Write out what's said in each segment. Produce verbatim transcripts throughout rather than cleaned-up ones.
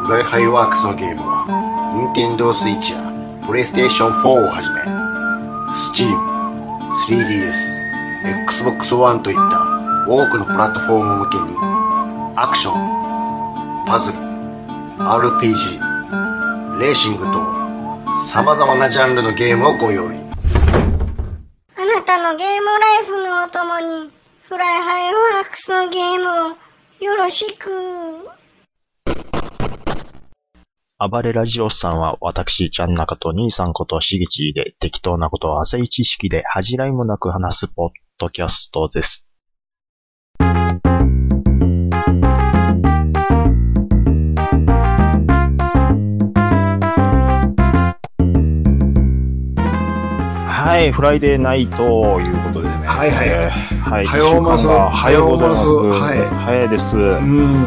フライハイワークスのゲームは、Nintendo Switch や PlayStation フォーをはじめ、Steam、スリーディーエス、Xbox One といった多くのプラットフォーム向けに、アクション、パズル、アールピージー、レーシングと様々なジャンルのゲームをご用意。 あなたのゲームライフのお供に、フライハイワークスのゲームをよろしく。 暴れラジオスさんは私、ちゃんなかと兄さんことしぎちで適当なことを浅い知識で恥じらいもなく話すポッドキャストです。はい、フライデーナイトということでね。 はいはいはい。 はい、 はようございます。 早うございます。 はい。 早いです。 うん。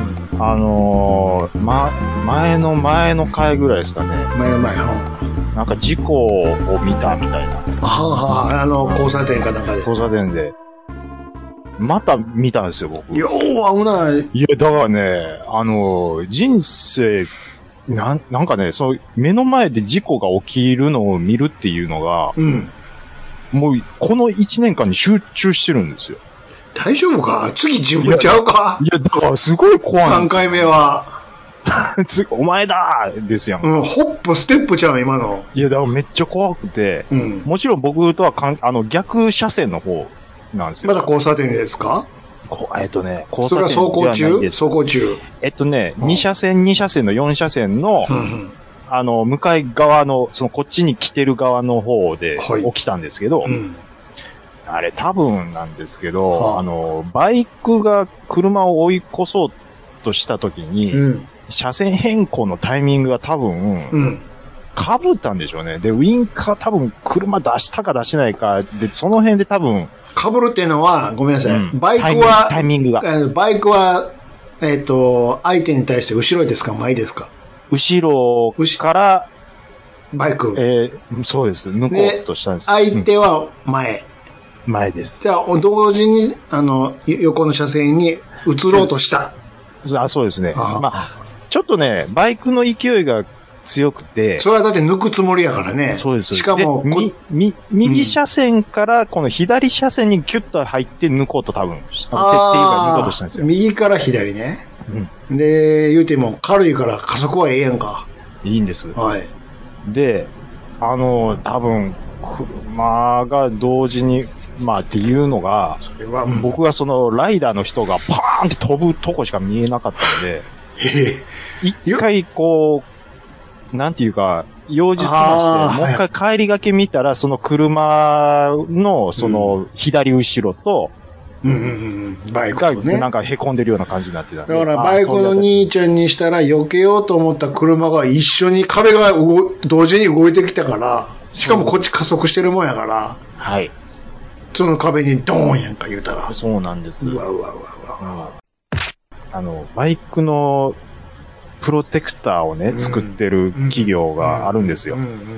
あのー、ま、前の前の回ぐらいですかね。 前の前、はなんか事故を見たみたいな。 はあ、はあ、あの、交差点かなんかで。 交差点で。また見たんですよ、僕。 よう危ない。 いや、だからね、あのー、人生、なん、なんかね、その、目の前で事故が起きるのを見るっていうのが、 うん。 もう、この一年間に集中してるんですよ。 大丈夫か？次自分ちゃうか？ いや、だからすごい怖いんですよ。 さんかいめは。 お前だーですやん。 うん、ホップ、ステップちゃう、今の。 いや、だからめっちゃ怖くて、 うん。 もちろん僕とはかん、あの、逆車線の方なんですよ。 まだ交差点ですか？ こえっとね、交差点それは走行中？走行中。 えっとね、 うん、 に車線、に車線のよん車線の、 うんうん、 あの、向かい側の、そのこっちに来てる側の方で起きたんですけど、 はい、うん、 あれ多分なんですけど、 はあ、 あの、バイクが車を追い越そうとした時に、うん、車線変更のタイミングが多分、うん、被ったんでしょうね。で、ウインカー多分車出したか出しないか、で、その辺で多分、 被るっていうのは、ごめんなさい。うん、バイクは、 タイミングが。 バイクは、えっと、相手に対して後ろですか前ですか？ 後ろから、 バイク。 えー、そうです。抜こうとしたんです。 相手は前。 うん、前です。 じゃあ、同時に、あの、横の車線に移ろうとした。 あ、そうですね。あまあ、ちょっとね、バイクの勢いが強くて。 それはだって抜くつもりやからね。 そうです。 しかも、 み、み、右車線からこの左車線にキュッと入って抜こうと多分、っていうか抜こうとしたんですよ。 右から左ね。うん、で、言うても軽いから加速はええやんか。 いいんです。 はい。 で、あの、多分、車が同時に、まあっていうのが、それは、うん、僕がそのライダーの人がパーンって飛ぶとこしか見えなかったので、一回こう、なんていうか、用事済まして、もう一回帰りがけ見たら、その車の、その、左後ろと、 うんうんうん、バイクがね。 なんか凹んでるような感じになってたんで。 だからバイクの兄ちゃんにしたら避けようと思った車が一緒に壁が動同時に動いてきたから、しかもこっち加速してるもんやから、 はい。 その壁にドーンやんか言うたら。 そうなんです。 うわうわうわうわ。 あの、バイクのプロテクターをね、作ってる企業があるんですよ。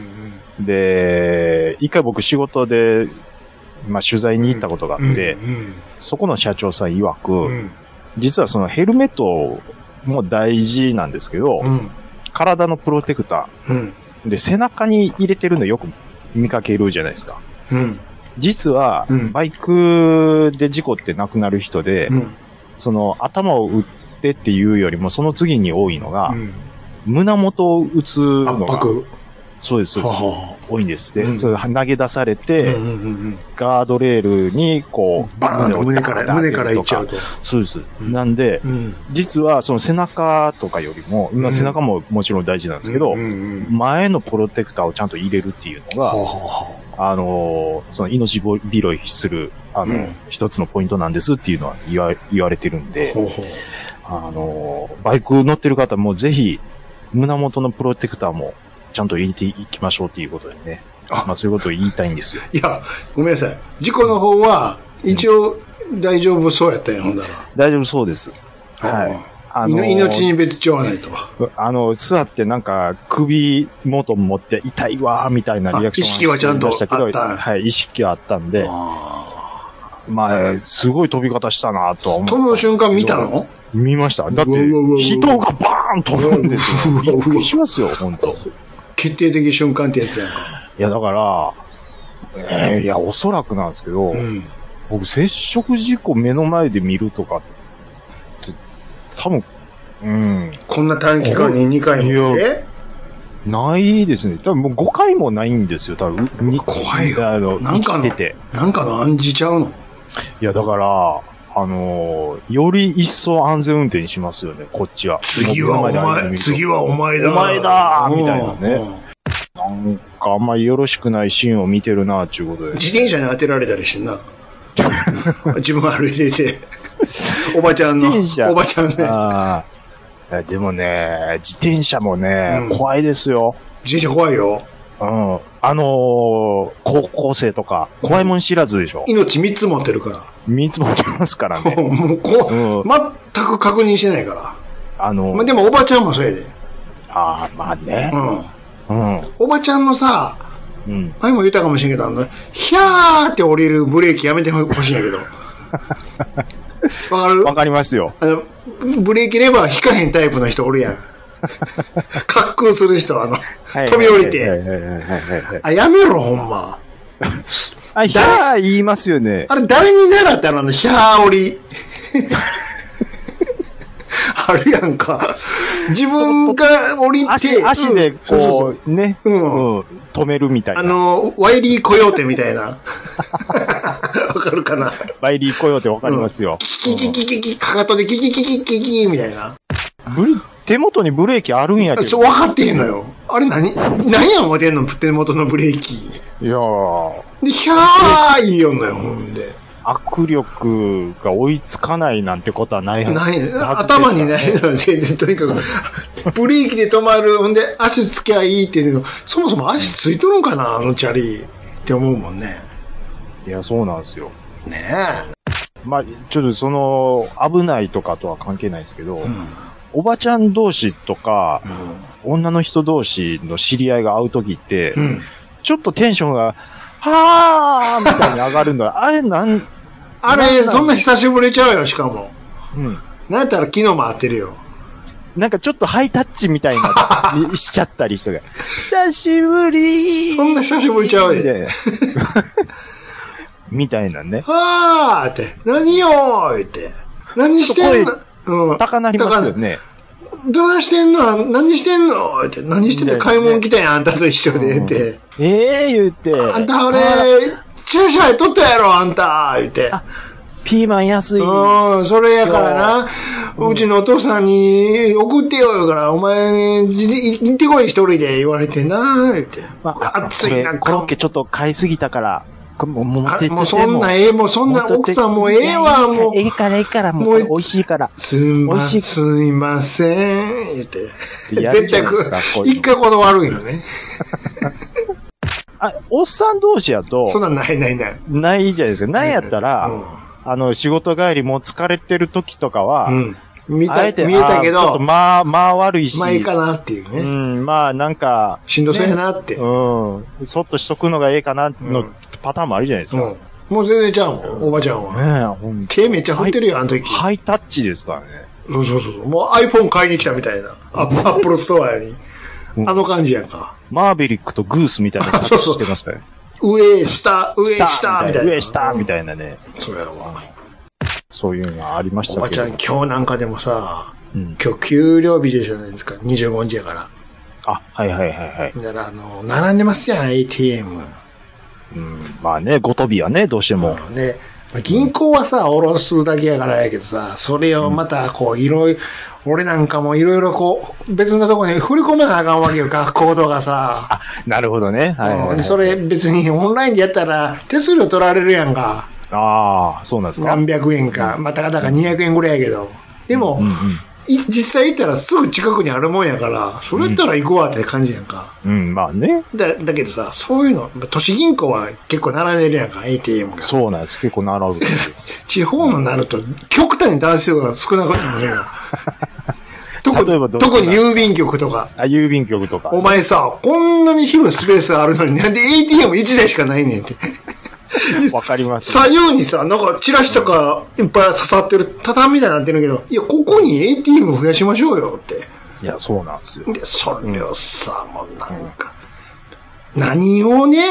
で、一回僕仕事で、まあ、取材に行ったことがあって、うんうん、そこの社長さん曰く、うん、実はそのヘルメットも大事なんですけど、うん、体のプロテクター、うん、で、背中に入れてるのよく見かけるじゃないですか。うん、実は、バイクで事故って亡くなる人で、うん、その頭を打ってっていうよりも、その次に多いのが、うん、胸元を打つのが、そうです、そうです。はは多いんですって、うん。それ投げ出されて、うんうんうん、ガードレールに、こう、 バーンと胸から、胸からいっちゃうと。 そうです。うん、なんで、うん、実はその背中とかよりも、今背中ももちろん大事なんですけど、うんうんうん、前のプロテクターをちゃんと入れるっていうのが、うん、あの、その命拾いする、あの、うん、一つのポイントなんですっていうのは言わ言われてるんで、あの、バイク乗ってる方もぜひ、胸元のプロテクターも、ちゃんと入れていきましょうっていうことでね。あ、まあそういうことを言いたいんですよ。 いや、ごめんなさい。事故の方は、一応大丈夫そうやったんや、ほんだら。 大丈夫そうです。はい。 あのー、命に別状はないと。 あの、座ってなんか首元持って痛いわーみたいなリアクション意識はちゃんとあった。 はい、意識はあったんで。 まあ、すごい飛び方したなとは思った。 飛ぶ瞬間見たの？ 見ました。だって、人がバーン飛ぶんですよ。びっくりしますよ、本当。 決定的瞬間ってやつやんか。 いや、だから、えー、いや、おそらくなんですけど、うん、僕、接触事故目の前で見るとかって、多分、うん。 こんな短期間ににかいもえないですね。多分もうごかいもないんですよ、多分。 怖いよ。 あの、 なんかの、 生きてて。 なんかの暗示ちゃうの？ いや、だから、あのー、より一層安全運転にしますよね、こっちは。 次はお前、次はお前だ。 お前だーみたいなね。なんかあんまりよろしくないシーンを見てるな、っていうことで。 自転車に当てられたりしてんな。自分歩いてて。おばちゃんの、おばちゃんね。 あでもね、自転車もね、うん、怖いですよ。 自転車怖いよ。 うん。あのー、高校生とか、怖いもん知らずでしょ。 命三つ持ってるから。 三つ持ってますからね。 もうこ、うん、全く確認してないから。あのー、まあ、でもおばちゃんもそうやで。 ああ、まあね。 うん。うん。おばちゃんのさ、うん。前も言ったかもしれんけど、あの、ヒャーって降りるブレーキやめてほしいんやけど。わかる？ わかりますよ。 あの、ブレーキレバー引かへんタイプの人おるやん。滑空する人、あの、飛び降りて。あ、やめろ、ほんま。 あ、ヒャー言いますよね。 あれ、誰に習ったのあの、ヒャー降り。あるやんか。自分が降りて。 足、足でこう、そうそうそうね、うん、うん。止めるみたいな。 あの、ワイリーコヨーテみたいな。わかるかな？ ワイリーコヨーテわかりますよ。 キキキキキキ、かかとでキキキキキキみたいな。 ブリ、手元にブレーキあるんやけど。 そう、分かってへんのよ。あれ何、何や思てんの手元のブレーキ。 いやー。 で、ヒャーいいよんのよ、ほんで。 握力が追いつかないなんてことはないはず。 ない、頭にないの全然、とにかく。ブレーキで止まる、ほんで足つきゃいいっていうの、そもそも足ついとるんかな、あのチャリって思うもんね。いや、そうなんですよ。 ねえ。 まあ、ちょっとその、危ないとかとは関係ないですけど、うん、おばちゃん同士とか、うん、女の人同士の知り合いが会うときって、うん、ちょっとテンションが、はーみたいに上がるのは、あれなん、 あれ、そんな久しぶりちゃうよ、しかも。うん。なんやったら昨日も会ってるよ。 なんかちょっとハイタッチみたいな、しちゃったりして。久しぶりーそんな久しぶりちゃうよ。 みたいなね。 はーって、何よーって。何してんのうん。高鳴りますよね。 どうしてんの何してんのって。何してんの買い物来たやん、あんたと一緒で。って。 ええー、言って。 あんたあれ、駐車費取ったやろ、あんた言って。 ピーマン安い。 うん、それやからな。うちのお父さんに送ってよ、言うから、お前、行ってこい一人で言われてな、言って。 まあ、暑いな、コロッケちょっと買いすぎたから、もう持ってってても。 もうそんなええ、もうそんな奥さんもええわ、もう。 ええからええから、もう美味しいから。 すいません、すいません、言って。絶対、一回断るんよね。 あ、おっさん同士やと。 そんなんないないない。 ないじゃないですか。なんやったら、うん、あの、仕事帰りも疲れてる時とかは、うん、 見た、見えたけど、 ちょっとまあ、まあ悪いし。 まあいいかなっていうね。 うん、まあなんか、 しんどそうやなって。 ね、うん。そっとしとくのがええかなのパターンもあるじゃないですか。うん、 もう全然ちゃうもん、おばちゃんは。ねえ、ほんと。手めっちゃ振ってるよ、あの時。 ハイタッチですからね。 そうそうそう。もう iPhone 買いに来たみたいな。アップルストアに。あの感じやんか。 マーベリックとグースみたいな感じしてますね。 上、下、上、下、みたいな。 上、下、みたいなね。 そうやわ。 そういうのがありましたけど。 おばちゃん、今日なんかでもさ、うん、今日給料日じゃないですか。にじゅうごにちやから。 あ、はいはいはいはい。 だから、あの、並んでますやん、エーティーエム。 うん、まあね、ごとびはね、どうしても。 うん、で、銀行はさ、下ろすだけやからやけどさ、それをまた、こう、いろいろ、俺なんかもいろいろこう、別のところに振り込めなあかんわけよ、学校とかさ。 あ、なるほどね。はいはいはい、 それ別にオンラインでやったら手数料取られるやんか。 ああ、そうなんですか。 何百円か。まあ、たかだかにひゃくえんぐらいやけど。でも、うんうんうん、実際行ったらすぐ近くにあるもんやから、それやったら行こうわって感じやんか。 うん、うん、まあね。 だ、だけどさ、そういうの、都市銀行は結構並んでるやんか、エーティーエム が。 そうなんです。結構並ぶ。 地方のなると、極端に男性が少なくなるのよ。特に、特に郵便局とか。 あ、郵便局とか。 お前さ、こんなに広いスペースあるのになんで エーティーエムいち 台しかないねんって。 わかります、 ね。左右にさ、なんかチラシとかいっぱい刺さってる畳みたいになってるけど、いや、ここに エーティーエム 増やしましょうよって。 いや、そうなんですよ。 で、それをさ、うん、もうなんか、うん、何をね、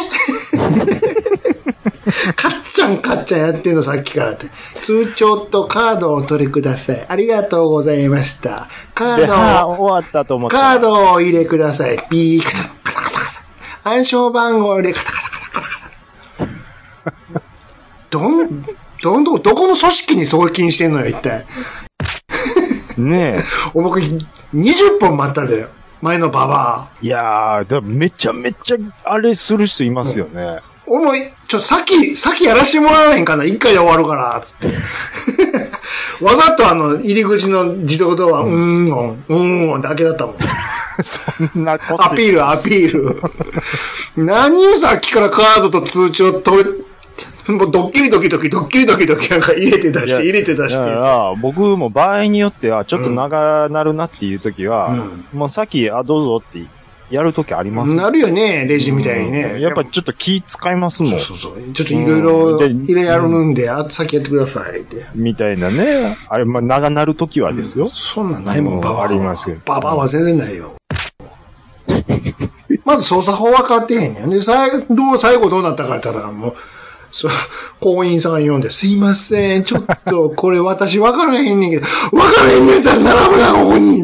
かっちゃんかっちゃんやってんのさっきからって。通帳とカードをお取りください。ありがとうございました。カードを、 終わったと思った。 カードを入れください。ピーカタカタカタカタ。暗証番号を入れカタカタカタカタ。どん、どんどん、どこの組織に送金してんのよ、一体。 ねえ。 僕、にじゅっぷん待ったで、前のババア。 いやー、だめちゃめちゃ、あれする人いますよね。うん俺も、ちょ、さっき、さっきやらしてもらわへんかな一回で終わるから、つって。わざとあの、入り口の自動ドア、うーん、音、うーん、音だけだったもん。 そんなこと。 アピール、アピール。何をさっきからカードと通帳と、もうドッキリドキドキ、ドッキリドキドキなんか入れて出して、入れて出して。だから僕も場合によっては、ちょっと長なるなっていう時は、うん、もうさっき、あ、どうぞってやるときあります、 ね、なるよね、レジみたいにね。 うん、やっぱちょっと気使いますもん。 そうそうそう。ちょっといろいろ入れやるんで、うん、あと先やってくださいって。 みたいなね。あれ、まあ、長なるときはですよ、うん。 そんなんないもん、ババア。 ありますよ。 ババアは全然ないよ。まず操作法分かってへんねん。で、最後、どう、最後どうなったかって言ったら、もう、そう、行員さんが読んで、すいません、ちょっと、これ私分からへんねんけど、分からへんねんったら並ぶな、ここにって。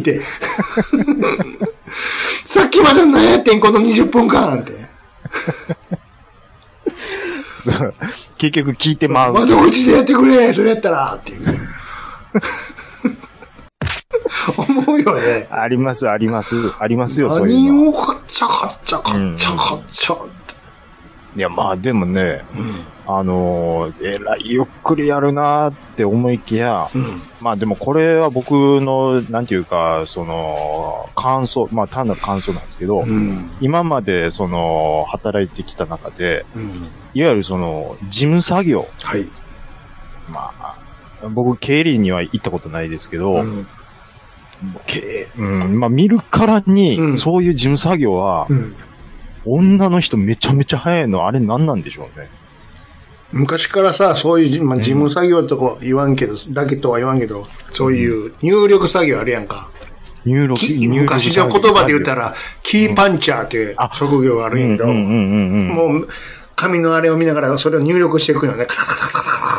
さっきまで何やってん、このにじゅっぷんかんって。 そう結局聞いてまう。 窓口でやってくれ、それやったら、っていう。思うよね。 あります、あります、ありますよ、そういうの。何をカッチャカッチャカッチャカッチャって。 いや、まあでもね、うん、あのー、えらいゆっくりやるなーって思いきや、うん、まあでもこれは僕の、なんていうか、その、感想、まあ単なる感想なんですけど、うん、今までその、働いてきた中で、うん、いわゆるその、事務作業。 はい。 まあ、僕、経理には行ったことないですけど、うんけうん、まあ見るからに、うん、そういう事務作業は、うん女の人めちゃめちゃ早いの、あれ何なんでしょうね。 昔からさ、そういう、まあ、事務作業とか言わんけど、うん、だけとは言わんけど、そういう入力作業あるやんか。 入力、入力昔の言葉で言ったら、キーパンチャーっていう職業があるんやけど、もう、紙のあれを見ながらそれを入力していくよね。カタカタカタカタって。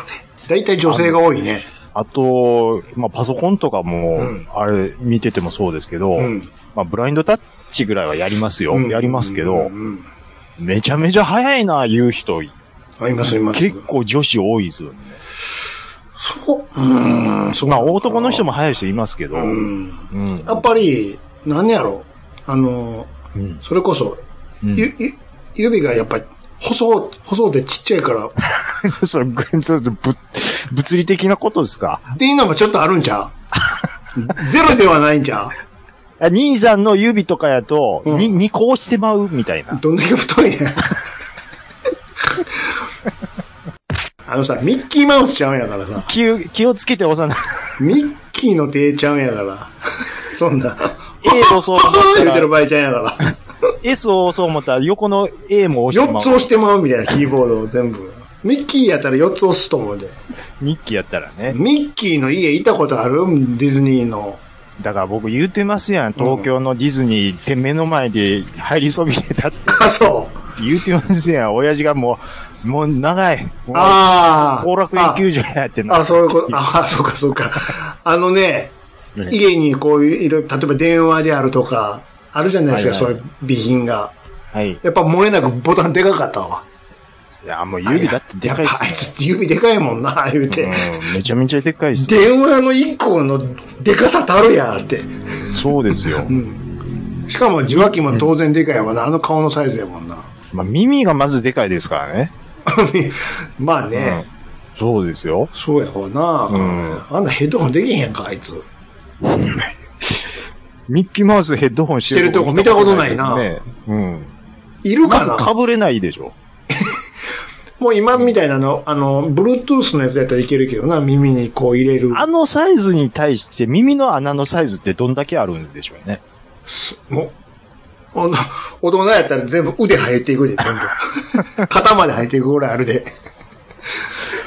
大体女性が多いね。 あと、まあ、パソコンとかも、うん、あれ見ててもそうですけど、うん、まあ、ブラインドタッチぐらいはやりますよ。うん、やりますけど、うん、めちゃめちゃ早いな、言う人。 います、います。 結構女子多いですよね。 そう、うん。そうまあ、男の人も早い人いますけど、うんうん、やっぱり、何やろ、あの、うん、それこそ、うん、ゆゆ指がやっぱり、細、細でちっちゃいから。 それ、それぶ物理的なことですかっていうのもちょっとあるんちゃうゼロではないんちゃう兄さんの指とかやと、うん、に、にこうしてまうみたいな。 どんだけ太いねん。あのさ、ミッキーマウスちゃうんやからさ。 気を、気をつけて押さない。 ミッキーの手ちゃうんやから。そんな。 A を押そう思ったら。 言ってる場合ちゃうんやから。 S を押そう思ったら横の A も押してまう。 よっつ押してまうみたいなキーボードを全部。ミッキーやったらよっつ押すと思うで。 ミッキーやったらね。 ミッキーの家いたことあるディズニーの。 だから僕言うてますやん。東京のディズニーって目の前で入りそびれたって。 あ、そう。 言うてますやん。親父がもう、もう長い。 ああ。 後楽園球場やってんの。 あ、そういうこと。ああ、そうかそうか。あのね、ね家にこういう、いろいろ、例えば電話であるとか、あるじゃないですか、はいはい、そういう備品が。はい。やっぱ漏れなくボタンでかかったわ。 いや、もう指だってでかいっす、ね。 やっぱあいつって指でかいもんな、言うて。 うん、めちゃめちゃでかいっす、 ね。電話の一個のでかさたるやって。 そうですよ。 うん。しかも受話器も当然でかいわな、あの顔のサイズやもんな。 まあ耳がまずでかいですからね。 まあね、 うん。そうですよ。 そうやわな。うん。あんなヘッドホンできへんやんか、あいつ。 ミッキーマウスヘッドホンしてるとこ見たことないな。 うん。 いるかな？ まず被れないでしょ。 もう今みたいなの、あの、Bluetooth のやつやったらいけるけどな、耳にこう入れる。 あのサイズに対して耳の穴のサイズってどんだけあるんでしょうね。 もう、大人やったら全部腕生えていくで、全部。肩まで生えていくぐらいあるで。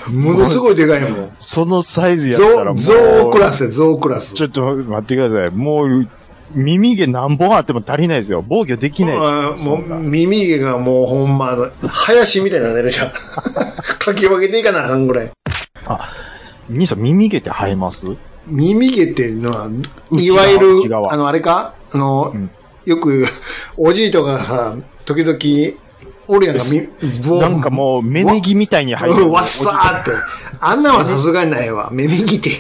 ものすごいでかいもん。 そのサイズやったらもう。 ゾウクラスや、ゾウクラス。 ちょっと待ってください。もう、耳毛何本あっても足りないですよ。防御できないですよ。 もう、耳毛がもうほんま、林みたいになってるじゃん。かき分けていかなあかんぐらい。 あ、兄さん耳毛って生えます？ 耳毛っていうのは、いわゆる、あの、あれかあの、うん、よく、おじいとかさ、時々、おるやんか、み、 なんかもう、芽ネギみたいに生えてる。 うん、わっさーって。あんなはさすがにないわ。芽ネギって。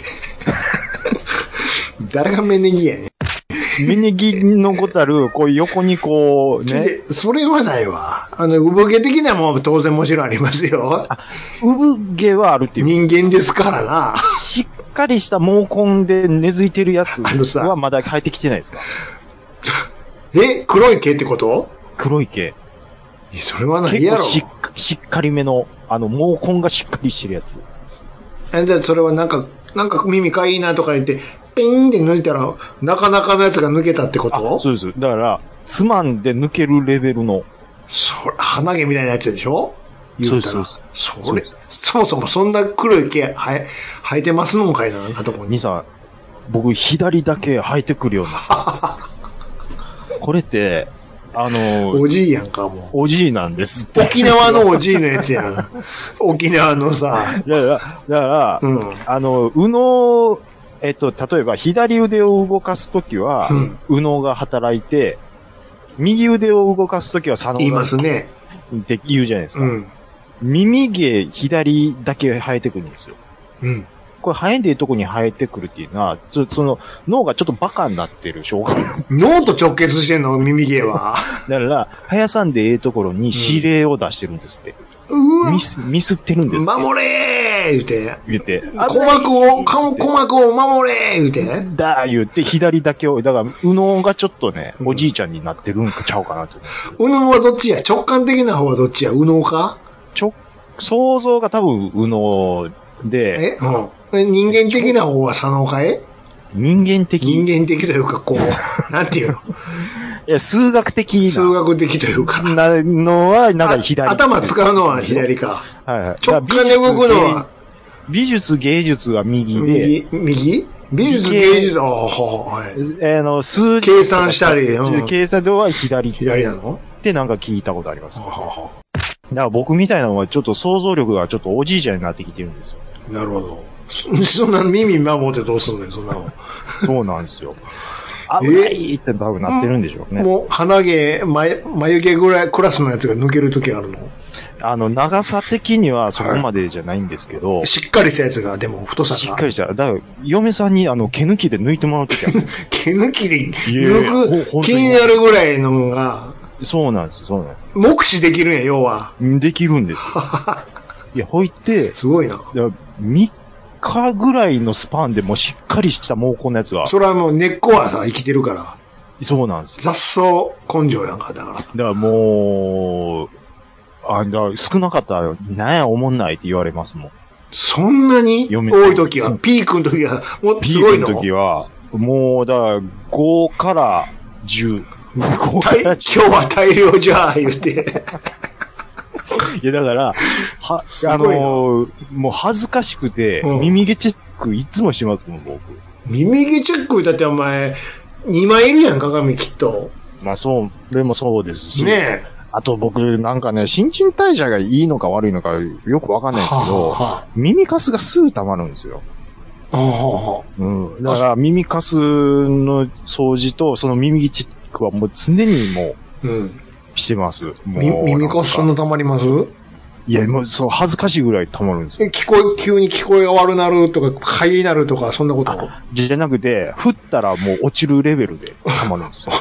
誰が芽ネギやねん。 芽ネギのごたる、こう横にこう、ね。 それはないわ。あの、産毛的なもん当然もちろんありますよ。 産毛はあるっていう。 人間ですからな。 しっかりした毛根で根付いてるやつはまだ生えてきてないですか？ え黒い毛ってこと？ 黒い毛。 それはないやろ。 結構しっ、しっかりめの、あの、毛根がしっかりしてるやつ。 え、で、それはなんか、なんか耳かいいなとか言って、ピーンって抜いたら、なかなかのやつが抜けたってこと？ そうです。だから、つまんで抜けるレベルの。 それ、鼻毛みたいなやつでしょ？ そうです、そうです。 それ、そもそもそんな黒い毛生え、生えてますのんかいな、あんなとこに。 兄さん、僕、左だけ生えてくるようになった。これって、あの、 おじいやんか、もう。おじいなんですって。沖縄のおじいのやつやん。沖縄のさ。 だから、だから、うん、あの、右脳、えっと、例えば左腕を動かすときは、うん、右脳が働いて、右腕を動かすときは左脳が。 言いますね。 って言うじゃないですか。 うん、 耳毛左だけ生えてくるんですよ。 うん。 これ生えんでいいとこに生えてくるっていうのは、ちょその脳がちょっとバカになってる証拠。 脳と直結してんの耳毛は。 だから、生やさんでええところに指令を出してるんですって。 うわミス、ミスってるんですって。 守れー言うて。 言って。 鼓膜を、鼓膜を守れー言うて。 だー言って、左だけを、だから、右脳がちょっとね、うん、おじいちゃんになってるんかちゃうかなと。 右脳はどっちや？直感的な方はどっちや？右脳か？ 直、想像が多分右脳で。 えうん人間的な方は左脳かい？ 人間的人間的というか、こう、なんていうのいや、数学的な。 数学的というか。 なのは、なんか左。 頭使うのは左か。 はいはい。 直感で動くのは。 美術、芸術は右で。 右右美術、芸術、ああ、はい。 あの、数字。計算したり。 うん、計算では左。 左なのってなんか聞いたことあります。 はははだから僕みたいなのはちょっと想像力がちょっとおじいちゃんになってきてるんですよ。 なるほど。そんな耳守ってどうすんねん、そんなの。 そうなんですよ。危ないって多分なってるんでしょうね。 もう、鼻毛、眉、眉毛ぐらいクラスのやつが抜けるときあるの？ あの、長さ的にはそこまでじゃないんですけど。 はい、しっかりしたやつが、でも太さが。 しっかりした。だから、嫁さんにあの、毛抜きで抜いてもらうときは。 毛抜きで抜く、気になるぐらいのが。 そうなんです、そうなんです。 目視できるんや、要は。 できるんですよ。いや、ほいって、 すごいな。 みっかぐらいのスパンでもうしっかりした毛根のやつが。 それはもう根っこはさ、生きてるから。 そうなんですよ。 雑草根性やんか、だから。だからもう、あ、だから少なかったら、なんや思んないって言われますもん。 そんなに多い時は、ピークの時は、もうすごいの？ ピークの時は、もう、だから、ごからじゅう。 今日は大量じゃー、言って。 いや、だから、は、あのー、もう恥ずかしくて、うん、耳毛チェックいつもしますもん、僕。 耳毛チェックだってお前、にまいいるやん、鏡きっと。 まあそう、でもそうですし。 ねえ。 あと僕、なんかね、新陳代謝がいいのか悪いのかよくわかんないですけど、はあはあ、耳かすがすぐ溜まるんですよ。 はあはあ、 うん。だから耳かすの掃除と、その耳毛チェックはもう常にもう、うん。してます。 耳かすそんな溜まります？ いや、もう、そう、恥ずかしいぐらい溜まるんですよ。 え、聞こえ、急に聞こえが悪なるとか、肺になるとか、そんなこと？ じゃなくて、降ったらもう落ちるレベルで溜まるんですよ。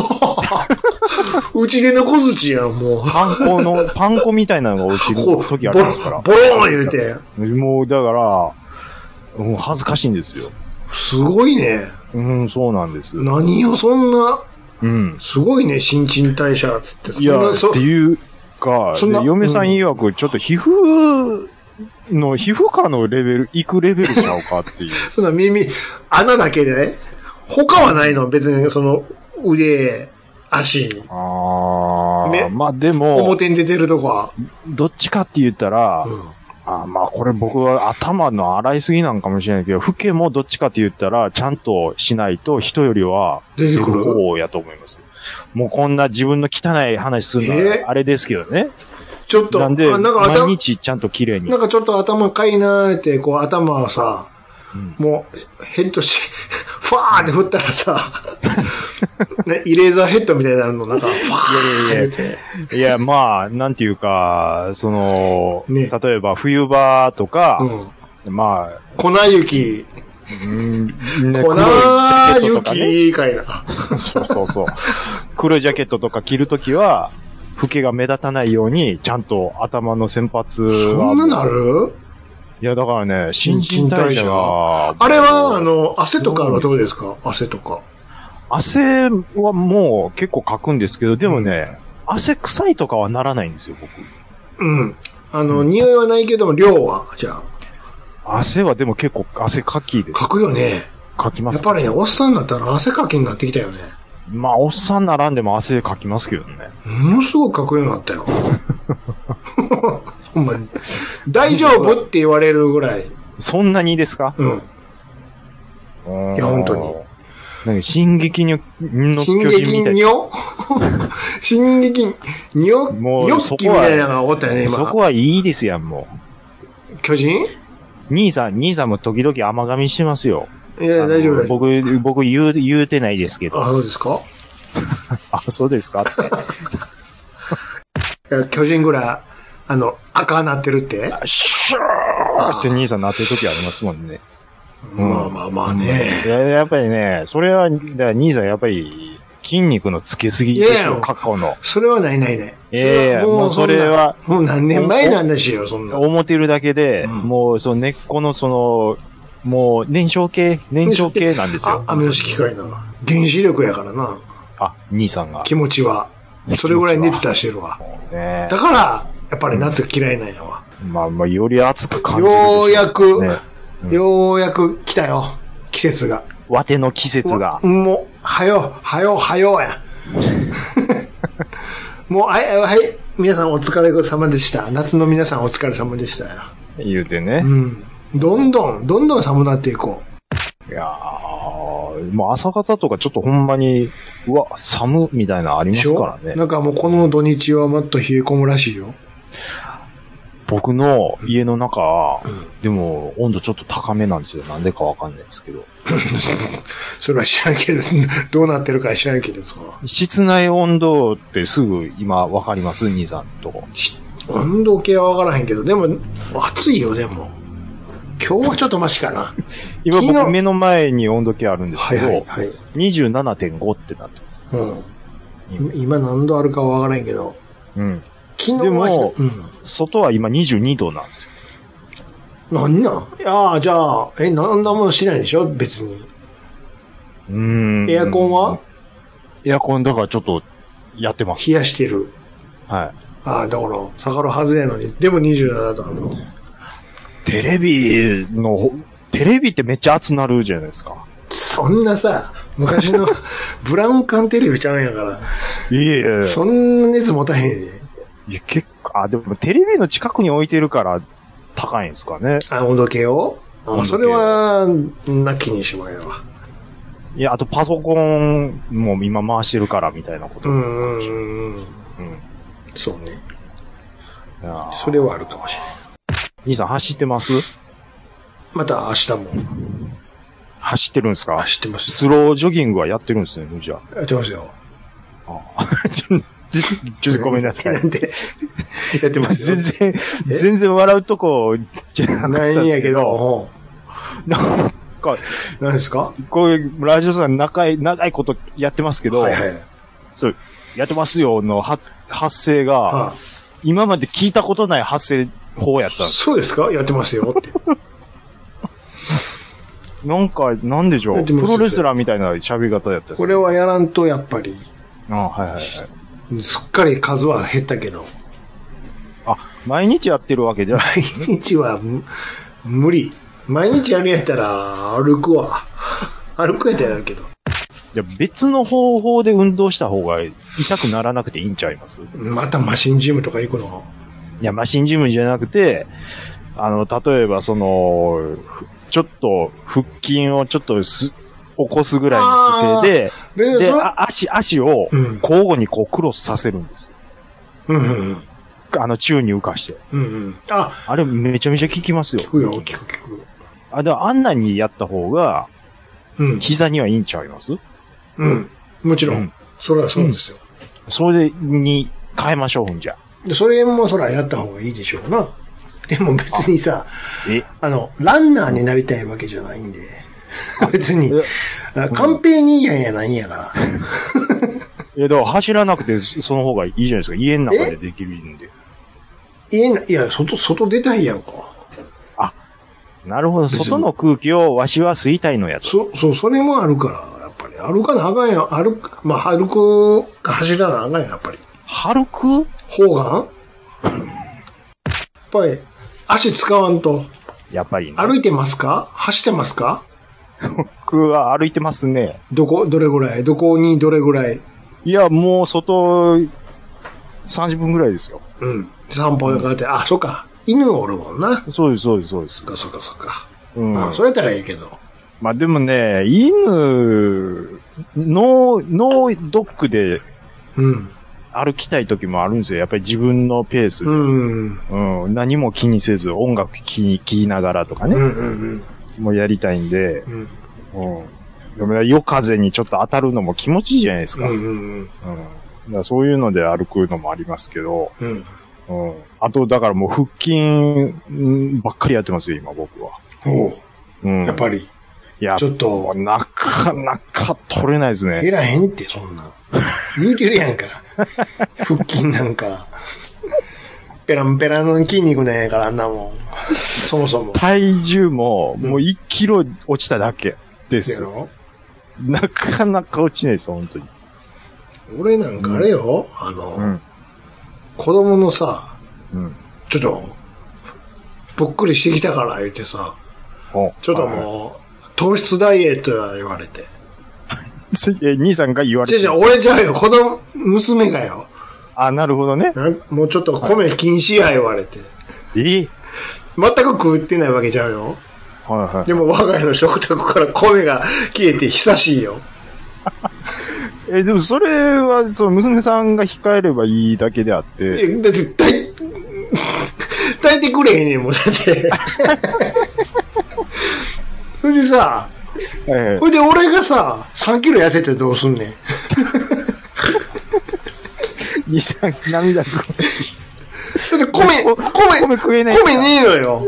うちでの小槌やん、もう。 パン粉の、パン粉みたいなのが落ちる時ありますから。 ボローン言うて。 もう、だから、もう恥ずかしいんですよ。 すごいね。 うん、そうなんです。 何をそんな、 うん。 すごいね、新陳代謝つって。 いや、っていうか、嫁さん曰く、ちょっと皮膚の、皮膚科のレベル、行くレベルちゃうかっていう。 そんな耳、穴だけで他はないの？別に、その、腕、足に。 ああ。まあでも。 表に出てるとこは。 どっちかって言ったら、うん、 あまあこれ僕は頭の洗いすぎなんかもしれないけど、老けもどっちかって言ったら、ちゃんとしないと人よりは出る方やと思います。もうこんな自分の汚い話するのはあれですけどね。 ちょっと、 なんで、 なんか毎日ちゃんと綺麗に。 なんかちょっと頭かいなーって、こう頭をさ、うん、もうヘッドし、ファーって振ったらさ、ね、イレーザーヘッドみたいになるの、なんか、ファーって。 いや、まあ、なんていうか、その、 ね、 例えば冬場とか、うん、まあ、 粉雪、うん、ね、粉雪かいな。 そうそうそう。黒いジャケットとか着るときは、老けが目立たないように、ちゃんと頭の洗髪は。 そんななる？ いや、だからね、新陳代謝が。 あれは、あの、汗とかはどうですか？汗とか。 汗はもう結構かくんですけど、でもね、うん、汗臭いとかはならないんですよ、僕。 うん。あの、うん、匂いはないけども、量は、じゃあ。汗はでも結構汗かきです。 かくよね。 かきます、 やっぱりね、おっさんになったら汗かきになってきたよね。 まあ、おっさんならんでも汗かきますけどね。 ものすごくかくようになったよ。ほんまに。大丈夫って言われるぐらい。 そんなにですか？ うん。いや、本当に。 何進撃の巨人みたいな。進撃にょ進撃にょもう、 ニョッキみたいなのがおったよね、今。 そこはいいですやん、もう。巨人？ 兄さん、兄さんも時々甘噛みしてますよ。 いや、大丈夫だよ。 僕、僕言う、言うてないですけど。 あ、そうですか？ あ、そうですかって。 巨人ぐらい、あの、赤なってるって？ シューって兄さんなってる時ありますもんね。 うん、まあまあまあね。 いや、やっぱりね、それは、だから兄さんやっぱり、筋肉のつけすぎですよ、過去の。 それはないないない。 ええ、もうそれは。 もう何年前なんですよ、そんな。 思ってるだけで、うん、もうその根っこのその、もう燃焼系、燃焼系なんですよ。 あ、雨の機械な。原子力やからな。 あ、兄さんが。 気持ちは。それぐらい熱出してるわ。ね、だから、やっぱり夏嫌いなんやわ。 うん、まあまあ、より暑く感じる、 ね。ようやく、ねうん、ようやく来たよ。季節が。 わての季節が。 もう、はよ、はよ、はよや。もう、はい、はい、皆さんお疲れ様でした。夏の皆さんお疲れ様でしたよ。 言うてね。 うん。どんどん、どんどん寒なっていこう。いやー、もう朝方とかちょっとほんまに、うわ、寒みたいなのありますからね。 なんかもうこの土日はもっと冷え込むらしいよ。 僕の家の中は、うん、でも温度ちょっと高めなんですよ。なんでかわかんないですけど。 それは知らんけど、どうなってるか知らんけどさ。 室内温度ってすぐ今わかります？兄さんとこ。 温度計はわからへんけど、でも暑いよ、でも。今日はちょっとマシかな。 今僕目の前に温度計あるんですけど、 はいはいはい、 にじゅうななてんご ってなってます、 うん。今何度あるかはわからへんけど。 うん。 昨日はでも、 うん、 外は今にじゅうにどなんですよ。 何なん？いやじゃあ、え、なんなものしないでしょ別に。 うーん。 エアコンは？ エアコンだからちょっとやってます。 冷やしてる。 はい。 ああ、だから、下がるはずやのに。でもにじゅうななどあるの。 テレビの、テレビってめっちゃ熱なるじゃないですか。 そんなさ、昔のブラウン管テレビちゃうんやから。 いやいやそんな熱持たへんで。 いや、結構、あ、でもテレビの近くに置いてるから高いんですかね。 あ、温度計を？あ、それは、なきにしまえわ。 いや、あとパソコンも今回してるからみたいなことかもしれない。うん。うん。 そうね。いやそれはあるかもしれない。 兄さん走ってます？ また明日も。 走ってるんですか？ 走ってます。 スロージョギングはやってるんですね、じゃあ。 やってますよ。 ああちょ、ちょっとごめんなさい。 なんで、やってますよ。 全然、全然笑うとこじゃなかったんですけど。ないんやけど。なんか、 何ですか？ こういうラジオさん長い、長いことやってますけど、はいはい、そう、やってますよの発、発声が、はあ、今まで聞いたことない発声法やったんです。 そうですか？やってますよって。 なんか、なんでしょう。プロレスラーみたいな喋り方やったんです。 これはやらんとやっぱり。 ああ、はいはいはい。 すっかり数は減ったけど。 あ、毎日やってるわけじゃない。 毎日は無理。毎日やるんやったら歩くわ。歩くやったらやるけど。 じゃあ別の方法で運動した方が痛くならなくていいんちゃいます？ またマシンジムとか行くの？ いや、マシンジムじゃなくて、 あの、例えばその、ちょっと腹筋をちょっとす起こすぐらいの姿勢で、で、あ足、足を交互にこうクロスさせるんです。 うんうんうん。 あの、宙に浮かして。 うんうん。あ、 あれめちゃめちゃ効きますよ。 効くよ、効く効く。 あ、でもあんなにやった方が、 うん。 膝にはいいんちゃいます？ うん。もちろん。うん、それはそうですよ。 うん、それに変えましょう、ほんじゃ。 で、それもそらやった方がいいでしょうな。でも別にさ、 えあの、ランナーになりたいわけじゃないんで、別に、カンペにやんやないんやから。 いや、だから走らなくてその方がいいじゃないですか。家の中でできるんで。 家な、いや、外、外出たいやんか。 あ、なるほど。外の空気をわしは吸いたいのやと。 そ、そう、それもあるから、やっぱり。歩かなあかんやん。歩く、まあ、歩くか走らなあかんやん、やっぱり。 歩く？ 方がやっぱり、足使わんと。 やっぱりね。 歩いてますか？走ってますか？ 僕は歩いてますね。 どこ、どれぐらい？どこにどれぐらい？ いや、もう外、さんじゅっぷんぐらいですよ。 うん。散歩があって、うん、あ、そっか。犬おるもんな。 そうです、そうです、そうです。 そっか、そっか、そっか。 うん。 まあ、それやったらいいけど。 まあでもね、犬、ノー、ノードッグで、 うん。 歩きたい時もあるんですよ。やっぱり自分のペースで。 うん。 うん。何も気にせず、音楽聴き、聴きながらとかね。 うんうんうん。もうやりたいんで。 うん。 うん。でも夜風にちょっと当たるのも気持ちいいじゃないですか。 うんうんうん。うん。 だからそういうので歩くのもありますけど。 うん。 うん。あと、だからもう腹筋ばっかりやってますよ、今僕は。 おう。 うん。 やっぱり。 いや、 ちょっと。 なかなか取れないですね。 減らへんって、そんな。言うてるやんか。腹筋なんか。ペランペラの筋肉なんやから、あんなもん。そもそも。 体重も、もういちキロ落ちただけですよ。 なかなか落ちないです、本当に。 俺なんかあれよ、うん、あの、うん、子供のさ、 うん、 ちょっと、ぽっくりしてきたから言ってさ、ちょっともう、糖質ダイエットや言われて。 え、兄さんが言われてる。違う違う、俺じゃよ、子供、娘がよ。 あ、なるほどね。 もうちょっと米禁止や言われて。 え全く食ってないわけじゃうよ。 はいはい。 でも我が家の食卓から米が消えて久しいよ。 え、でもそれは、その娘さんが控えればいいだけであって。 え、だって、炊い、炊いてくれへんねんもん、だって。それでさ、 ええ、 それで俺がさ、さんキロ痩せてどうすんねん。 に、さん、涙ぐましい。 だって米、米、 米食えない。 米ねえのよ。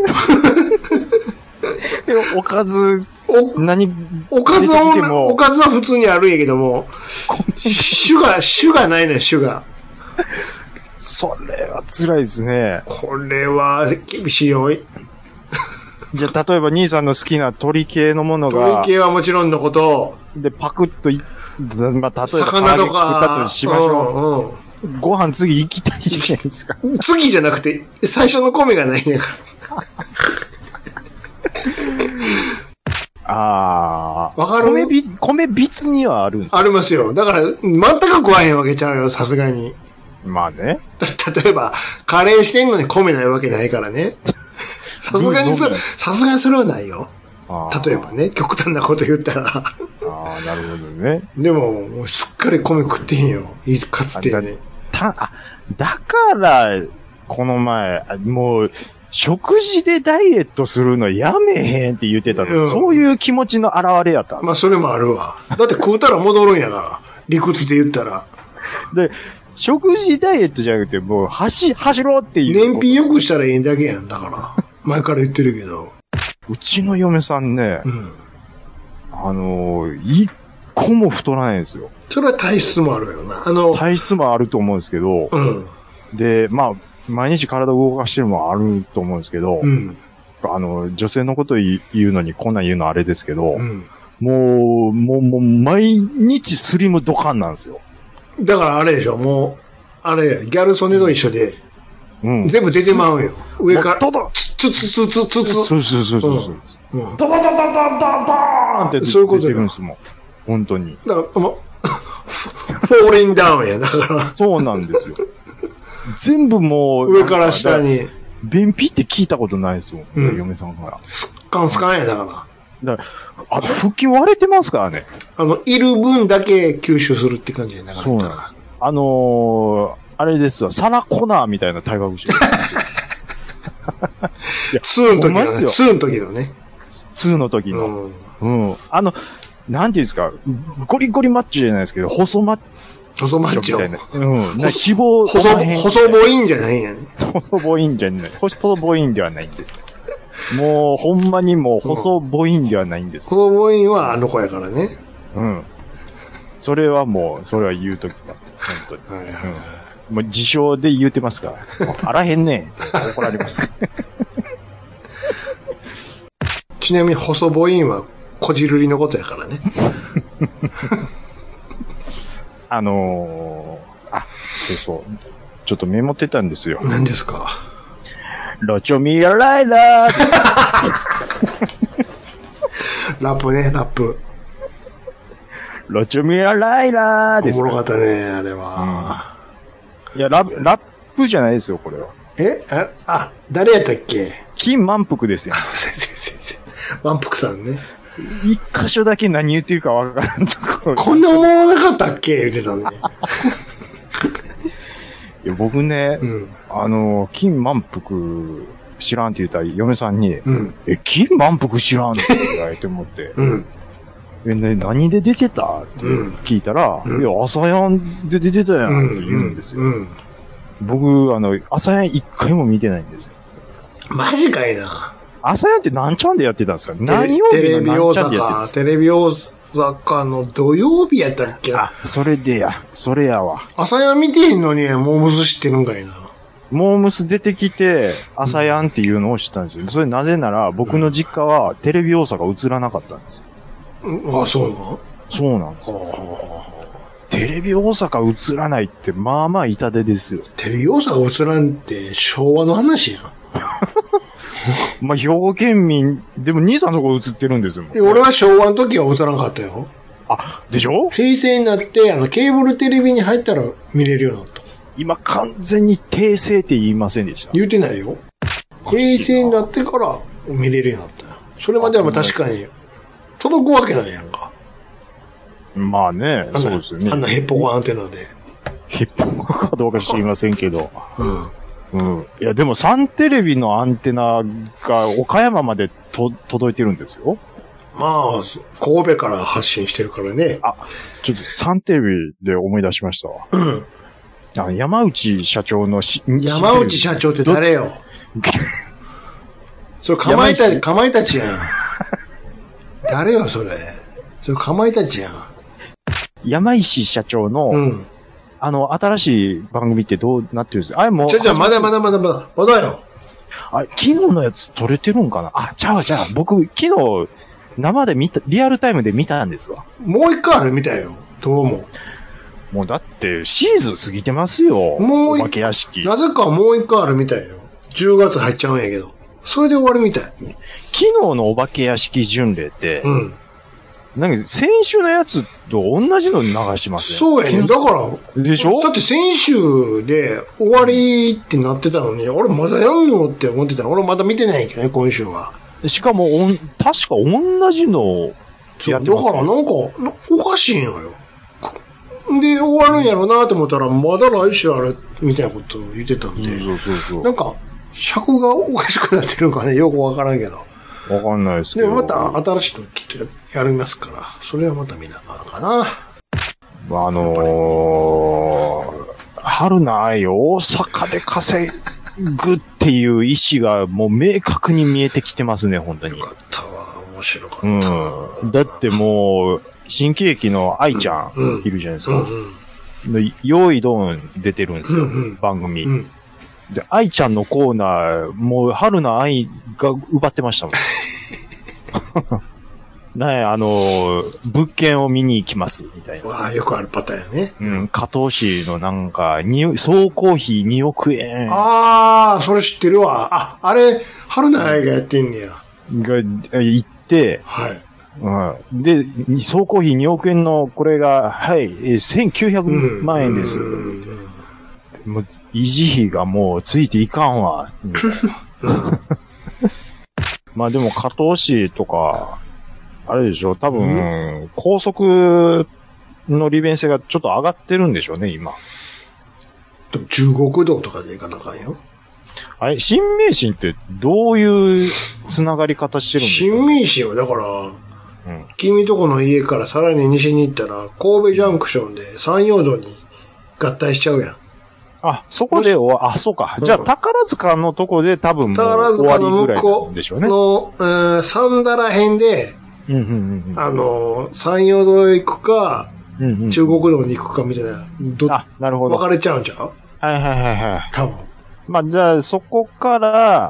おかず、お、何、 おかずは、おかずは普通にあるんやけども、シュガー、シュガーないのよ、シュガー。 それは辛いですね。 これは厳しいよ。 じゃあ、例えば兄さんの好きな鳥系のものが。 鳥系はもちろんのこと。 で、パクッとい、まあ、例えば、 魚とか。 食ったとしましょう。 うんうん、ご飯次行きたいじゃないですか。 次じゃなくて、最初の米がないんやから。 ああ。 わかる？ 米び、米別にはあるんですか？ ありますよ。だから、全く食わへんわけちゃうよ、さすがに。 まあね。 例えば、カレーしてんのに米ないわけないからね。さすがにそれ、さすがにそれはないよ。例えばね、極端なこと言ったら。ああ、なるほどね。 でも、もうすっかり米食ってんよ。かつてね。 た、あ、だから、この前、もう、食事でダイエットするのやめへんって言ってたの、うん、そういう気持ちの表れやったんです。 まあ、それもあるわ。だって食うたら戻るんやから。理屈で言ったら。 で、食事ダイエットじゃなくて、もう、走、走ろうっていう。 燃費良くしたらいいだけやん。だから。前から言ってるけど。 うちの嫁さんね、 うん、 あのー、一個も太らないんですよ。 それは体質もあるよな。あの、 体質もあると思うんですけど、 うん、 で、まあ、毎日体を動かしてるのもあると思うんですけど、 うん、 あの、女性のこと言うのにこんなん言うのあれですけど、 うん、 もう、もう、もう、毎日スリムドカンなんですよ。 だからあれでしょ、もう、あれ、ギャル曽根と一緒で、うん、全部出てまうよ。上から、 ドドツツツツツツ。 そうそうそうそう。うん、ドドドドドドドーンってそういうこと出てくるんですもん。本当に。 だから、もう、フォーリンダウンや、だから。 そうなんですよ。全部もう、 上から下に。 便秘って聞いたことないですよ。 うん、 嫁さんから。 スッカンスカンやだから。 だから、あ、腹筋割れてますからね。 あの、いる分だけ吸収するって感じやな。 そうなんです。あのー、あれですわ、サラコナーみたいな体格してる。 ツーの時のね。ツーの時のね。 ツーの時の。うん。うん。あの、なんていうんですか、ゴリゴリマッチョじゃないですけど、細マッチョ。 細マッチョ。 みたいな。うん。脂肪。 細、細ボインじゃないんやね。 細ボインじゃない。細ボインではないんです。もう、ほんまにもう、細ボインではないんです。 細ボインはあの子やからね。 うん。それはもう、それは言うときます。本当に。はいはいはい。もう自称で言うてますから。あらへんねん。怒られます。 ちなみに細ボインはこじるりのことやからね。 あのー、あ、そうそう。ちょっとメモってたんですよ。 何ですか？ ロチョミアライラーラップね、ラップ。 ロチョミアライラーです。 おもろかったね、あれは。 うん、いやラ、ラップじゃないですよ、これは。 えあ、あ、誰やったっけ？ 金満腹ですよ。 先生先生。満腹さんね。 一箇所だけ何言ってるかわからんところ。 こんな思わなかったっけ言ってたね。 いや僕ね、 うん、 あの、金満腹知らんって言ったら嫁さんに、 うん、 え、金満腹知らんって言われて思って、 うん、 え、ね、何で出てたって聞いたら、うん、いや、朝やんで出てたやんって言うんですよ。うんうん、僕、あの、朝やん一回も見てないんですよ。 マジかいな。 朝やんって何チャンでやってたんですか？何曜日の何チャンでやってるんですか？ テレビ大阪の土曜日やったっけ？ あ、それでや。それやわ。 朝やん見てへんのに、モームス知ってるんかいな。 モームス出てきて、朝やんっていうのを知ったんですよ。それなぜなら、僕の実家はテレビ大阪映らなかったんですよ。 うん、あ、そうなの？ そうなんですよ。テレビ大阪映らないって、まあまあ痛手ですよ。 テレビ大阪映らんって昭和の話やん。 まあ、兵庫県民、でも兄さんのとこ映ってるんですよ。 俺は昭和の時は映らんかったよ。 あ、でしょ？ 平成になって、あの、ケーブルテレビに入ったら見れるようになった。 今完全に訂正って言いませんでした？ 言うてないよ。平成になってから見れるようになったよ。それまではまあ確かに、届くわけないやんか。 まあね、そうですよね。 あんなヘッポコアンテナで。 ヘッポコかどうか知りませんけど。 うん。 うん。いや、でもサンテレビのアンテナが岡山までと届いてるんですよ。 まあ、神戸から発信してるからね。 あ、ちょっとサンテレビで思い出しましたわ。 うん。 あ山内社長のし、 山内社長って誰よ？それ、かまいたち、かまいたちやん。誰よ、それ。それ、かまいたちやん。 山石社長の、うん。あの、新しい番組ってどうなってるんですか？あれもう。 じゃじゃまだまだまだまだ、まだよ。 あれ、昨日のやつ撮れてるんかな？あ、ちゃうちゃう。僕、昨日、生で見た、リアルタイムで見たんですわ。 もう一回あれ見たよ。どうも。 もうだって、シーズン過ぎてますよ。もう、お化け屋敷。 なぜかもう一回あるみたいよ。じゅうがつ入っちゃうんやけど。それで終わるみたい。昨日のお化け屋敷巡礼って、うん。なんか、先週のやつと同じの流しますね。そうやね。だから、 でしょ？ だって先週で終わりってなってたのに、俺まだやんのって思ってた。俺まだ見てないけどね、今週は。 しかも、おん、確か同じのやってます、ね。だからなんか、おかしいのよ。で、終わるんやろうなと思ったら、まだ来週あれ、みたいなことを言ってたんで。 そうそうそう。 なんか、尺がおかしくなってるのかね、よくわからんけど。 わかんないですけど。 でもまた新しいのきっとやりますから、それはまた見なあかんかな。 あのー、春の愛を大阪で稼ぐっていう意思がもう明確に見えてきてますね、本当に。 よかったわ、面白かった。 うん。だってもう、新喜劇の愛ちゃんいるじゃないですか。うんうん、用意ドン出てるんですよ、うんうん、番組。うんで、愛ちゃんのコーナー、もう春の愛が奪ってましたもん。ねえ、あの、物件を見に行きます、みたいな。 わあ、よくあるパターンやね。 うん、加東市のなんか、に、総工費におくえん。 ああ、それ知ってるわ。あ、あれ、春の愛がやってんねや。 が、行って、 はい。 うん、で、総工費におくえんの、これが、はい、せんきゅうひゃくまんえんです。 もう維持費がもうついていかんわ。まあでも加東市とか、あれでしょ、多分、うん、高速の利便性がちょっと上がってるんでしょうね、今。 中国道とかで行かなあかんよ。 あれ、新名神ってどういうつながり方してるんですか？ 新名神はだから、うん、君とこの家からさらに西に行ったら、神戸ジャンクションで山陽道に合体しちゃうやん。 あ、そこで終わ、あ、そうか。じゃあ、宝塚のとこで多分もう終わりぐらいなんでしょうね。 宝塚の、うん、三田ら辺で、うんうんうん、あの、山陽道へ行くか、うんうん、中国道に行くかみたいな、どあ、なるほど。 分かれちゃうんちゃう？ はいはいはいはい。 多分。 まあ、じゃあ、そこから、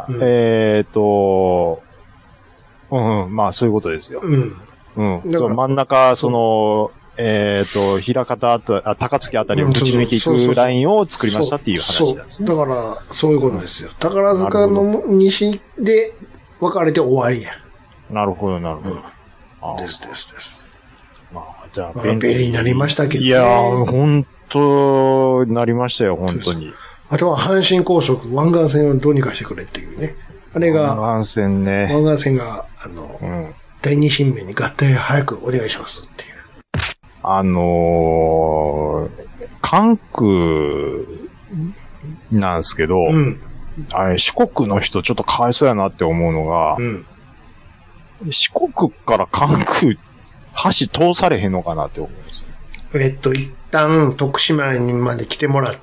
うん、えっ、ー、と、うん、うん、まあ、そういうことですよ。うん。うん。その真ん中、その、えっ、ー、と、平方あた、あ、高槻あたりをぶち抜いていくラインを作りましたっていう話なんですね。 だから、そういうことですよ。宝塚の西で分かれて終わりや。 なるほど、なるほど。 うん、ですですです。 まあ、じゃあ、 便利になりましたけどね。 いやー、本当なりましたよ、本当に。 あとは阪神高速湾岸線をどうにかしてくれっていうね。あれが、 湾岸線ね。 湾岸線が、あの、うん、第二新名に合体早くお願いしますっていう。 あのー、関空なんですけど、うん、あれ四国の人ちょっとかわいそうやなって思うのが、うん、四国から関空、橋通されへんのかなって思うんですよ。 えっと、一旦徳島にまで来てもらって、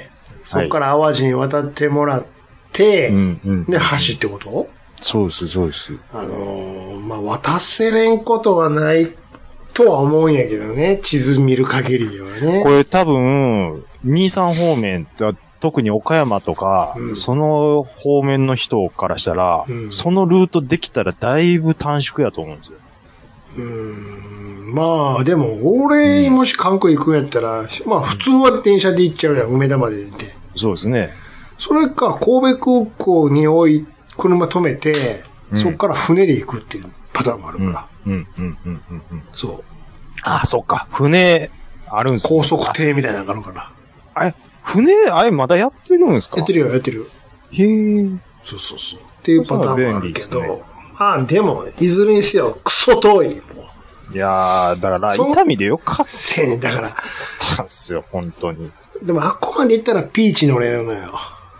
そこから淡路に渡ってもらって、はい、うんうん、で、橋ってこと？ そうです、そうです。 あのー、まあ、渡せれんことはないとは思うんやけどね。地図見る限りではね。 これ多分、にじゅうさん方面、特に岡山とか、うん、その方面の人からしたら、うん、そのルートできたらだいぶ短縮やと思うんですよ。 うーん、まあ、でも、俺、もし関空行くんやったら、うん、まあ、普通は電車で行っちゃうやん、梅田まで出て。 そうですね。 それか、神戸空港に置い、車止めて、うん、そこから船で行くっていうパターンもあるから。 うん、うん、うん、うん、うん。 そう。 ああ、そっか。船、あるんすね。高速艇みたいなのがあるから。 あれ、船、あれまだやってるんですか？ やってるよ、やってるよ。 へえ。 そうそうそう。っていうパターンもあるけど、ね、まあでも、いずれにせよ、クソ遠い。もういやー、だから、痛みでよかった。 せね、だから。 たんすよ、本当に。 でも、あっこまで行ったらピーチ乗れるのよ。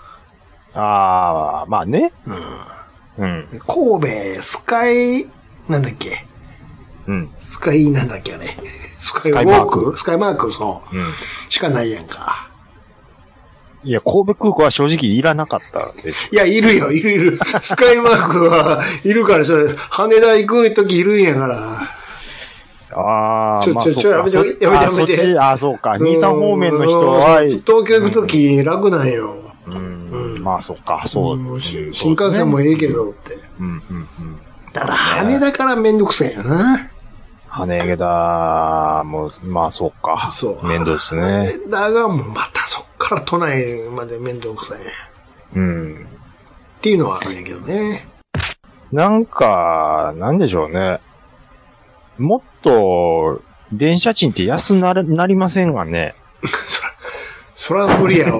ああ、まあね。 うん。うん。神戸、スカイ、なんだっけ。 うん。 スカイ、なんだっけあれ。スカイマークスカイマーク、そう。うん。しかないやんか。 いや、神戸空港は正直いらなかったです。 いや、いるよ、いるいる。スカイマークはいるから、羽田行くときいるんやから。 ああ、 ちょ、ちょ、ちょ、やめて、やめて、やめて。 ああ、そうか。にじゅうさん方面の人は。 東京行くとき楽なんよ。 うん。うん、まあ、そっか、そう、うん。 新幹線もええけどって。うん、うん、うん。ただ、羽田からめんどくさいよな。 羽田も、まあ、そっか。そう。面倒ですね。 羽田がもうまたそっから都内まで面倒くさい。 うん。 っていうのはあるんやけどね。 なんか、なんでしょうね。もっと、電車賃って安なる、なりませんがね。 そら、そら無理やわ。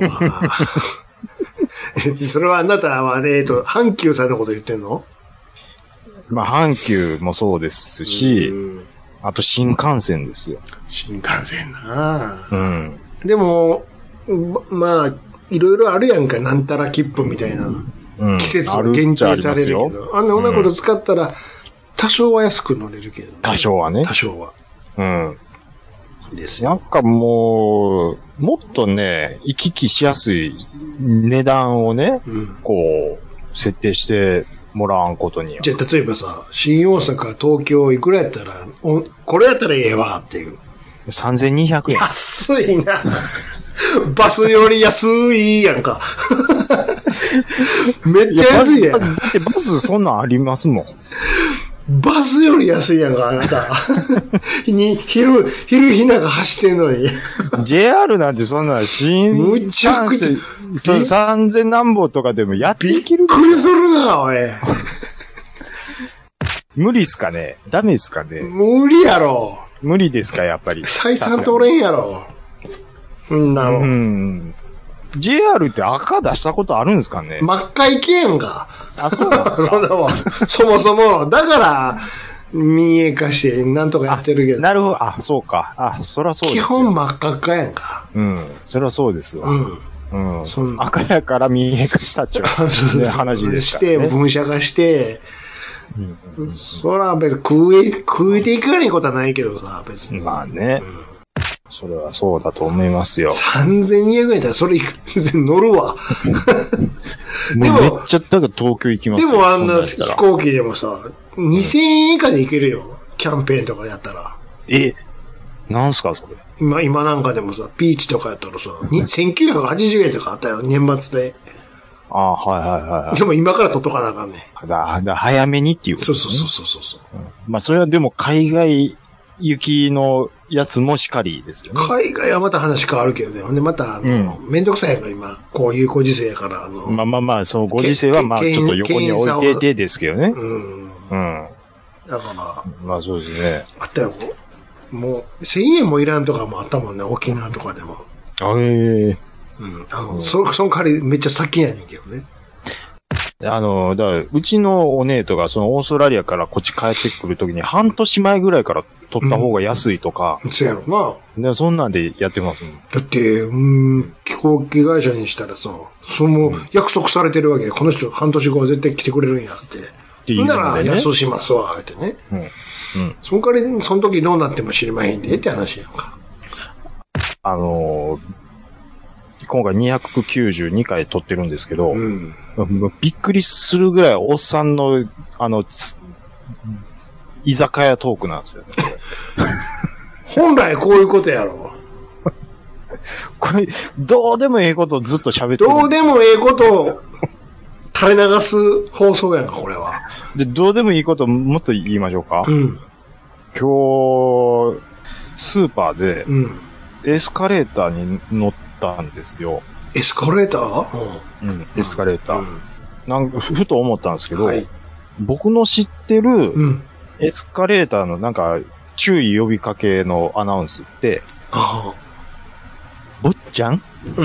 それはあなたはね、えっと、阪急さんのこと言ってんの？ まあ、阪急もそうですし、あと新幹線ですよ。 新幹線なぁ。うん。でも、まあ、いろいろあるやんか、なんたら切符みたいな。うん、季節は限定されるけど。あんなうなこと使ったら、多少は安く乗れるけど、ね。 多少はね。 多少は。 うん。ですよ。なんかもう、もっとね、行き来しやすい値段をね、うん、こう、設定してもらわんことには。 じゃあ、例えばさ、新大阪、東京、いくらやったら、おこれやったらええわっていう。 さんぜんにひゃくえん。 安いな。バスより安いやんか。めっちゃ安いやん。 だってバスそんなんありますもん。 バスより安いやんか、あなた。に、昼、昼日中走ってんのに。 ジェイアール なんてそんな、新むちゃくちゃ、 さんぜんなんぼとかでもやっていける。 びっくりするな、おい。 無理っすかね？ダメっすかね？ 無理やろ。 無理ですか、やっぱり。 採算取れんやろ。うんなの。 うん。 ジェイアール って赤出したことあるんですかね？ 真っ赤いけんが。 あ、そうなんですか。 そうだわ。そもそも、だから、民営化して、なんとかやってるけど。 なるほど。あ、そうか。あ、そらそうですよ。 基本真っ赤っかやんか。 うん。そらそうですわ。うん。うん。 そんな赤やから民営化したっちゅう、ね、話ですからね。 して、分社化して、うん、そら別に食え、食えていかないことはないけどさ、別に。 まあね。うん、それはそうだと思いますよ。 さんぜんにひゃくえんだったらそれ乗るわ。 でも、めっちゃ、だから東京行きますよ。 でもあんな飛行機でもさ、にせんえん以下で行けるよ。キャンペーンとかやったら。 え、なんすかそれ。 今、今なんかでもさ、ピーチとかやったらさ、せんきゅうひゃくはちじゅうえんとかあったよ、年末で。 ああ、はいはいはい。 でも今から取っとかなあかんね。 だ、だ、早めにっていうことですね。そうそうそうそう、うん。 まあ、それはでも海外行きのやつもしかりですよね。 海外はまた話変わるけどね。ほんでまた、あの、うん、めんどくさいやから今、こういうご時世やから、あの。 まあまあまあ、そのご時世はまあちょっと横に置いててですけどね。うん。うん。 だから。 まあそうですね。 あったよ。もう、せんえんもいらんとかもあったもんね、沖縄とかでも。 あええ。 うん。あの、うん、そ、その代わりめっちゃ先やねんけどね。 あの、だから、うちのお姉とか、そのオーストラリアからこっち帰ってくるときに、半年前ぐらいから取った方が安いとか。 うん、そうやろな。で、そんなんでやってますもん。 だって、うん、飛行機会社にしたらさ、その、約束されてるわけで、この人半年後は絶対来てくれるんやって。っていうので、ね。なら、安しますわ、ってね。うん。うん。その代わり、その時どうなっても知りまへんで、って話やんか。 あのー、今回にひゃくきゅうじゅうにかい撮ってるんですけど、うん、びっくりするぐらいおっさんの、あの、居酒屋トークなんですよね。 本来こういうことやろ。 これ、どうでもええことをずっと喋ってる。 どうでもええことを垂れ流す放送やんか、これは。 で、どうでもいいこともっと言いましょうか。うん、今日、スーパーで、エスカレーターに乗って、たんですよ。 エスカレーター？ うん、エスカレーター。うん、なんかふと思ったんですけど、はい、僕の知ってるエスカレーターのなんか注意呼びかけのアナウンスって、坊っちゃん、うん、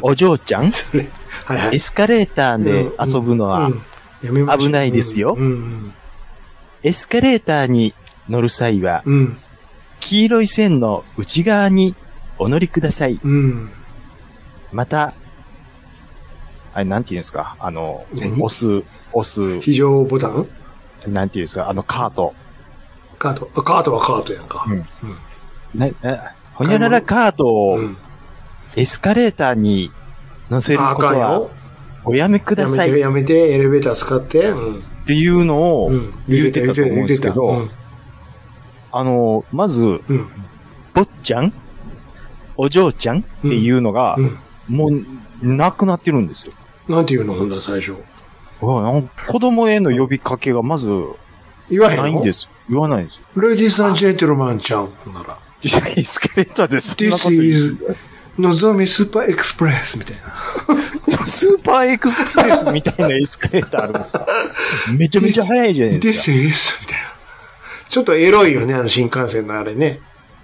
お嬢ちゃん、はいはい、エスカレーターで遊ぶのは危ないですよ。エスカレーターに乗る際は、うん、黄色い線の内側にお乗りください。うんまた、あれ、なんて言うんですかあの、押す、押す。 非常ボタンなんて言うんですかあの、カート。 カート。カートはカートやんか。うん。うん、 な、な、ほにゃららカートを、エスカレーターに乗せることは、おやめください。 やめて、やめて、エレベーター使って。うん、 っていうのを言ってたと思うんですけど、うん、あの、まず、うん、坊っちゃんお嬢ちゃんっていうのが、うんうんもう、なくなってるんですよ。 なんて言うのほんだ、最初。 子供への呼びかけがまず、 言わへんのないんです。言わないんですよ。 レディース&ジェントルマンちゃん、ほんなら。 エスカレーターでそんなこと言う。This is のぞみスーパーエクスプレスみたいな。スーパーエクスプレスみたいなエスカレーターあるんですよ。めちゃめちゃ速いじゃないですか。 This is みたいな。ちょっとエロいよね、あの新幹線のあれね。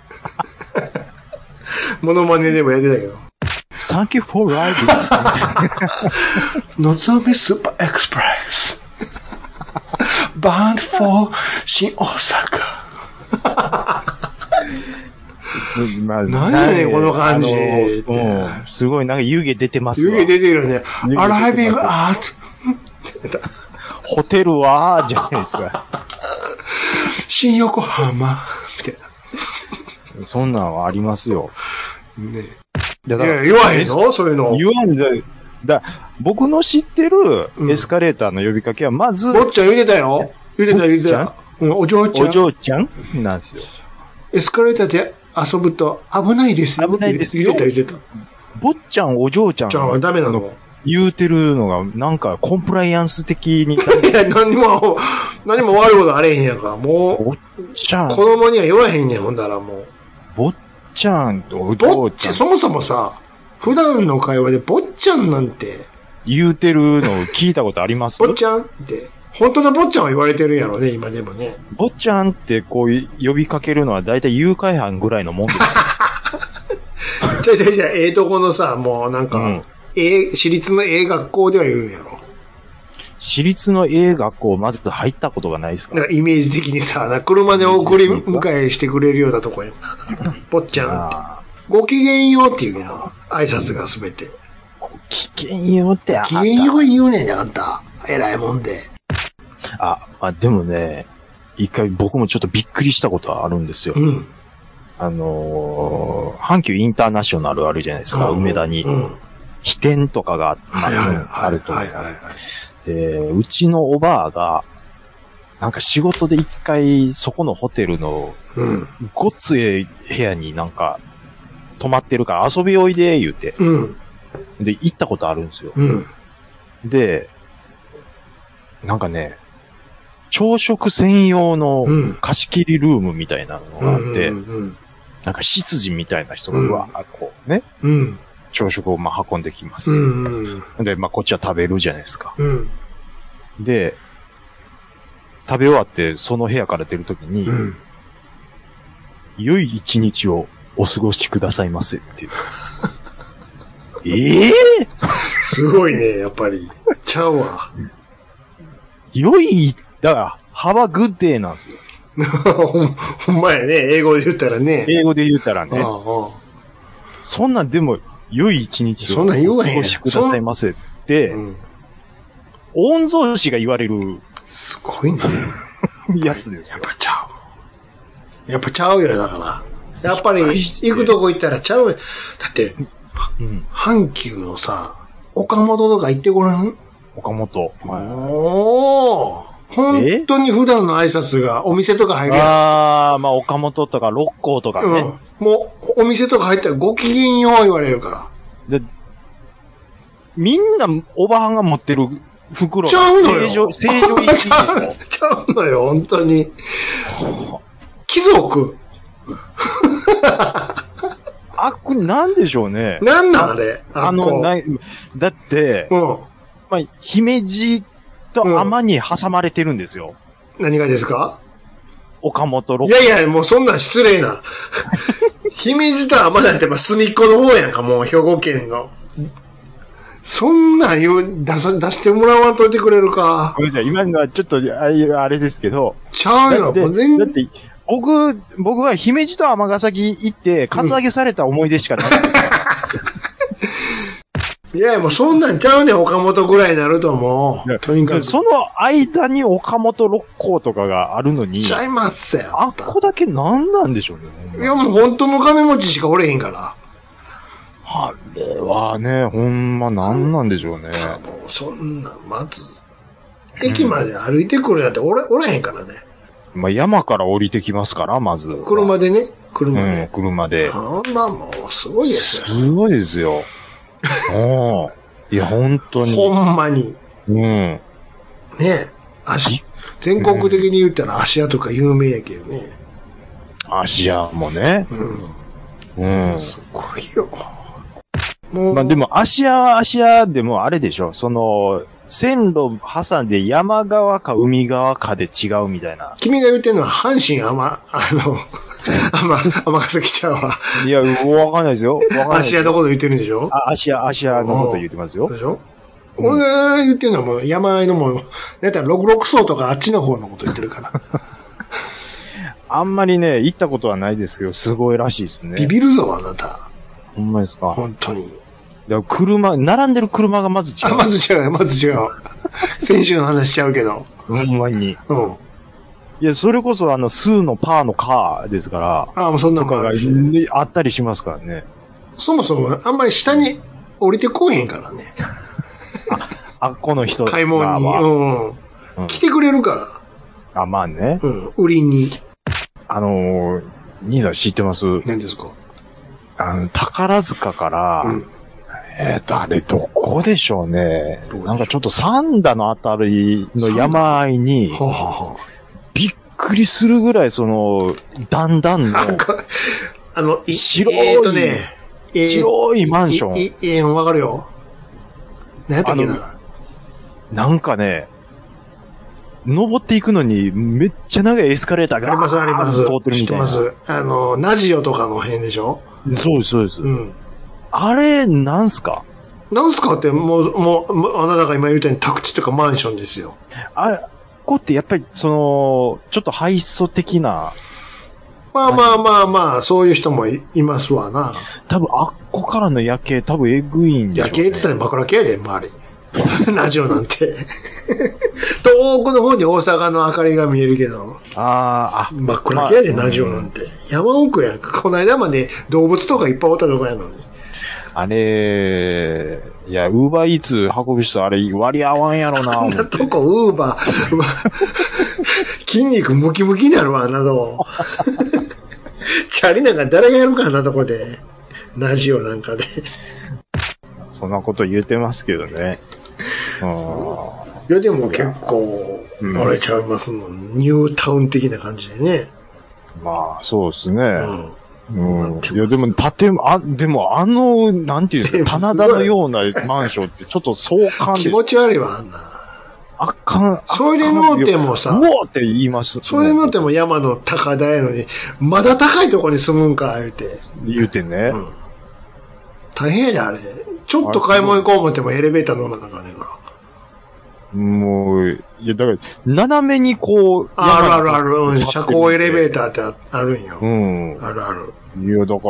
モノマネでもやってたけど。 Thank you for riding. のぞみスーパーエクスプレス。Bound for 新大阪。まあ、何やねん、この感じ。 うん。すごい、なんか湯気出てますわ。 湯気出てるね。Arriving at ホテルは、じゃないですか。 新横浜。みたいな。そんなんはありますよ。 ねいや、言わへんのそういうの。 言わんだ。だ、僕の知ってるエスカレーターの呼びかけは、まず。 坊っちゃん言うてたよ。言うてた言うてた。うん、お嬢ちゃん。 お嬢ちゃんなんですよ。 エスカレーターで遊ぶと危ないですよ。 危ないですよ。 言うてた言うてた。 坊っちゃん、お嬢ちゃん。 じゃあダメなの言うてるのが、なんかコンプライアンス的に。いや、何も、何も悪いことあれへんやんか。もう、 坊っちゃん。 子供には言わへんねん、ほんだらもう。 坊っちゃんとお嬢ちゃん。そもそもさ、普段の会話で坊っちゃんなんて。 言うてるのを聞いたことあります坊っちゃんって。本当の坊っちゃんは言われてるんやろね、今でもね。 坊っちゃんってこう呼びかけるのは大体誘拐犯ぐらいのもんです。 じゃあじゃあじゃあ、ええとこのさ、もうなんか、うん、 え、私立のええ学校では言うんやろ。 私立のええ学校まず入ったことがないですか？ だからイメージ的にさ、車で送り迎えしてくれるようなとこやんな。ぽっちゃんって。ごきげんようって言うけど、挨拶がすべて。 ごきげんようってあった。 ごきげんよう言うねんね、あんた。偉いもんで。 あ、あ、でもね、一回僕もちょっとびっくりしたことはあるんですよ。 うん。 あのー、阪急インターナショナルあるじゃないですか、うん、梅田に。うん。飛天とかが、まあ、はいはいはい、あると思う。はいはいはい。で、うちのおばあが、なんか仕事で一回そこのホテルの、ごっつええ部屋になんか泊まってるから遊びおいで、言うて。うん。で、行ったことあるんですよ。うん。で、なんかね、朝食専用の貸し切りルームみたいなのがあって、なんか執事みたいな人が、うわ、こうね。うん。朝食をまあ運んできます。うんうん、で、まあこっちは食べるじゃないですか。うん、で、食べ終わってその部屋から出るときに、うん、良い一日をお過ごしくださいませっていう。ええー、 すごいね、やっぱり。ちゃうわ。 良い、だから、Have a good dayなんですよ。 ほんまやね、英語で言ったらね。 英語で言ったらね。ああああそんなんでも、良い一日をお過ごしくださいませって、うん、御曹司が言われる。 すごいね。 やつですよ。 やっぱちゃう。やっぱちゃうよ、だから。やっぱり、行くとこ行ったらちゃうよ。だって、うん、阪急のさ、岡本とか行ってごらん。 岡本。 おー。本当に普段の挨拶がお店とか入るやん。 ああ、まあ岡本とか六甲とかね。 うん。もう、お店とか入ったらごきげんよう言われるから。で、 みんなおばはんが持ってる袋がちゃうのよ。 正常、正常一ちゃう、ちゃうのよ、本当に。貴族。 あっこなんでしょうね。 なんなんあれあの、なだって、うん、まあ、姫路と天に挟まれてるんですよ。 うん、何がですか？ 岡本六。 いやいや、もうそんなん失礼な。姫路と天なんて隅っこの方やんか、もう兵庫県の。そんなん言う、出さ、出してもらわんといてくれるか。 ごめんなさい、今のはちょっと、あ, あれですけど。 ちゃうよ、 だって、だって僕、僕は姫路と尼崎行って、カツアゲされた思い出しかないんですよ。 いやいや、もうそんなんちゃうねん、岡本ぐらいになるともう。とにかく。 その間に岡本六甲とかがあるのに。 ちゃいますよ。 あっこだけなんなんでしょうね。 いや、もう本当の金持ちしかおれへんから。 あれはね、ほんまなんなんでしょうね。 もうそんな、まず、駅まで歩いてくるなんておれ、おらへんからね。 まあ、山から降りてきますから、まず。 車でね。車で。 うん、車で。 そんなもう、すごいですよ。すごいですよ。おいや、本当に。 ほんまに。 うん。 ねえ。足、全国的に言ったら芦屋とか有名やけどね。 芦屋もね。うん。うん。 すごいよ。 もうまあでも、芦屋は芦屋でもあれでしょ。その、線路挟んで山側か海側かで違うみたいな。 君が言ってるのは阪神甘、あの、甘、甘崎ちゃうわ。 いや、わかんないですよ。わかんない。 芦屋のこと言ってるんでしょ？ あ、芦屋、芦屋のこと言ってますよ。 でしょ？うん、俺が言ってるのはもう山あいのもう、だいたら六六層とかあっちの方のこと言ってるから。 あんまりね、行ったことはないですけど、すごいらしいですね。 ビビるぞ、あなた。 ほんまですか？ 本当に。 だから車、並んでる車がまず違う。 あ、まず違う、まず違う。先週の話しちゃうけど。 ほんまに。 うん。 いや、それこそあの、数のパーのカーですから。 ああ、もうそんなのがあったりしますからね。 そもそも、あんまり下に降りてこへんからね。 あ、あっこの人。 買い物に、うんうん。来てくれるから。 あ、まあね。 うん、売りに。 あのー、兄さん知ってます？ 何ですか？ あの、宝塚から、うんえっと、あれ、どこでしょうね。なんかちょっと三田のあたりの山あいに、はははびっくりするぐらい、その、段々の、 あの、 白い、 えー、っとね、 えー、白いマンション。 い、い、えー、わかるよ。何やったっけな。 なんかね、登っていくのに、めっちゃ長いエスカレーターがあります、あります。 通ってるみたいな。 知ってます。あの、ナジオとかの辺でしょ？ そうです、そうです。 うん。 あれ、なんすか？ なんすかって、もう、もう、あなたが今言ったように宅地とかマンションですよ。 あれ、ここってやっぱり、その、ちょっとハイソ的な。 まあまあまあまあ、そういう人も い, いますわな。 多分、あっこからの夜景、多分エグいんでしょうね。 夜景って言ったら枕系やで、周り。ラジオなんて。遠くの方に大阪の明かりが見えるけど。 ああ、あ。 真っ暗系やで、ラジオなんて。山奥やんか。この間まで動物とかいっぱいおったとこやのに。 あれ、いや、ウーバーイーツ運ぶ人、あれ、割り合わんやろな。 あんなとこ、ウーバー。筋肉ムキムキになるわ、あんなとこ。チャリなんか誰がやるか、あんなとこで。ラジオなんかで。 そんなこと言うてますけどね。 いや、でも結構、あれちゃいますの、うん、ニュータウン的な感じでね。 まあ、そうですね。 うんうん、いや、でも、建あ、でも、あの、なんていうんですか、棚田のようなマンションって、ちょっと壮観で。 気持ち悪いわ、あんな。 あかん。 それで乗ってもさ、 うおーって言います。 それで乗っても山の高台やのに、まだ高いところに住むんか、言うて。 言うてね。 うん。大変やで、あれ。ちょっと買い物行こう思ってもエレベーター乗らなあかんねんから。 もう、いや、だから、斜めにこう、 あるあるある、うん、車高エレベーターってあるんよ。 うん。 あるある。 いや、だから、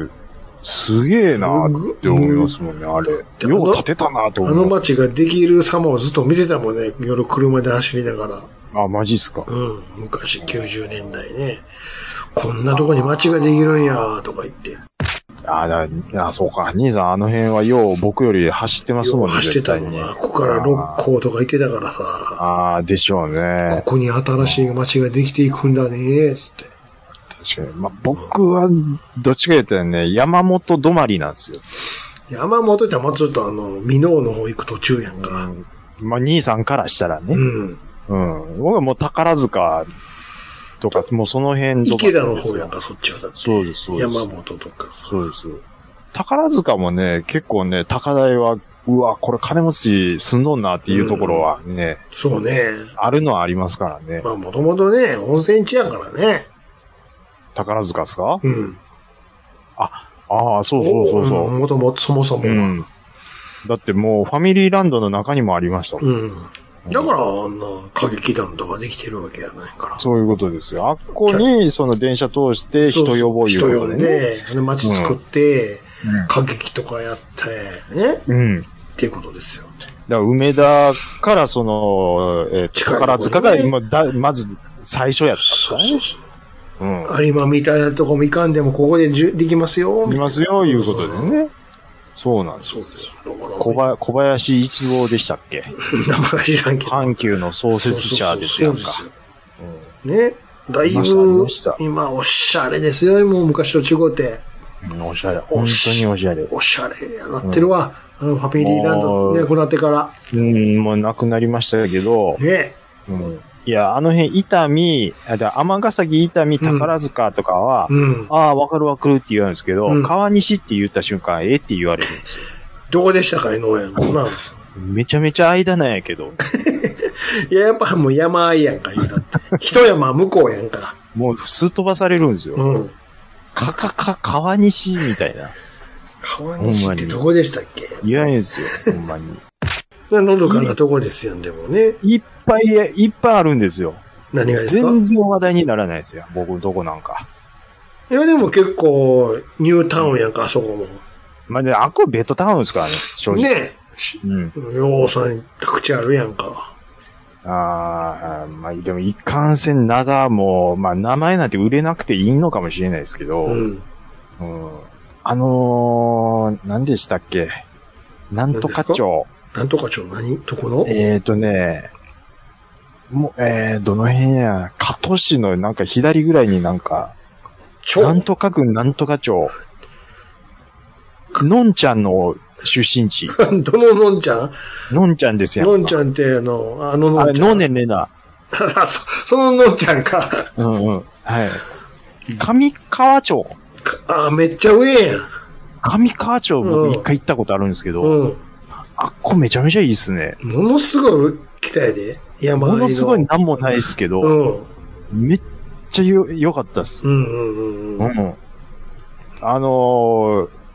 すげえなって思いますもんね、あれ。よう建てたなと思います。 あの街ができる様をずっと見てたもんね、夜車で走りながら。 あ、マジっすか。 うん、昔きゅうじゅうねんだいね。こんなとこに街ができるんや、とか言って。 あだ、あ、そうか。兄さん、あの辺はよう僕より走ってますもんね。 走ってたのが、ここから六甲とか行ってたからさ。 ああ、でしょうね。 ここに新しい街ができていくんだね、つって。 確かに。まあ、僕は、どっちか言ったらね、山本止まりなんですよ。 山本ってまあちょっとあの、美濃の方行く途中やんか。 うん、まあ、兄さんからしたらね。 うん。 うん。僕はもう宝塚とか、もうその辺とか。 池田の方やんか、そっちはだって。 そうです、そうです。 山本とかさ。 そうです。宝塚もね、結構ね、高台は、うわ、これ金持ち住んどんなっていうところはね。 うん、そうね。 あるのはありますからね。 まあ、もともとね、温泉地やからね。 宝塚ですか？ うん。 あ、ああ、そうそうそうそう。 もともと、そもそもは、うん。 だってもう、ファミリーランドの中にもありましたもん。 うん。だから、あんな歌劇団とかできてるわけやないから。 そういうことですよ。あっこに、その電車通して人呼ぼういうことで、ね。 人呼んで、で街作って、うん、歌劇とかやって、ね。 うん。 っていうことですよ。 だから梅田からその、えー、宝塚が今だ、まず最初やったからね。そうそうそう。うん、 有馬みたいなとこみかんでもここでじゅできますよ。 できますよ、いうことでね。そうなんですよ。そうですよ。小林、小林一郎でしたっけ？ 名前知らんけど。 阪急の創設者ですよ。そうですよ。 うん、ね。だいぶ、今おしゃれですよ、もう昔と違って。 うん、おしゃれ。本当におしゃれ。 おしゃれやなってるわ。うん、ファミリーランドね、こうなってから。 うん、もうなくなりましたけど。 ね。 うん。いや、あの辺、伊丹、天ヶ崎、伊丹、宝塚とかは、うん、ああ、わかるわかるって言うんですけど、うん、川西って言った瞬間、えって言われるんですよ。 どこでしたかいのやんな。 めちゃめちゃ間なんやけど。 いや、やっぱもう山あいやんか、言うたって。一山向こうやんか。 もう、すっ飛ばされるんですよ。うん。かかか、川西みたいな。 川西ってどこでしたっけ？ 言わないですよ、ほんまに。 のどかなとこですよ、でもね。 いっぱい、いっぱいあるんですよ。 何がですか？ 全然話題にならないですよ。僕、どこなんか。 いや、でも結構、ニュータウンやんか、あそこも。 まあ、ね、あっこベッドタウンですからね、正直。 ねえ。うん。ようさん、宅地あるやんか。 ああ、まあ、でも、一貫線長も、まあ、名前なんて売れなくていいのかもしれないですけど。うん。うん、あのー、何でしたっけ？なんとか町。 なんとか町何？どこの？ えーとね、もう、えー、どの辺や、加東市のなんか左ぐらいになんか、なんとか郡なんとか町。のんちゃんの出身地。 どののんちゃん？ のんちゃんですよ。 のんちゃんってあの、あののんちゃん。 あ、のねんれな。 そ、そののんちゃんか。 うんうん。はい。上川町。 あ、めっちゃ上やん。 上川町僕一回行ったことあるんですけど、うん、あっこめちゃめちゃいいっすね。 ものすごい来たやで。山ありの。 ものすごいなんもないっすけど、うん、めっちゃよ、良かったっす。うんうんうんうん。うん、あのー、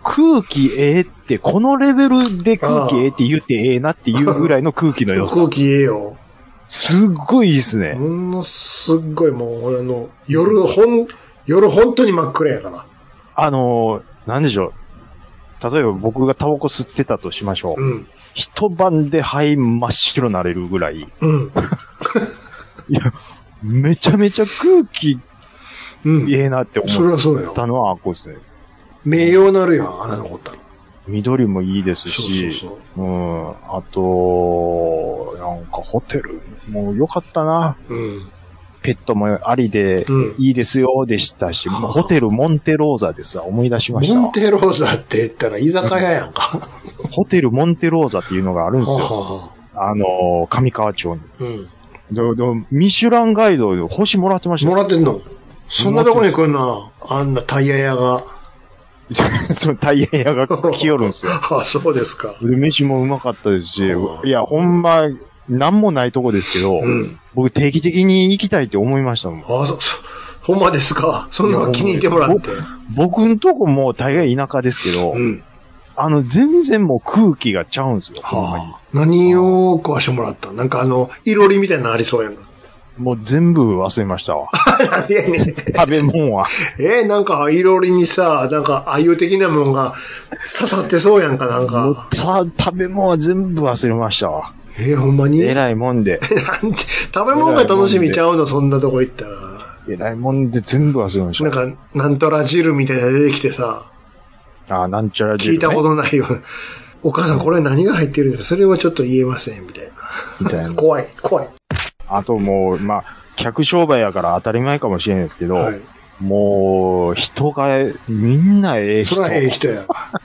空気ええって、このレベルで空気ええって言ってええなっていうぐらいの空気の良さ。 空気ええよ。 すっごいいいっすね。 ものすっごいもう、あの、夜ほん、夜本当に真っ暗やから。 あのー、なんでしょう。例えば僕がタバコ吸ってたとしましょう。うん、一晩で肺真っ白になれるぐらい。うん。いや、めちゃめちゃ空気、うん、ええなって思ったのはこうですね。 名誉なるやん、穴の子ったら。 緑もいいですし、そうそうそう、うん。あと、なんかホテルも良かったな。うん。ペットもありでいいですよでしたし、うん、ホテルモンテローザですわ、思い出しました。 モンテローザって言ったら居酒屋やんか。 ホテルモンテローザっていうのがあるんですよ。あの、上川町に。うん。で、でミシュランガイドで星もらってました。 もらってんの？そんなとこに来んな。あんなタイヤ屋が。 そのタイヤ屋が来よるんですよ。 あ、そうですか。 で、飯もうまかったですし、いや、ほんま、なんもないとこですけど、うん、僕定期的に行きたいって思いましたもん。 あ、そ、そ、ほんまですか。そんな気に入ってもらって。 僕んとこも大概田舎ですけど、うん、あの、全然もう空気がちゃうんですよ。ほんまに。 何を食わしてもらったなんかあの、いろりみたいなのありそうやな。 もう全部忘れましたわ。 何やねん。 食べ物は。 えー、なんか、いろりにさ、なんか、あゆ的なもんが刺さってそうやんか、なんか。 さ、食べ物は全部忘れましたわ。 えー、ほんまにえらいもんで。 なんて、食べ物が楽しみちゃうの、そんなとこ行ったら。 えらいもんで全部忘れました。 なんか、なんとら汁みたいなの出てきてさ。 ああ、なんちゃら汁、 ね。聞いたことないよ。お母さん、これ何が入ってるんですか？それはちょっと言えません、みたいな。みたいな。怖い、怖い。 あともう、まあ、客商売やから当たり前かもしれないですけど、はい、もう、人が、みんなええ人。 そらええ人や。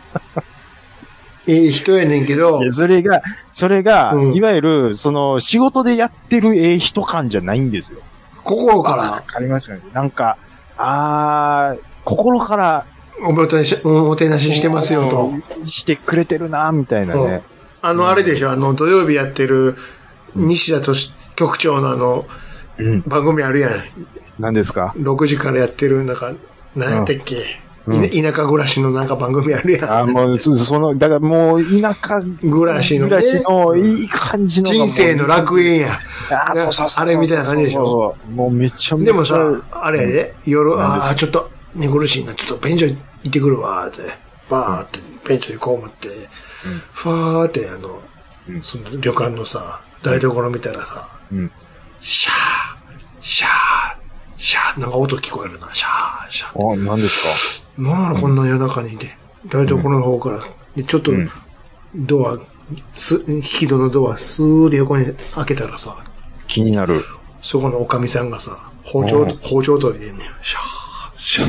ええ人やねんけど。 それが、それが、うん、いわゆる、その、仕事でやってるええ人感じゃないんですよ。 心から。 わかりますかね。なんか、あー、心から、 おもてなし、おもてなししてますよと。 してくれてるな、みたいなね。 あの、あれでしょ、あの、土曜日やってる、西田敏局長のあの、うん、番組あるやん。 何ですか ? ろく 時からやってる、なんか、何やったっけ、うん、田舎暮らしのなんか番組あるやん。 あ、もう、その、だからもう、田舎暮らしの、ね、 暮らしのいい感じの。 人生の楽園や。 あ、そうそうそう。 あれみたいな感じでしょ。 もうめちゃめちゃ。 でもさ、あれやで、夜、ああ、ちょっと寝苦しいな、ちょっと便所行ってくるわ、って。バーって、便所にこう思って、うん、ファーって、あの、うん、その旅館のさ、台所見たらさ、うん、シャー、シャー、シャー、なんか音聞こえるな、シャー、シャー。 あ、何ですか？ なんなのこんな夜中にいて、台所の方から、でちょっと、ドア、す、引き戸のドア、スーで横に開けたらさ、 気になる。 そこのおかみさんがさ、包丁、包丁と入れんねん。シャー、シャ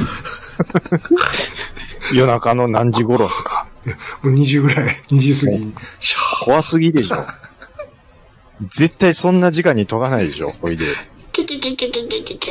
ー。夜中の何時頃っすか？ もうにじぐらい、にじ過ぎ。シャー。 怖すぎでしょ。絶対そんな時間に研がないでしょ、ほいで。 キキキキキキキキ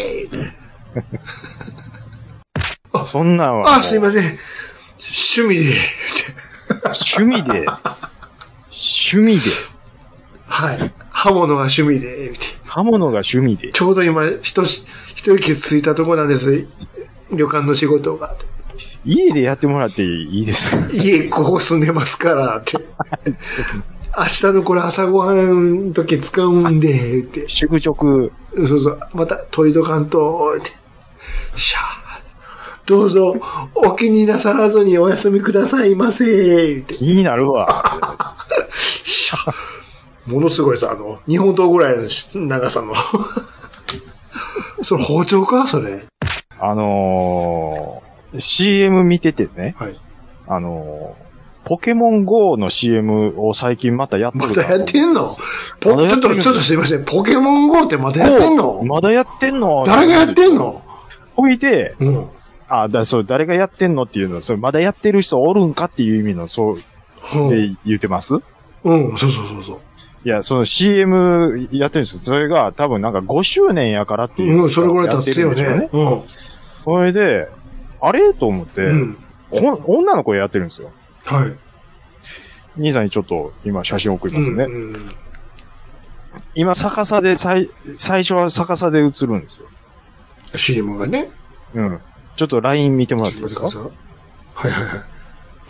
あ、そんなんは。 あ、すいません。趣味で。 趣味で趣味ではい。刃物が趣味で。 刃物が趣味で。 ちょうど今、ひと、一息ついたとこなんです。旅館の仕事が。 家でやってもらっていいですか？ 家、ここ住んでますから、って。明日のこれ朝ごはんの時使うんで、って。 宿直。 そうそう。また、トイドカント、って。シャー。どうぞ、お気になさらずにお休みくださいませ、って。 気になるわ。 シャー。ものすごいさ、あの、日本刀ぐらいの長さの。それ包丁かそれ。 あのー、シーエム 見ててね。 はい。 あのー、ポケモン ゴー の シーエム を最近またやってる。 まだやってんのポちょっと、ちょっとすいません。ポケモン ゴー ってまだやってんのまだやってんの誰がやってんのほいで、 うん。 あ、だ、そう、誰がやってんのっていうのは、それまだやってる人おるんかっていう意味の、そう、で言ってます？ うん、そうそうそうそう。 いや、その シーエム やってるんですよ。それが多分なんかごしゅうねんやからっていう。 うん、それぐらい経つよね。うん。 それで、あれと思って、うん、女の子やってるんですよ。 はい。 兄さんにちょっと今写真送りますね。うんうん、今逆さで、最、最初は逆さで映るんですよ。 シーエム がね。 うん。ちょっと ライン 見てもらっていいですか？はいはいはい。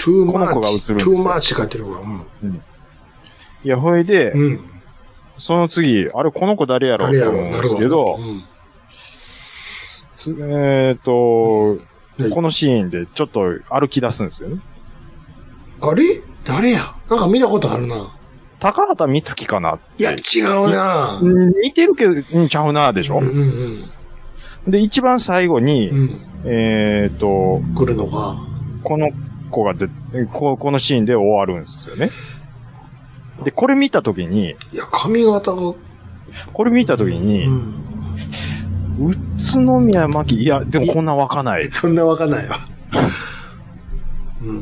too much. この子が映るんですよ。 too much って書いてるわ。 うん。いや、ほいで、 うん。 その次、あれ、この子誰やろうと思うんですけど、 うん、 つえっ、ー、と、 うん、 このシーンでちょっと歩き出すんですよね。あれ誰やなんか見たことあるな。 高畑充希かなって。 いや、違うな。 似てるけど、うん、ちゃうな、でしょ、うんうんうん、で、一番最後に、うん、えっ、ー、と、 来るのが、 この子がでこ、このシーンで終わるんですよね。で、これ見たときに、 いや、髪型が、 これ見たときに、うん、宇都宮真希、いや、でもこんなわかない。 そんなわかんないわ。 うん。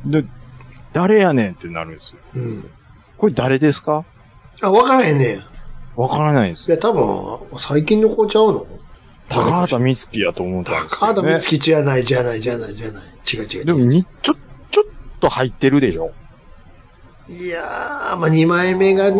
で、誰やねんってなるんですよ。うん。これ誰ですか？ あ、わからへんねん。 わからないんですよ。いや、多分、最近の子ちゃうの？ 高畑充希やと思ったんですよ、ね。 高畑充希じゃない、じゃない、じゃない、じゃない。違う違う違う。 でもに、ちょ、ちょっと入ってるでしょ？ いやー、まあ、にまいめが、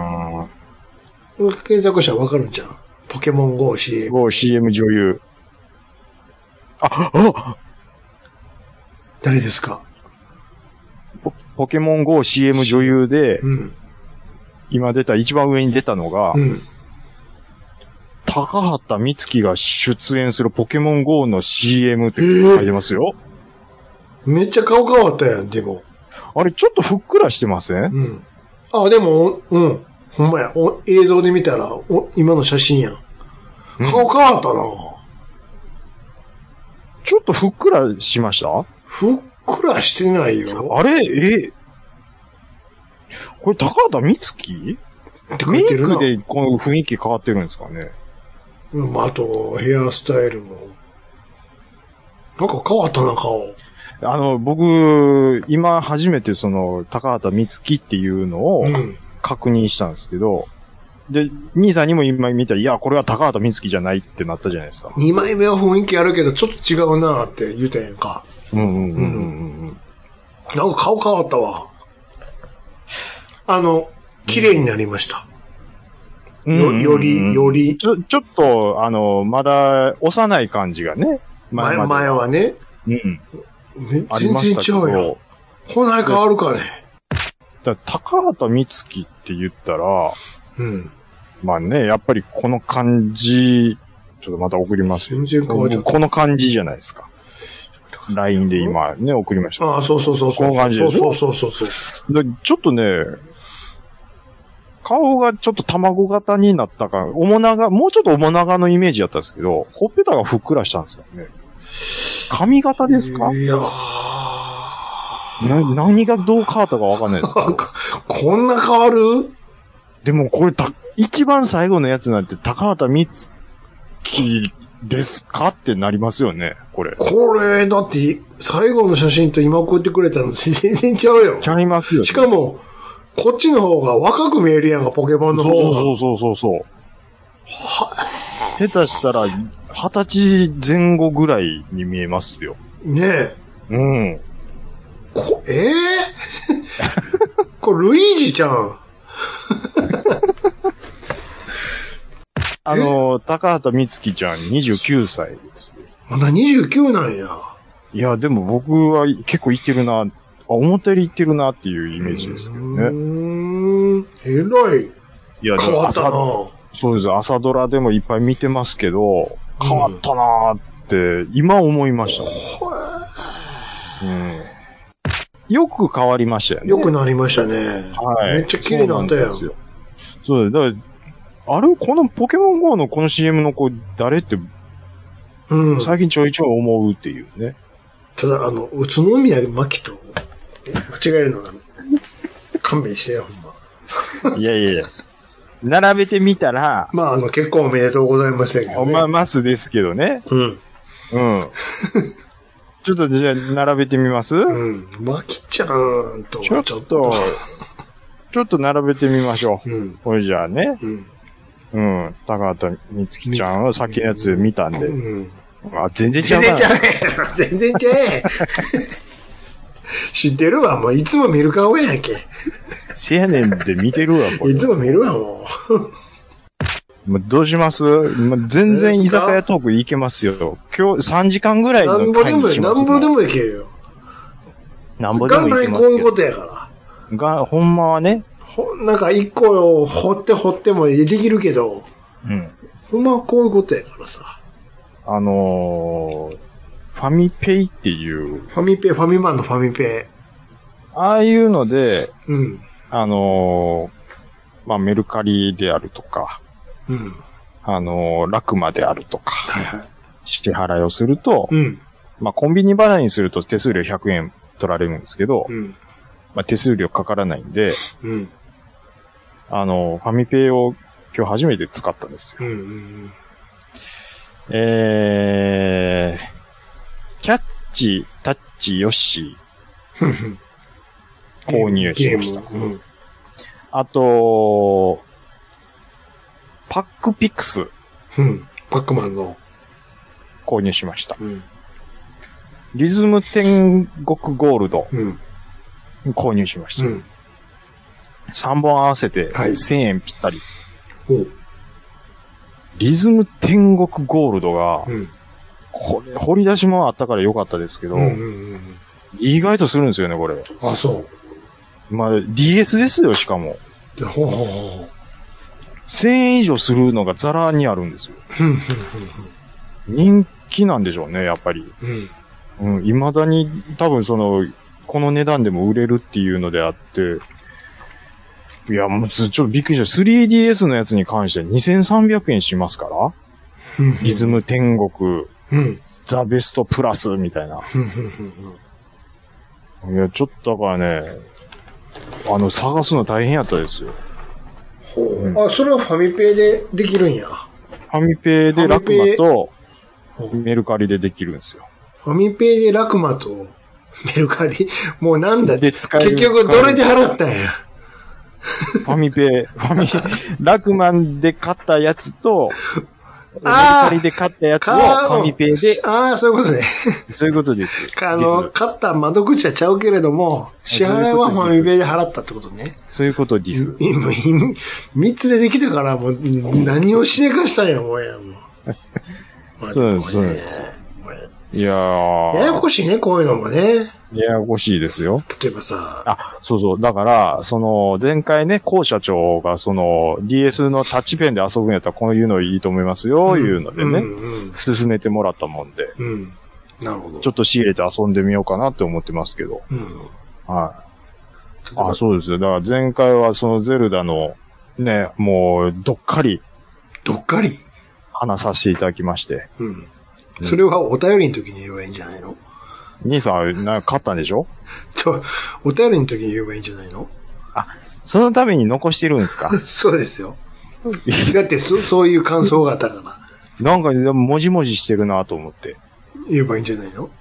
検索したらわかるんじゃん。ポケモン ゴー シーエム。 ゴー シーエム 女優。あ、あ誰ですか？ ポ、ポケモン ゴー シーエム 女優で、うん、今出た、一番上に出たのが、うん、高畑充希が出演するポケモン ゴー の シーエム って書いてますよ。 えー、めっちゃ顔変わったやん、でも。 あれ、ちょっとふっくらしてません？うん。 あ、でも、うん。ほんまや。お映像で見たら、お今の写真やん。顔変わったな、うん、 ちょっとふっくらしました？ ふっくらしてないよ。 あれえこれ高畑充希って書いてるな。メイクでこの雰囲気変わってるんですかね。 うん、あと、ヘアスタイルも。なんか変わったな、顔。 あの、僕、今初めてその、高畑充希っていうのを確認したんですけど、うん、で、兄さんにも今見たら、いや、これは高畑充希じゃないってなったじゃないですか。 にまいめは雰囲気あるけど、ちょっと違うなって言うたやんか。 うんうんうんうん、うん。 なんか顔変わったわ。あの、綺麗になりました。うん、よ, より、より。 ちょ、ちょっと、あの、まだ、幼い感じがね。 前, 前, 前はね。 うん。 全然違うよ。こない変わるかね。 だ高畑充希って言ったら、うん。まあね、やっぱりこの感じ、ちょっとまた送りますよ。 全然変わっちゃった。 この感じじゃないですか。ライン で今ね、送りました。 ああ、そうそうそうそう。 この感じでしょ。 そうそうそうそう。 でちょっとね、顔がちょっと卵型になったか、面長、もうちょっと面長のイメージだったんですけど、ほっぺたがふっくらしたんですよね。髪型ですか？ いやー。 な、何がどう変わったかわかんないですけど。 こんな変わる？ でもこれた、一番最後のやつなんて高畑充希ですかってなりますよね、これ。 これ、だって、最後の写真と今送ってくれたの全然ちゃうよ。 ちゃいますよ、ね。 しかも、こっちの方が若く見えるやんか、ポケモンの方が。 そうそうそうそう。は下手したら、二十歳前後ぐらいに見えますよ。 ねえ。 うん。 こ、ええー、これ、ルイージちゃん。 あの、高畑充希ちゃんにじゅうきゅうさいです。 まだにじゅうきゅうなんや。 いや、でも僕は結構いってるな、あ、表にいってるなっていうイメージですけどね。うーん、えらい。いや、変わったな。 そうです。朝ドラでもいっぱい見てますけど、変わったなーって今思いました、ね。うん。よく変わりましたよね。 よくなりましたね。はい。めっちゃ綺麗になったやん。そうですよ。そうです。だからあれこのポケモン ゴー のこの シーエム の子誰って、うん、最近ちょいちょい思うっていうね。 ただ、あの、宇都宮真希と間違えるのが、勘弁してよ、ほんま。 いやいやいや。並べてみたら。 まあ、あの、結婚おめでとうございませんけどね。 まあ、ますですけどね。うん。うん。ちょっとじゃあ、並べてみます？うん。 真希ちゃんとちょっと、ちょっと並べてみましょう。うん。これじゃあね。うん。うん。高畑充希ちゃんはさっきのやつ見たんで。うん。あ、全然ちゃう。 全然ちゃう。全然ちゃう。知ってるわ。もういつも見る顔やんけ。 せやねんって見てるわ、 これ。いつも見るわ、もう。もうどうします？まあ、全然居酒屋トークいけますよ。今日さんじかんぐらいの回にします。 なんぼでも、なんぼでもいけるよ。 なんぼでもいけますけど。 元来こういうことやから。 が、ほんまはね。 ほ、なんか一個掘って掘ってもできるけど、 うん。 ほんまはこういうことやからさ。 あのー、ファミペイっていう。 ファミペイ、ファミマンのファミペイ。 ああいうので、 うん。 あのー、まあ、メルカリであるとか、 うん。 あのー、ラクマであるとか、 はいはい。 支払いをすると、 うん。 まあ、コンビニ払いにすると手数料ひゃくえん取られるんですけど、 うん。 まあ、手数料かからないんで、 うん。 あの、ファミペイを今日初めて使ったんですよ。 うん。うん。 えー、キャッチ、タッチ、ヨッシー、購入しました。 うん。 あと、パックピクス、 うん。パックマンの。 購入しました。 うん。 リズム天国ゴールド、 うん。 購入しました。 うん。 さんぼん合わせてせんえんぴったり。 はい、 リズム天国ゴールドが、 うん、 これ、掘り出しもあったから良かったですけど、 うんうんうん、 意外とするんですよね、これ。 あ、そう。 まあ、ディーエス ですよ、しかも。 ほうほうほう。 せんえん以上するのがザラにあるんですよ。人気なんでしょうね、やっぱり。うん。未だに多分その、この値段でも売れるっていうのであって、いや、もうちょっとびっくりした。スリーディーエス のやつに関してにせんさんびゃくえんしますから。リズム天国、うん、ザ・ベストプラスみたいな。いや、ちょっとだからね、あの、探すの大変やったですよ。 ほう、うん。あ、それはファミペイでできるんや。 ファミペイでラクマとメルカリでできるんですよ。 ファミペイでラクマとメルカリもうなんだで使える。 結局どれで払ったんや。 ファミペイ、ファミ、ラクマンで買ったやつと、メルカリで買ったやつをファミペイで。 ああ、そういうことね。 そういうことです。 あの、買った窓口はちゃうけれども、支払いはファミペイで払ったってことね。 そういうことです。 今、三つでできたから、もう何をしでかしたんや、もうや。もうまあ、 そうです、そうです。いやー。 ややこしいね、こういうのもね。 ややこしいですよ。 例えばさ。 あ、そうそう。だから、その、前回ね、高社長が、その、ディーエス のタッチペンで遊ぶんやったら、こういうのいいと思いますよ、うん、いうのでね、うんうん、進めてもらったもんで。 うん。なるほど。 ちょっと仕入れて遊んでみようかなって思ってますけど。うん。はい。あ、そうですよ。だから前回はそのゼルダの、ね、もう、どっかり。 どっかり話させていただきまして。 うん。それはお便りの時に言えばいいんじゃないの？ 兄さん、な、買ったんでしょ？ ちょ、お便りの時に言えばいいんじゃないの？ あ、そのために残してるんですか？ そうですよ。だってそ、そういう感想があったから。 なんか、でも、もじもじしてるなと思って。 言えばいいんじゃないの？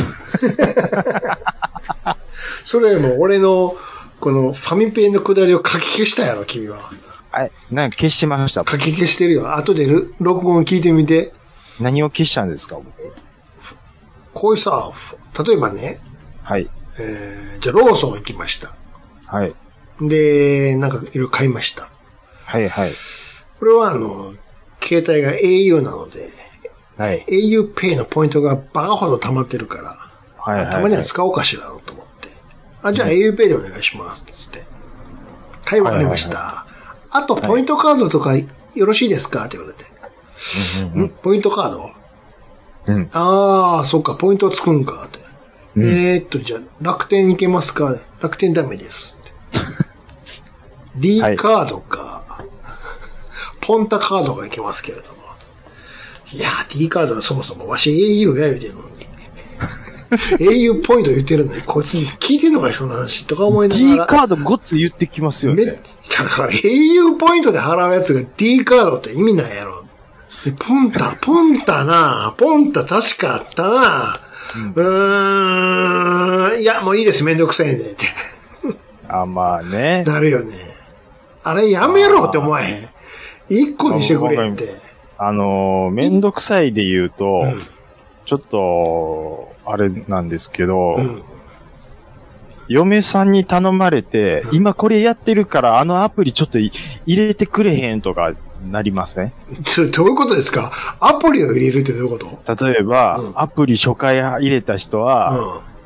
それよりも、俺の、この、ファミペイのくだりを書き消したやろ、君は。 あれ、なんか消してました。 書き消してるよ。後で録音聞いてみて。 何を消したんですか？ こういうさ、例えばね。 はい。 えー、じゃあローソン行きました。 はい。 で、なんかいろいろ買いました。 はいはい。 これはあの、携帯が エーユー なので、 はい。 エーユー ペイのポイントがバカほど溜まってるから、はいはいはい、たまには使おうかしらと思って。あ、じゃあ エーユー ペイでお願いします。つって。はい、わかりました。はいはいはい、あと、ポイントカードとかよろしいですかって言われて。うんうんうん、ポイントカード、うん、ああ、そっか、ポイントつくんかって。うん、えーっと、じゃあ、楽天行けますか？楽天ダメですって。D カードか、はい、ポンタカードが行けますけれども。いやー、D カードはそもそもわし エーユー が言うてるのに。エーユー ポイント言ってるのに、こいつ聞いてんのかよ、その話とか思いながら。 D カードごっつ言ってきますよね。だから エーユー ポイントで払うやつが D カードって意味ないやろ。ポンタ、ポンタなポンタ確かあったな、うん、うーん、いや、もういいです、めんどくさいんで、って。 あ、まあね。 なるよね。あれやめろって思わへん。一個にしてくれって。 あの、めんどくさいで言うと、うん、ちょっと、あれなんですけど、うん、嫁さんに頼まれて、うん、今これやってるからあのアプリちょっと入れてくれへんとか、なりますね。 どういうことですか？アプリを入れるってどういうこと？ 例えば、うん、アプリ初回入れた人は、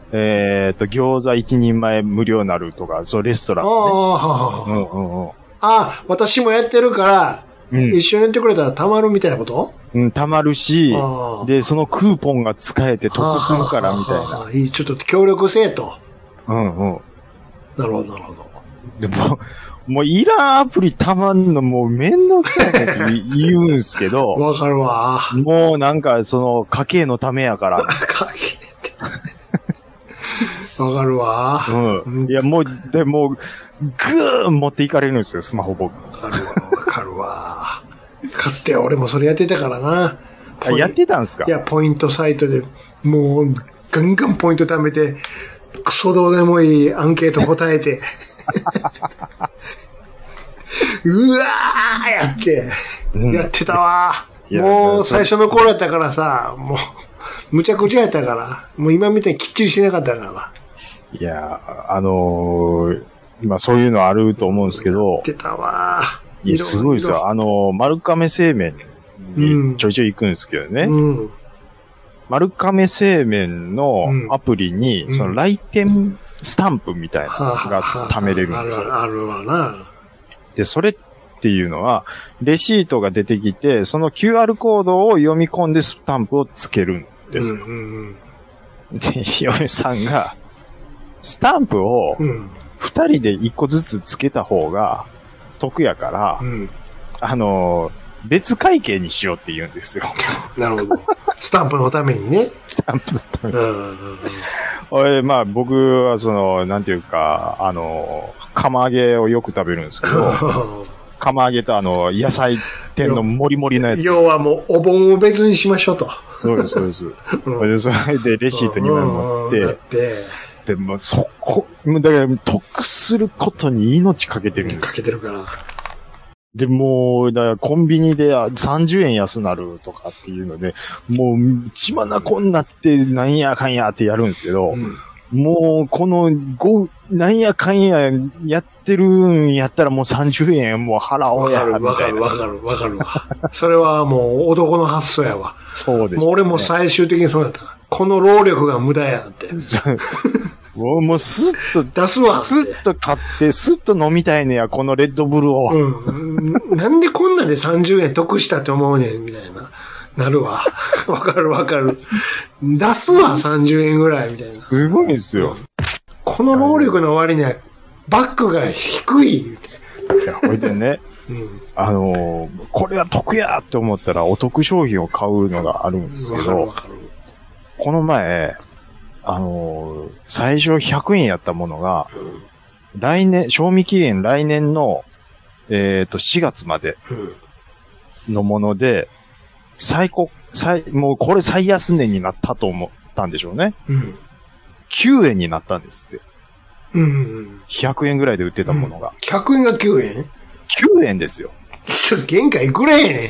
えっと、餃子一人前無料になるとか、そう、レストランね。 ああ、 うんうんうん。 あ、私もやってるから、うん、一緒にやってくれたらたまるみたいなこと？ うん、たまるし、で、そのクーポンが使えて得するからみたいな。 いい、ちょっと協力せえと。 うんうん。 なるほど、なるほど。 でも、もういらんアプリたまんのもうめんどくさいねって言うんすけど。 わかるわ。 もうなんかその家計のためやから。 家計って。わかるわ。 うん。いやもう、でも、ぐーん持っていかれるんですよ、スマホ僕。 わかるわ、わかるわ。かつて俺もそれやってたからな。 あ、やってたんすか？ いや、ポイントサイトで、もう、ガンガンポイント貯めて、クソどうでもいいアンケート答えて。うわーやって、うん、やってたわ。もう最初の頃やったからさ、もう、むちゃくちゃやったから、もう今みたいにきっちりしてなかったから。 いや、あのー、まあそういうのあると思うんですけど。 やってたわ。 いや、すごいですよ。あのー、丸亀製麺にちょいちょい行くんですけどね。うん、丸亀製麺のアプリに、うん、その来店スタンプみたいなのが貯めれるんですよ。 あるわな。で、 それっていうのは、レシートが出てきて、その キューアール コードを読み込んでスタンプをつけるんですよ。うんうんうん、で、嫁さんが、スタンプを二人で一個ずつつけた方が得やから、うん、あの、別会計にしようって言うんですよ。 なるほど。スタンプのためにね。 スタンプのために。うんうんうん、俺、まあ僕はその、なんていうか、あの、釜揚げをよく食べるんですけど、釜揚げとあの、野菜店のもりもりのやつ。 要はもう、お盆を別にしましょうと。 そうです、そうです。うん、それでレシートにまい持って、うんうん、でもそこ、だから得することに命かけてるんです。 かけてるから。 で、もう、だからコンビニでさんじゅうえん安なるとかっていうので、もう、血まなこになってなんやかんやってやるんですけど、うん、もう、この、ご、なんやかんややってるんやったらもうさんじゅうえんもう払おうや、みたいな。 わかるわかるわかるわかるわ。それはもう男の発想やわ。 そうです、ね。 もう俺も最終的にそうだった。この労力が無駄やって。 もうスッと出すわ。 スッと買って、スッと飲みたいねや、このレッドブルを。 うん。なんでこんなんでさんじゅうえん得したって思うねん、みたいな。なるわ。わかるわかる。出すわ、さんじゅうえんぐらい、みたいな。 すごいですよ。 この労力の割には、バックが低い、みたいな。 いや、ほいでね。うん、あのー、これは得やって思ったらお得商品を買うのがあるんですけど、この前、あのー、最初ひゃくえんやったものが、うん、来年、賞味期限来年の、えっと、しがつまでのもので、最高、最、もうこれ最安値になったと思ったんでしょうね。うん、きゅうえんになったんですって。うんうんうん、ひゃくえんぐらいで売ってたものが。うん、 ひゃくえんがきゅうえん ? きゅう 円ですよ。 ちょっと原価いくらやね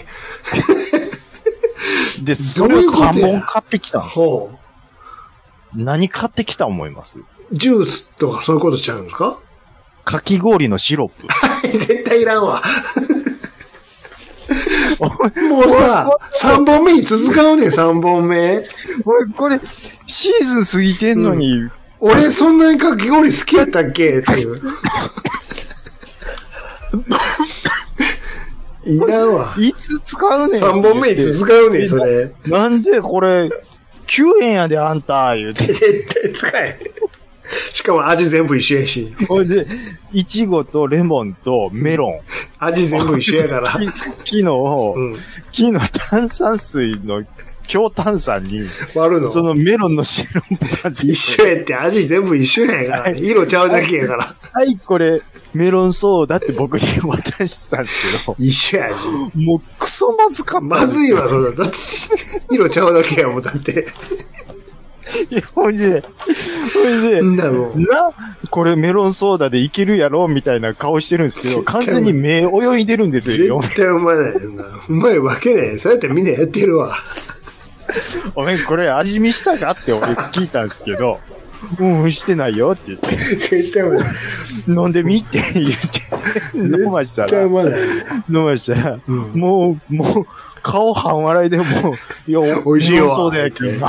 ん。で、それをさんぼん買ってきたの。ほう。何買ってきた思います？ ジュースとかそういうことちゃうんですか？ かき氷のシロップ。 絶対いらんわ。もうさ、さんぼんめいつ使うねん、さんぼんめ。 俺、これ、シーズン過ぎてんのに。うん、 俺、そんなにかき氷好きやったっけっていう。いらんわ。 いつ使うねん。 さんぼんめいつ使うねん、それ。 なんでこれ、きゅうえんやであんた、言うて。 絶対使え。しかも味全部一緒やし。 ほいで、いちごとレモンとメロン。 味全部一緒やから。 昨日、うん、昨日炭酸水の強炭酸に、 割るのそのメロンのシロップが一緒やって味全部一緒やから、ね。色ちゃうだけやから。 はい、これ、メロンソーダって僕に渡したんですけど。 一緒や味。 もうクソまずかった。 まずいわ、そうだ。だって色ちゃうだけやもん、だって。 いや、ほんで、ほんで、な、これメロンソーダでいけるやろみたいな顔してるんですけど、完全に目泳いでるんですよ。 絶対うまいな。うまいわけね。そうやってみんなやってるわ。 おめん、これ味見したかって俺聞いたんですけど、うん、してないよって言って。 絶対うまい。 飲んでみって言って、飲ましたら、絶対うまい。飲ましたら、うん、もう、もう、顔半笑いでもう、いや、 美味しいわ。 そうだよ、君が。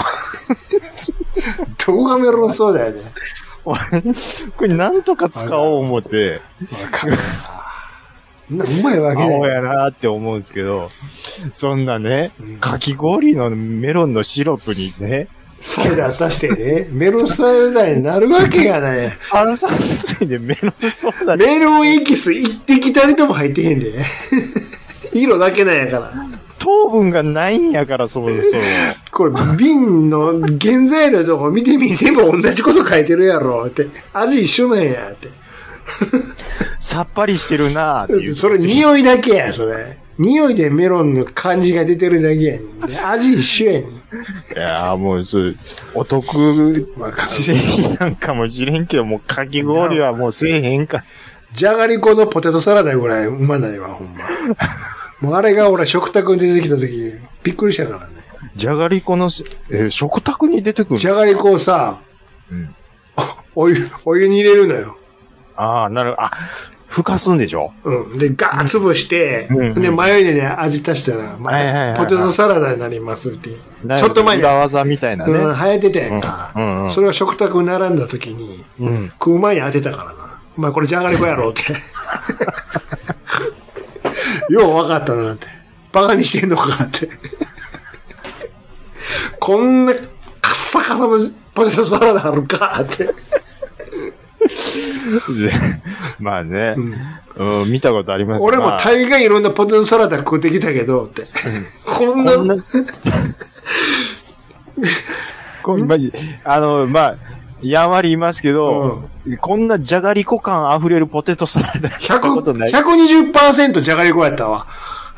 動画メロンそうだよね。 これなんとか使おう思って。 わかるな。うまいわけね。 青やなって思うんですけど、そんなね、うん、かき氷のメロンのシロップにね、 サイダーさしてね、メロンサイダーになるわけがない。 炭酸水でメロンソーダメロンエキス一滴たりとも入ってへんでね。色だけなんやから。 糖分がないんやから、そうそう。 これ、瓶の原材料のとこ見てみ、全部同じこと書いてるやろ、って。味一緒なんや、って。 さっぱりしてるなーっていう。 それ匂いだけや、それ。匂いでメロンの感じが出てるだけやねん。味一緒やねん。いやーもう、そう、お得製品なんかもしれんけど、もうかき氷はもうせえへんか。 じゃがりこのポテトサラダぐらいうまないわ、ほんま。もうあれが俺食卓に出てきた時、びっくりしたからね。 じゃがりこの、えー、食卓に出てくるじゃがりこをさ、うん、お湯、お湯に入れるのよ。 ああ、なるほど。あ、ふかすんでしょ？ うん。で、ガーッ潰して、うん、で、マヨネで味足したら、まあ、ポテトサラダになりますって。ちょっと前に。 裏技みたいなね。 うん、流行ってたやんか。うんうんうん、それを食卓に並んだ時に、うん、食う前に当てたからな。まあ、これじゃがりこやろうって。よう分かったなって。バカにしてんのかって。こんなカッサカサのポテトサラダあるかって。 まあね、うんうん、見たことあります。 俺も大概いろんなポテトサラダ食ってきたけどって。こんな。こんなこんなあの、まあ、やんわり言いますけど、うん、こんなじゃがりこ感溢れるポテトサラダ聞いたことない。 ひゃくにじゅっパーセント じゃがりこやったわ。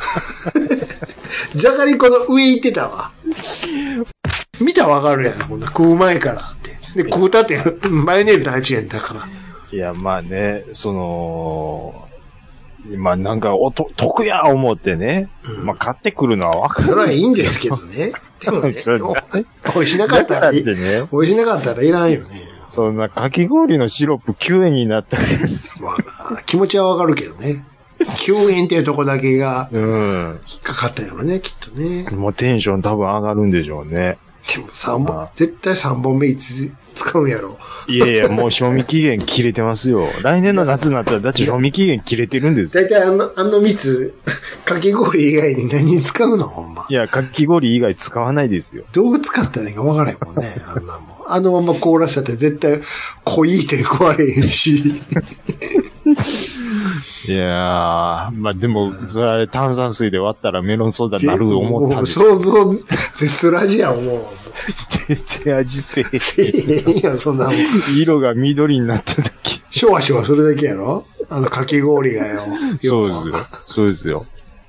じゃがりこの上行ってたわ。見たらわかるやん、こんな食う前からって。で、食うたってマヨネーズの味やんだから。 いや、まあね、その、まあなんかおと、得や思ってね。うん、まあ買ってくるのはわかる。 それはいいんですけどね。でもね、美味しなかったらいい。ね、美味しなかったらいらんよね。 そんなかき氷のシロップきゅうえんになったら。 まあ、気持ちはわかるけどね。きゅうえんっていうとこだけが、引っかかったよね、きっとね。 もうテンション多分上がるんでしょうね。 でもさんぼん、絶対さんぼんめいつ使うんやろ。 いやいや、もう賞味期限切れてますよ。来年の夏になったら、だって賞味期限切れてるんですよ。 だいたいあの、あの蜜、かき氷以外に何に使うのほんま。 いや、かき氷以外使わないですよ。 どう使ったらいいかわからへんもんね。あんなもん。あのまま凍らしちゃって絶対濃いって食われへんし。 いやー、まあでも、それ炭酸水で割ったらメロンソーダになると思ったんで。 想像、絶する味やん、もう。 絶対味せえへん。いや、そんなもん。 色が緑になっただけ。 シュワシュワそれだけやろあのかき氷がよ。 そうですよ。そうですよ。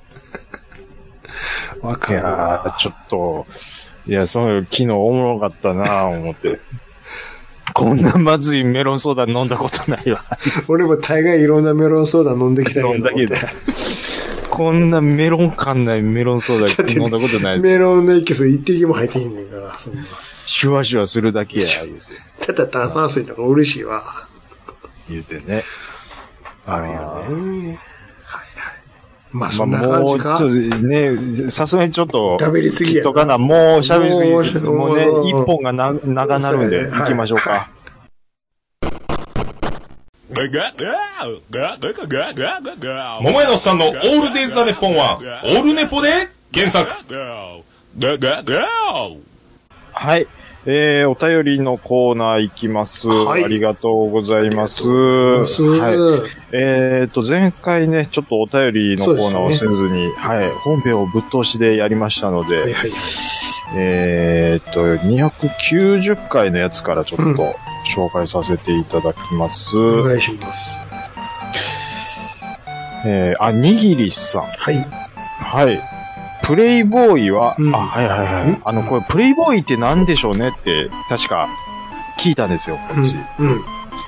わかるわ。 いやー、ちょっと、いや、その、昨日おもろかったなぁ、思って。こんなまずいメロンソーダ飲んだことないわ。 俺も大概いろんなメロンソーダ飲んできたけど。飲んだけど。 こんなメロン感ないメロンソーダ飲んだことない。 メロンのエキス一滴も入ってへんねんから、そんな。 シュワシュワするだけや、言うて。 だったら炭酸水とか嬉しいわ。 言うてね。 あるよね。はいはい。まあ、そんな感じか。 まあ、もう、そうね、さすがにちょっと、 食べりすぎや。 とかな、もう喋りすぎ。もうね、一本がな、長なるんで、行きましょうか。 桃屋のおっさんのオールデイズ・ザ・ネッポンは、オールネポで検索。 はい。えー、お便りのコーナー行きます。はい、ありがとうございます。はい。えーと、前回ね、ちょっとお便りのコーナーをせずに、ね、はい、本編をぶっ通しでやりましたので、はいはい、えーと、にひゃくきゅうじゅっかいのやつからちょっと紹介させていただきます。うん、 お願いします。 えー、あ、にぎりさん。 はい。 はい。プレイボーイは、うん、あ、はいはいはい。あの、これ、プレイボーイって何でしょうねって、確か、聞いたんですよ、こっち。うんうん、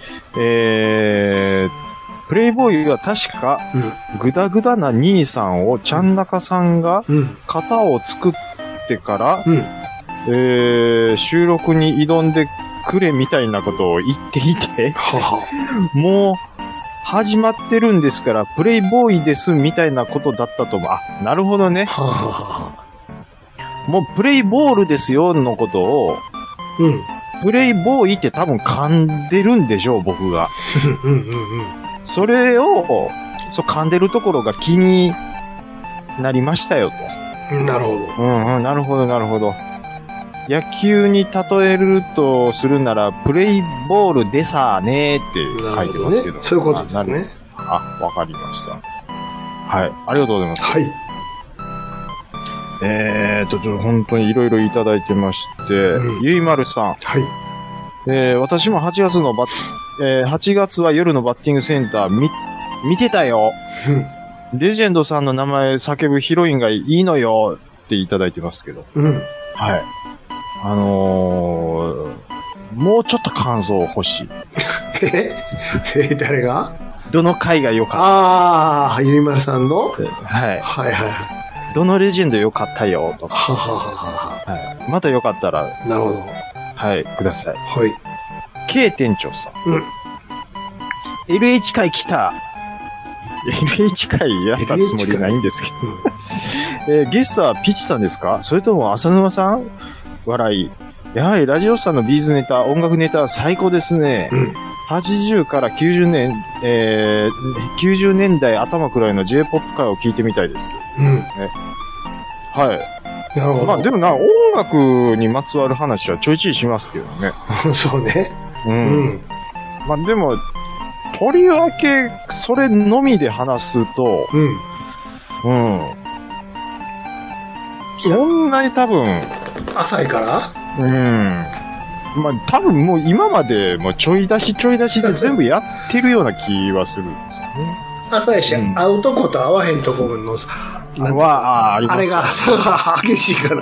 えー、プレイボーイは確か、うん、グダグダな兄さんを、ちゃんなかさんが、型を作ってから、うん、えー、収録に挑んでくれみたいなことを言っていて、ははもう、始まってるんですから、プレイボーイです、みたいなことだったと思う。あ、なるほどね。はははもうプレイボールですよ、のことを、 うん。 プレイボーイって多分噛んでるんでしょう、僕が。 うんうんうん。 それを、そう噛んでるところが気になりましたよと。 なるほど。 うんうん、なるほど、なるほど。野球に例えるとするなら、プレイボールでさーねーって書いてますけど。 ね、そういうことですね。 あ、わかりました。はい。ありがとうございます。 はい。 えーと、ちょ、本当にいろいろいただいてまして、うん、ゆいまるさん。 はい。 えー、私もはちがつのバッ、えー、はちがつは夜のバッティングセンター見、見てたよ。うん。レジェンドさんの名前叫ぶヒロインがいいのよっていただいてますけど。 うん。 はい。あのー、もうちょっと感想欲しい。 ええ、誰がどの回が良かった？ ああ、ゆいまるさんの？はい。 はいはいはい。 どのレジェンド良かったよとか。 はははは。 はい。また良かったら。 なるほど。 はい、ください。 はい。 K 店長さん。うん。エルエイチ 回来た。エルエイチ 回やったつもりないんですけど。えー、ゲストはピチさんですか？それとも浅沼さん？笑い。やはりラジオスさんのビーズネタ、音楽ネタ最高ですね。うん。はちじゅうからきゅうじゅうねん、えー、きゅうじゅうねんだい頭くらいの J-ポップ 界を聞いてみたいです。うん。ね、はい。 なるほど。 まあでもな、音楽にまつわる話はちょいちょいしますけどね。 そうね。 うん。うん、まあでも、とりわけ、それのみで話すと、うん。うん。そんなに多分、 浅いからうん。まあ多分もう今までもうちょい出しちょい出しで全部やってるような気はするんですよね。 浅いし、うん、会うとこと会わへんとこのさ、 は、あ、あります。 あれが差が激しいから、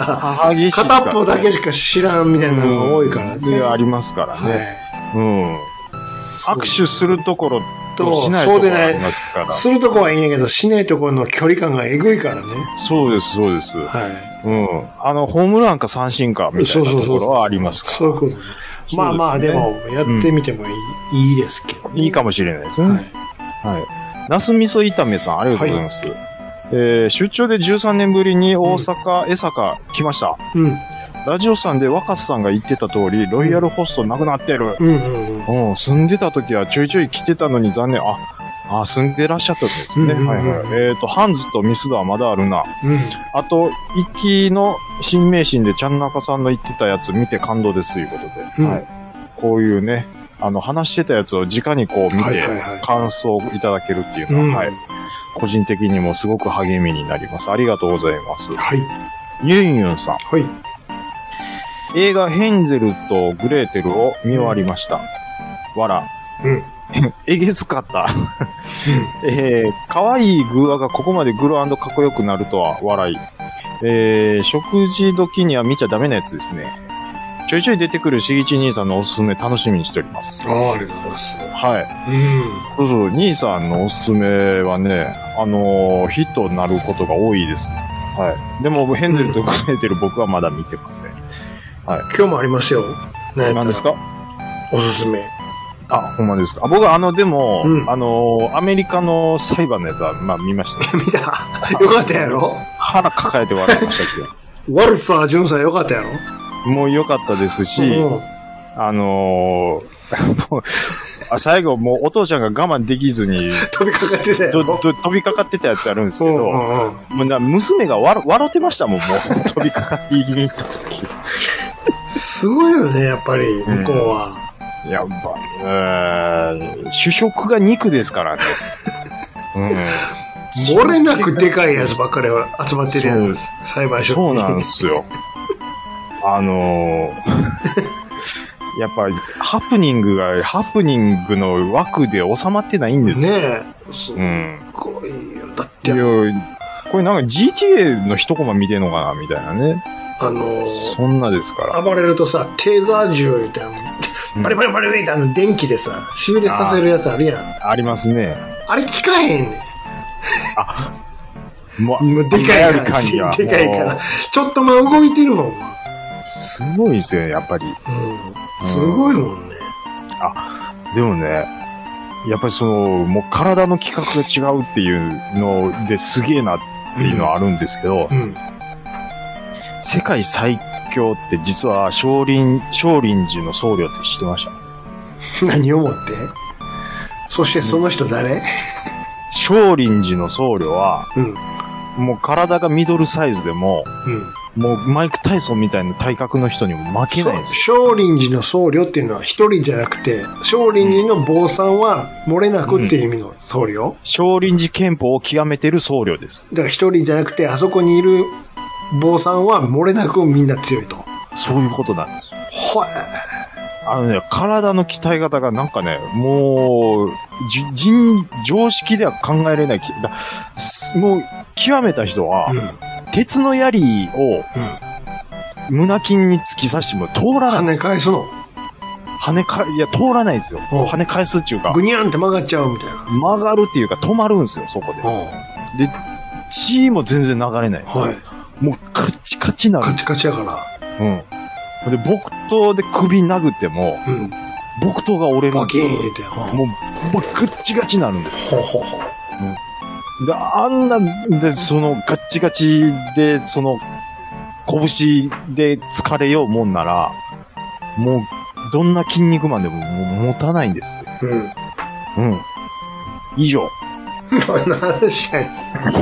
激しいから、 片っぽだけしか知らんみたいなのが多いからね。 うん、ありますからね。はい、うん。握手するところとしないところありますから。 するとこはいいんやけど、しないところの距離感がえぐいからね。 そうです、そうです。はい。うん。あの、ホームランか三振かみたいなところはありますから。 そういうことね。まあまあ、でも、やってみてもいい、うん、いいですけど、ね。 いいかもしれないですね。はい。はい。ナス味噌炒めさん、ありがとうございます。はい、えー、出張でじゅうさんねんぶりに大阪、江坂来ました。うん。ラジオさんで若狭さんが言ってた通り、ロイヤルホストなくなってる。うんうんうん。うん、住んでた時はちょいちょい来てたのに残念。あ、あ、住んでらっしゃったんですね。うんうんうん、はいはい。えっ、ー、と、ハンズとミスドはまだあるな。うん。あと、行きの新名神でちゃんなかさんの言ってたやつ見て感動ですということで。うん、はい。こういうね、あの、話してたやつを直にこう見て、感想をいただけるっていうのは、うん、はい。個人的にもすごく励みになります。ありがとうございます。はい。ユンユンさん。はい。映画ヘンゼルとグレーテルを見終わりました。わら。うん。えげつかった。うん、えー、可愛いグーワがここまでグロ&かっこよくなるとは笑い。えー、食事時には見ちゃダメなやつですね。ちょいちょい出てくるしぎち兄さんのおすすめ楽しみにしております。 ああ、ありがとうございます。 はい。うん。そうそう、兄さんのおすすめはね、あのー、ヒットになることが多いです。はい。でも、ヘンゼルとグレーテル僕はまだ見てません。はい。 今日もありますよ。 何ですか？ おすすめ。 あ、ほんまですか。あ、僕はあの、でも、うん、あのー、アメリカの裁判のやつは、まあ見ました、 ね。見た。よかったやろ？ 腹抱えて笑いましたけど。ワルサー・ジョンさんよかったやろ？ もう良かったですし、うん、あのー、もう最後もうお父ちゃんが我慢できずに飛びかかってたよ。 飛びかかってたやつあるんですけど、うんうんうん、もうな娘が笑笑ってましたもん、もう飛びかかっていきに行った時。 すごいよね、やっぱり、向こうは。 うん、やっぱ、えー、主食が肉ですからね。うん。 漏れなくでかいやつばっかり集まってるやんです。裁判所に。 そうなんですよ。あのー、やっぱり、ハプニングが、ハプニングの枠で収まってないんですよ。 ねえ。すごいよ。だって。いや、 これなんか ジーティーエー の一コマ見てんのかなみたいなね。 あのー、 そんなですから。 暴れるとさ、テーザー銃みたいな、バリバリバリバリってあの電気でさ、しびれさせるやつあるやん。 あ, ありますね。 あれ効かへんねん。 あ、もう、もうでかいから。でかいから。ちょっとまあ動いてるもん。 すごいですよね、やっぱり。うん。 すごいもんね。 あ、でもね、やっぱりその、もう体の規格が違うっていうのですげえなっていうのはあるんですけど、うんうん、世界最教って実は少林、少林寺の僧侶って知ってました？ 何をもって？そしてその人誰？ 少林寺の僧侶は、 うん、 もう体がミドルサイズでも、うん、もうマイク・タイソンみたいな体格の人にも負けないんですよ。少林寺の僧侶っていうのは一人じゃなくて、少林寺の坊さんは漏れなくっていう意味の僧侶、うん、 少林寺拳法を極めてる僧侶です。 だから一人じゃなくて、あそこにいる坊さんは漏れなくみんな強いと。 そういうことなんです。 はい。 あのね、体の鍛え方がなんかね、もう、人、常識では考えられない。だもう、極めた人は、うん、鉄の槍を、うん、胸筋に突き刺しても通らない。 跳ね返すの？ 跳ねか、いや、通らないですよ。跳ね返すっていうか。 ぐにゃんって曲がっちゃうみたいな。 曲がるっていうか止まるんですよ、そこで。で、血も全然流れないです。はい。もうカチカチなる。 カチカチやから。 うん。で、木刀で首殴っても、うん、木刀が折れる。 バキーンって。 もう、もうガッチガチになるんです。 ほうほうほう。 うん。で、あんなんで、そのガッチガチで、その、拳で疲れようもんなら、もう、どんな筋肉マンでももう持たないんです。うん。うん。以上。 何話やねん。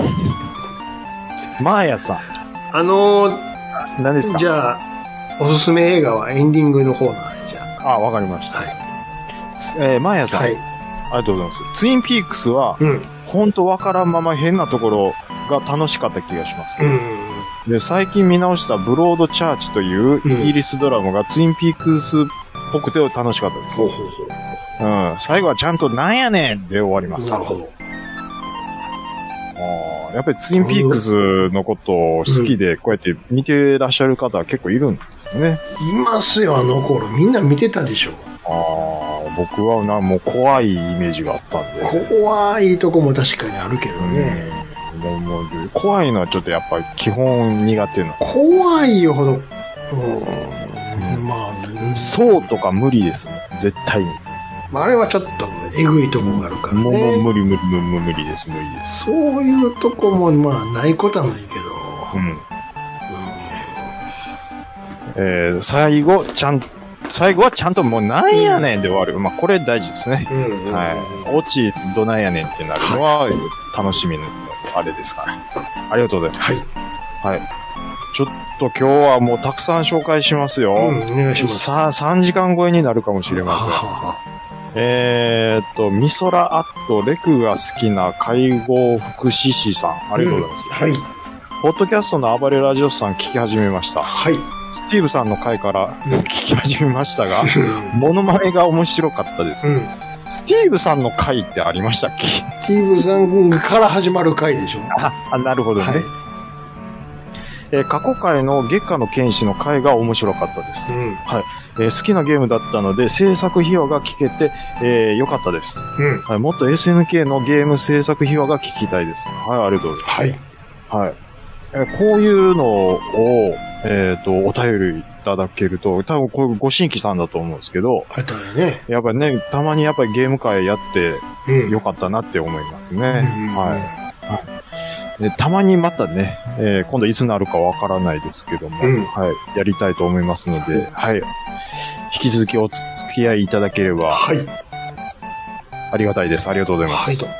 マーヤさん。 あのー、 何ですか？ じゃあ、おすすめ映画はエンディングの方なんで、じゃあ。あ、わかりました。はい。えー、マーヤさん。はい。ありがとうございます。ツインピークスは、うん。ほんとわからんまま変なところが楽しかった気がします。うん。で、最近見直したブロードチャーチというイギリスドラマがツインピークスっぽくて楽しかったです。ほうほうほう。うん。最後はちゃんとなんやねんで終わります。 なるほど。 あ、やっぱりツインピークスのことを好きで、こうやって見てらっしゃる方は結構いるんですね。 いますよ、あの頃。みんな見てたでしょ。 ああ、僕はな、もう怖いイメージがあったんで。 怖いとこも確かにあるけどね。 うん、もうもう怖いのはちょっとやっぱり基本苦手な。 怖いよほど。うん、 まあ、そうとか無理ですもん、絶対に。 まあ、あれはちょっとえぐいとこがあるからね。 もう、もう無理無理無理無理です、無理です。 そういうとこもまあないことはないけど。うん。うん、 えー、最後、ちゃん、最後はちゃんともうなんやねんで終わる。うん、まあこれ大事ですね。うんうんうん、はい。オチどなんやねんってなるのは楽しみのあれですから。ありがとうございます。はい。はい。ちょっと今日はもうたくさん紹介しますよ。うん、お願いします。さあ、さんじかん超えになるかもしれません。ははえーっと、ミソラアットレクが好きな介護福祉士さん。ありがとうございます。うん、はい。ポッドキャストの暴れラジオさん聞き始めました。はい。スティーブさんの回から聞き始めましたが、モノマネが面白かったです。うん、スティーブさんの回ってありましたっけ？ スティーブさんから始まる回でしょ。 あ、あなるほどね。はい、えー、過去回の月下の剣士の回が面白かったです。うん、はい。えー、好きなゲームだったので制作秘話が聞けて、えー、よかったです、うんはい。もっと エスエヌケー のゲーム制作秘話が聞きたいです。はい、ありがとうございます。はい。はい。えー、こういうのを、えっと、お便りいただけると、多分これご新規さんだと思うんですけど、 はい、ね。 やっぱりね、たまにやっぱりゲーム会やってよかったなって思いますね。うん、はい。はいでたまにまたね、えー、今度いつなるかわからないですけども、うん、はい、やりたいと思いますので、はい、引き続きお付き合いいただければ、はい、ありがたいです。ありがとうございます。はい、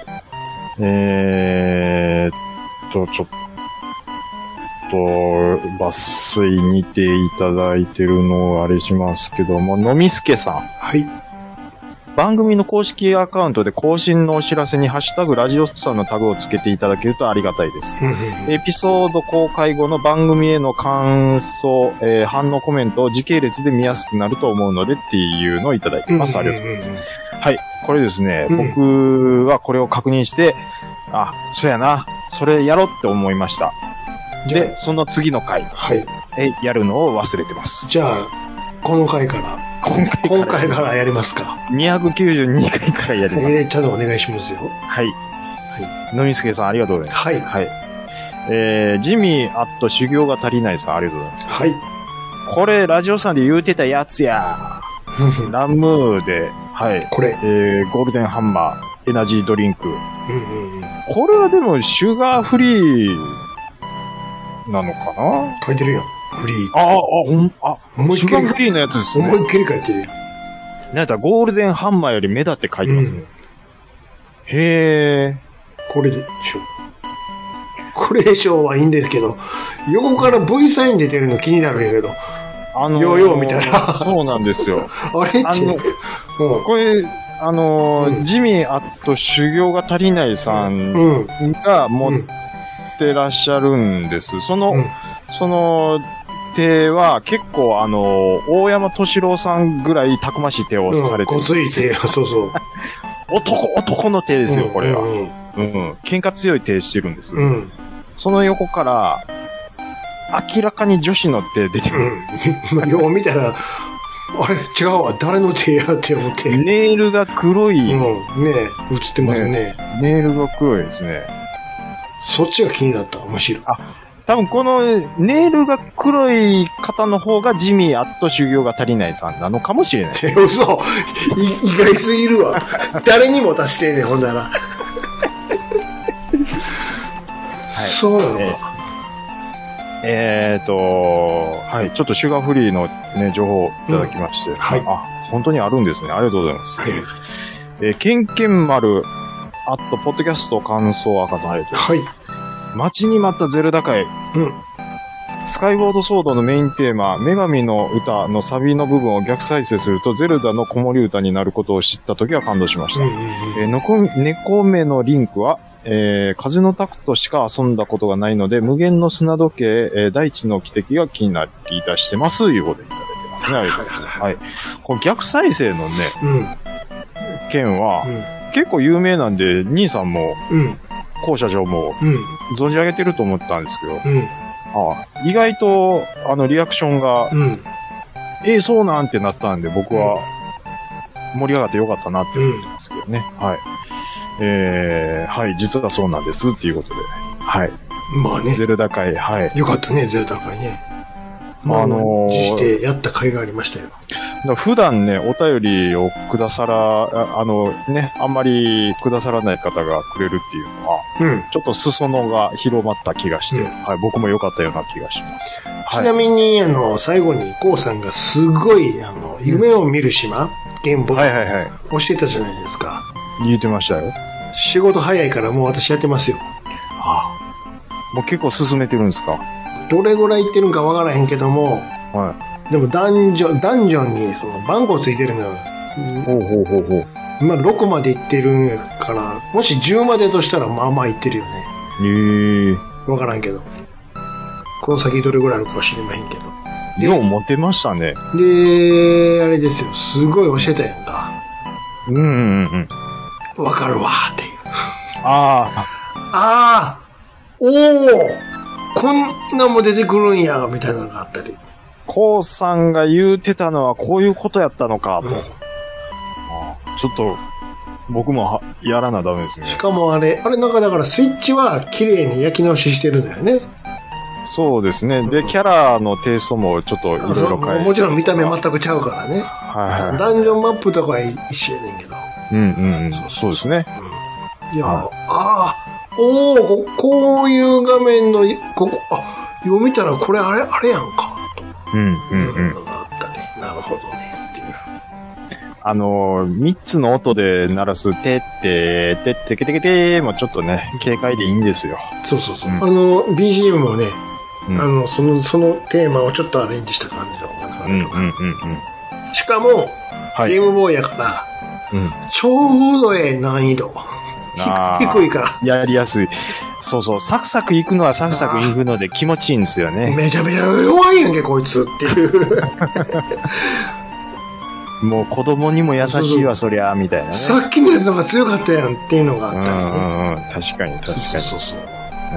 えーっと、ちょっと、抜粋にていただいてるのをあれしますけども、のみすけさん。はい。番組の公式アカウントで更新のお知らせにハッシュタグラジオスさんのタグをつけていただけるとありがたいです。エピソード公開後の番組への感想、えー、反応コメントを時系列で見やすくなると思うのでっていうのをいただいてます。ありがとうございます。はい。これですね、うん、僕はこれを確認して、あ、そうやな、それやろうって思いました。で、その次の回、はい、えやるのを忘れてます。 じゃあ、この回から、今回から、今回からやりますか。 にひゃくきゅうじゅうにかいからやります。えー、ちゃんとお願いしますよ。 はい。はい。のみすけさん、ありがとうございます。はい。はい。えー、ジミーアット修行が足りないさん、ありがとうございます。はい。これ、ラジオさんで言うてたやつや。ラムーで、はい。これ。えー、ゴールデンハンマー、エナジードリンク。うんうんうん。これはでも、シュガーフリー、なのかな？ 書いてるよ。 フリー。 ああ、あ、ほん、あ、 思いっきりシュガーフリーのやつですね。 思いっきり書いてるよ。 なんやったらゴールデンハンマーより目立って書いてますね。うん、へえ。 これでしょ。これでしょはいいんですけど、横から V サイン出てるの気になるんやけど。あのー、ヨーヨーみたいな。 そうなんですよ。 あれって。あの、 うん、これ、あのーうん、ジミー・アット修行が足りないさんが持ってらっしゃるんです。うん、その、うん、その手は結構あのー、大山敏郎さんぐらいたくましい手をされてる。 ごつい手、そうそう。 男、男の手ですよ、これは。うん、うんうん。喧嘩強い手してるんです。うん、その横から、明らかに女子の手出てくる。 うん、よう見たら、あれ違うわ。誰の手やって思って。 ネイルが黒い。うん。 ねえ、映ってますね。ねネイルが黒いですね。 そっちが気になった、むしろ。 あ、多分このネイルが黒い方の方がジミー・アット修行が足りないさんなのかもしれない。 え、嘘。意外すぎるわ。誰にも足してんねん、ほんなら。はい。そうなのか。えーえーと、はい。ちょっとシュガーフリーのね、情報をいただきまして。うん、はい。あ、本当にあるんですね。ありがとうございます。えー、ケンケン丸、あと、ポッドキャスト感想赤さんありがとうございます。はい。待ちに待ったゼルダ会。うん。スカイウォードソードのメインテーマ、女神の歌のサビの部分を逆再生すると、ゼルダの子守歌になることを知ったときは感動しました。うんうんうん、えー、のこ、猫目のリンクは、えー、風のタクトしか遊んだことがないので、無限の砂時計、えー、大地の汽笛が気になり出してます。いうことでいただいてますね。ありがとうございます。はい。この逆再生のね、うん、件は、うん、結構有名なんで、兄さんも、うん、校舎長も、うん、存じ上げてると思ったんですけど、うん、ああ意外と、あの、リアクションが、うん、えー、そうなんてなったんで、僕は、盛り上がってよかったなって思ってますけどね。うん、はい。えー、はい、実はそうなんですっていうことで。はい。 まあね。 ゼルダ会、はい。 よかったね、ゼルダ会ね。まあ、あのー、自してやった会がありましたよ。 だ普段ね、お便りをくださら、あのね、あんまりくださらない方がくれるっていうのは、うん、ちょっと裾野が広まった気がして、うん、はい、僕も良かったような気がします。 ちなみに、あの、最後に、コウさんがすごい、あの、夢を見る島、ゲームボーイ、はいはいはい。教えたじゃないですか。 言ってましたよ。 仕事早いからもう私やってますよ。 はあ、もう結構進めてるんですか？ どれぐらい行ってるんかわからへんけども、はい。でもダンジョン、ダンジョンにその番号ついてるのよ。 ほうほうほうほう。 今ろくまで行ってるんやから、もしじゅうまでとしたらまあまあ行ってるよね。へえ。わからんけど。この先どれぐらいあるかは知りませんけど。 よう持てましたね。 で、あれですよ。すごい教えたやんか。 うんうんうん。 わかるわーっていう。 ああ。 ああ。おお。こんなも出てくるんや、みたいなのがあったり。 コウさんが言うてたのはこういうことやったのか、と。うん、あちょっと、僕もはやらなダメですね。 しかもあれ、あれなんかだからスイッチは綺麗に焼き直ししてるんだよね。 そうですね。で、キャラのテイストもちょっといろいろ変えて。 もちろん見た目全くちゃうからね。はいはい。ダンジョンマップとかは一緒やねんけど。 うんうんうん。そうそうですね。 うん、いや、はい、ああ、おお、こういう画面の、ここ、あ、読みたらこれあれ、あれやんか、と。うんうんうん。のがあったり、なるほどね、っていう。 あの、三つの音で鳴らす、てって、てってけてけてもちょっとね、軽快でいいんですよ。 そうそうそう。うん、あの、ビージーエム もね、うん、あの、その、そのテーマをちょっとアレンジした感じのかな。うんうんうんうん。しかも、はい、ゲームボーイやから、うん、ちょうどええ難易度。低いから。 やりやすい。そうそう。サクサク行くのはサクサク行くので気持ちいいんですよね。 めちゃめちゃ弱いやんけ、こいつっていう。 もう子供にも優しいわ、そりゃ、みたいなね。 さっきのやつの方が強かったやんっていうのがあったりね。 うんうん、確かに確かに。そうそうそう。うん、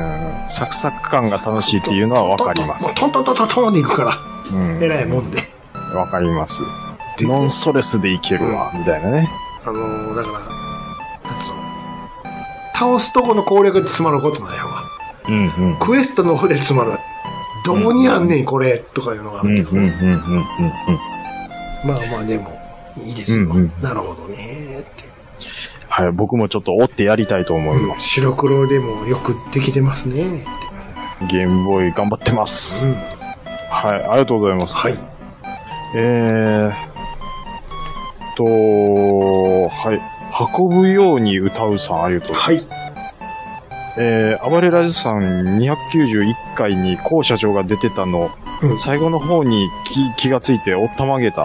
サクサク感が楽しいっていうのはわかります。 トントントントントンで行くから。うん。えらいもんで。 わかります。ノンストレスでいけるわ、みたいなね。 あのー、だから、なんつうの。倒すとこの攻略で詰まることないわ。うんうん。クエストの方で詰まる。どこにあんねん、これ、とかいうのがあるけどね。うんうんうんうんうん。まあまあでも、いいですよ。うんうん、なるほどねって。 はい、僕もちょっと追ってやりたいと思います。うん、 白黒でもよくできてますねって。 ゲームボーイ頑張ってます。うん。 はい、ありがとうございます。 はい。 えーと、はい。運ぶように歌うさん、ありがとうございます。 はい。 えー、暴れラジさんにひゃくきゅうじゅういっかいにコウ社長が出てたの、 うん、 最後の方に気、気がついておったまげた。 はい。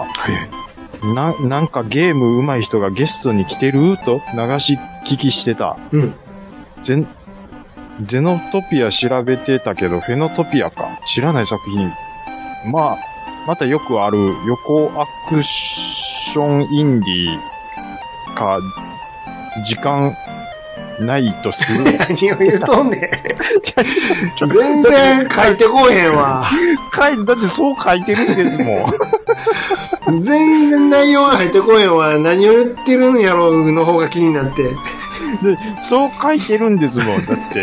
な、なんかゲーム上手い人がゲストに来てると流し聞きしてた。 うん。 ゼ、ゼノトピア調べてたけど、フェノトピアか。知らない作品。まあ、またよくある横アクションインディーか、時間ないとする。 何を言うとんねん。全然書いてこうへんわ。 書いて、だってそう書いてるんですもん。 全然内容が入ってこへんわ。何を言ってるんやろうの方が気になって。 で、そう書いてるんですもん、だって。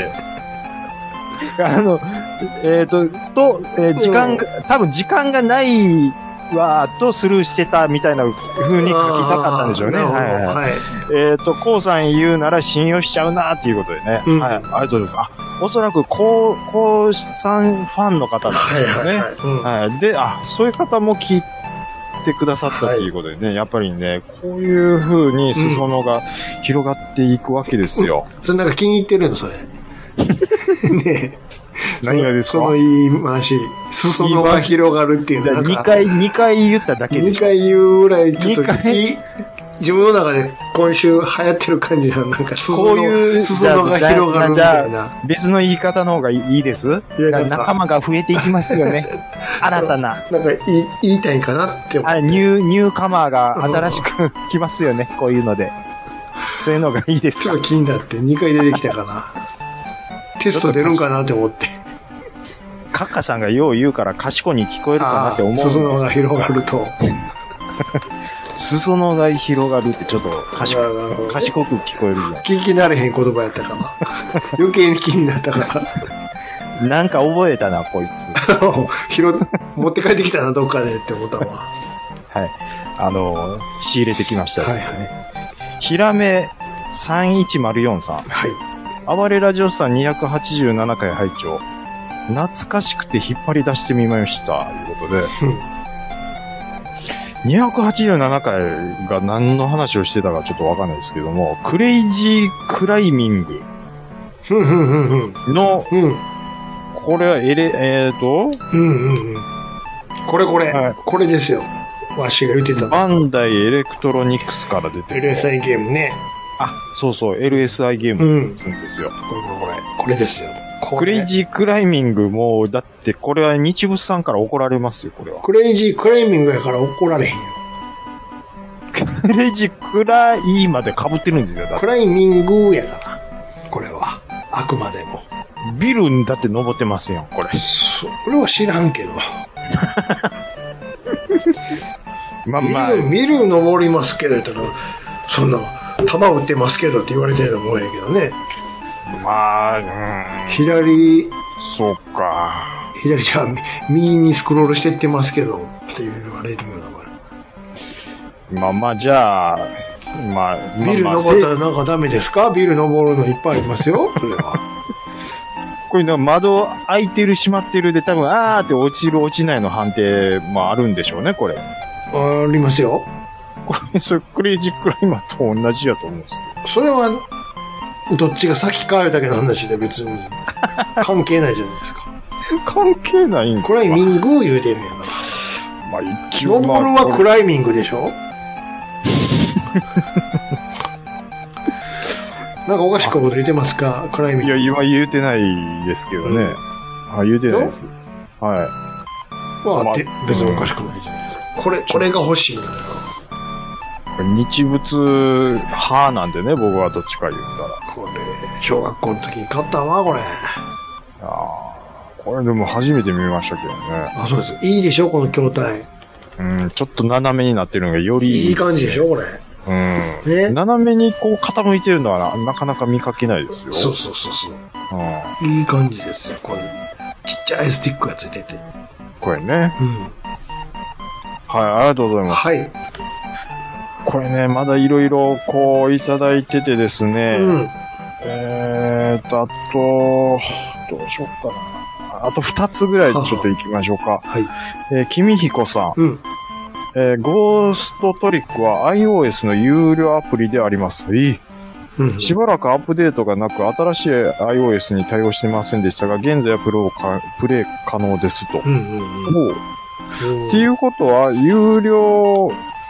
あの、えっ、ー、と、と、えー、時間が、うん、多分時間がないわ、とスルーしてたみたいな風に書きたかったんでしょうね。はいはい。はい、えっ、ー、と、こうさん言うなら信用しちゃうなっていうことでね。うん、はい。ありがとうございます。あ、おそらく、こう、こうさんファンの方なんですよね。はい、はいうんはい。で、あ、そういう方も聞いてくださったっていうことでね、はい、やっぱりね、こういう風に裾野が広がっていくわけですよ。 うん、それなんか気に入ってるの、それ。ねえ。 何がですか？ その言い回し。裾野が広がるっていうのは。 にかい、にかい言っただけで。 にかい言うぐらい、ちょっといい、自分の中で今週流行ってる感じの、なんか裾野、こういう裾野が広がるみたいな。 別の言い方の方がいいです？いや仲間が増えていきますよね。新たな。 なんか言い、言いたいかなって思って。 あ、ニュー、ニューカマーが新しく来ますよね。こういうので。そういうのがいいですか？ ちょっと気になってにかい出てきたから。テスト出るんかなって思って。 カッカさんがよう言うから賢いに聞こえるかなって思うんです。 裾野が広がると。 裾野が広がるってちょっと賢く、賢く聞こえるじゃん。 聞き慣れへん言葉やったかな。余計に気になったから。 なんか覚えたな、こいつ。 拾っ、持って帰ってきたな、どっかでって思ったわ。 はい。あの、仕入れてきましたよ。 はいはい。 ひらめさんいちまるよんさん。 はい。 暴れラジオさんにひゃくはちじゅうななかい拝聴。懐かしくて引っ張り出してみました。ということで。うん、にひゃくはちじゅうななかいが何の話をしてたかちょっとわかんないですけども、クレイジークライミングの、うん、これはエレ、えーと、 うんうんうん、これこれ、はい、これですよ。わしが言ってた。 バンダイエレクトロニクスから出てる。 エルエスアイ ゲームね。 あ、そうそう、エルエスアイ ゲームですんですよ。 うん、これこれ、これですよ。 クレイジークライミングも、だってこれは日物さんから怒られますよ、これは。 クレイジークライミングやから怒られへんよ。 クレイジークライまで被ってるんですよ、だってクライミングやから。これは。あくまでも。 ビルだって登ってますやん、これ。 それは知らんけど。まあまあ。ビル登りますけど、言ったら、そんな、弾撃ってますけどって言われてると思うんやけどね。 まあ、うん。 左、 そうか。 左じゃあ、右にスクロールしてってますけど、って言われるような。 まあまあ、じゃあ、まあ、 ビル登ったらなんかダメですか？ビル登るのいっぱいありますよ、それは。 これ窓開いてる閉まってるで多分、あーって落ちる落ちないの判定もあるんでしょうね、これ。 ありますよ。 これ、それクレイジークライマーと同じやと思うんですけど。それは、どっちが先かいうだけの話で別に関係ないじゃないですか。 関係ないんか。 クライミングを言うてんねやな。 まあ一応。 登るはクライミングでしょ？なんかおかしくこと言ってますか？クライミング。 いや、今言うてないですけどね。うん、あ、言うてないです。はい。 まあ、まあ、別におかしくないじゃないですか。これ、これが欲しいんだよ。 日物派なんでね、僕はどっちか言うんだら。 これ、小学校の時に買ったわ、これ。 ああ、これでも初めて見ましたけどね。 あ、そうです。いいでしょ、この筐体。 うん、ちょっと斜めになってるのがよりいい。いい感じでしょ、これ。 うん。ね、斜めにこう傾いてるのはなかなか見かけないですよ。 そうそうそうそう。 うん、 いい感じですよ、これ。ちっちゃいスティックがついてて。 これね。 うん。 はい、ありがとうございます。 はい。 これね、まだいろいろこういただいててですね。 うん。 えーと、あと、どうしよっかな。 あと二つぐらいちょっと行きましょうか。 はい。 えー、君彦さん。 うん。 えー、ゴーストトリックは iOS の有料アプリであります。いい。 うん。 しばらくアップデートがなく、新しい iOS に対応していませんでしたが、現在はプロかプレイ可能ですと。 うんうんうん。 おうっていうことは、有料、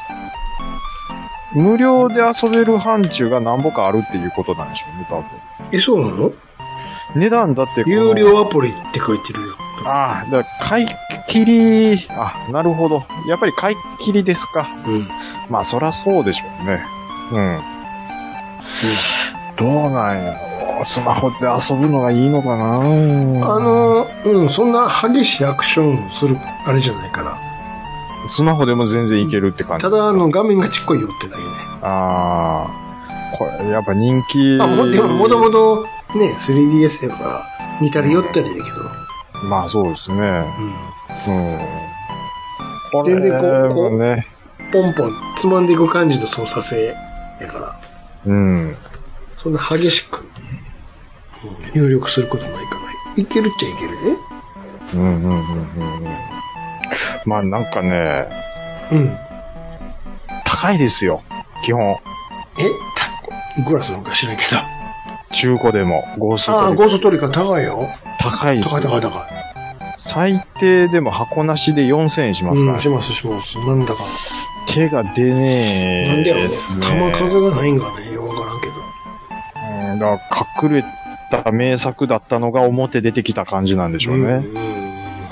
無料で遊べる範疇が何ぼかあるっていうことなんでしょうね、多分。 え、そうなの？ 値段だってこの有料アプリって書いてるよ。 ああ、だから買い切り、あ、なるほど。やっぱり買い切りですか。 うん。 まあ、そらそうでしょうね。うん。どうなんやろう。スマホで遊ぶのがいいのかな。 あの、うん、そんな激しいアクションする、あれじゃないから。 スマホでも全然いけるって感じですか。 ただ、あの、画面がちっこいよってだけね。 ああ、これ、やっぱ人気。 あ、も、でも、もともと、ね、スリーディーエス やから、似たり寄ったりだけど。 まあ、そうですね。 うん。 うん。これ全然こう、こう、 ね、 ポンポン、つまんでいく感じの操作性やから。 うん。 そんな激しく、うん、入力することないから、いけるっちゃいけるね。 うんうんうんうんうん。まあなんかね、 うん。 高いですよ、基本。 えた、いくらするのか知らんけど。 中古でも、ゴーストトリああ、 ック。 ゴーストトリック高いよ。 高いですよ。 高い高い高い。 最低でも箱なしでよんせんえんしますから、 うん、しますします。なんだか。 手が出ねえ。 なんでやろね。 ですね。 玉数がないんかね、よくわからんけど。 うん、だから隠れた名作だったのが表出てきた感じなんでしょうね。 うんうんうん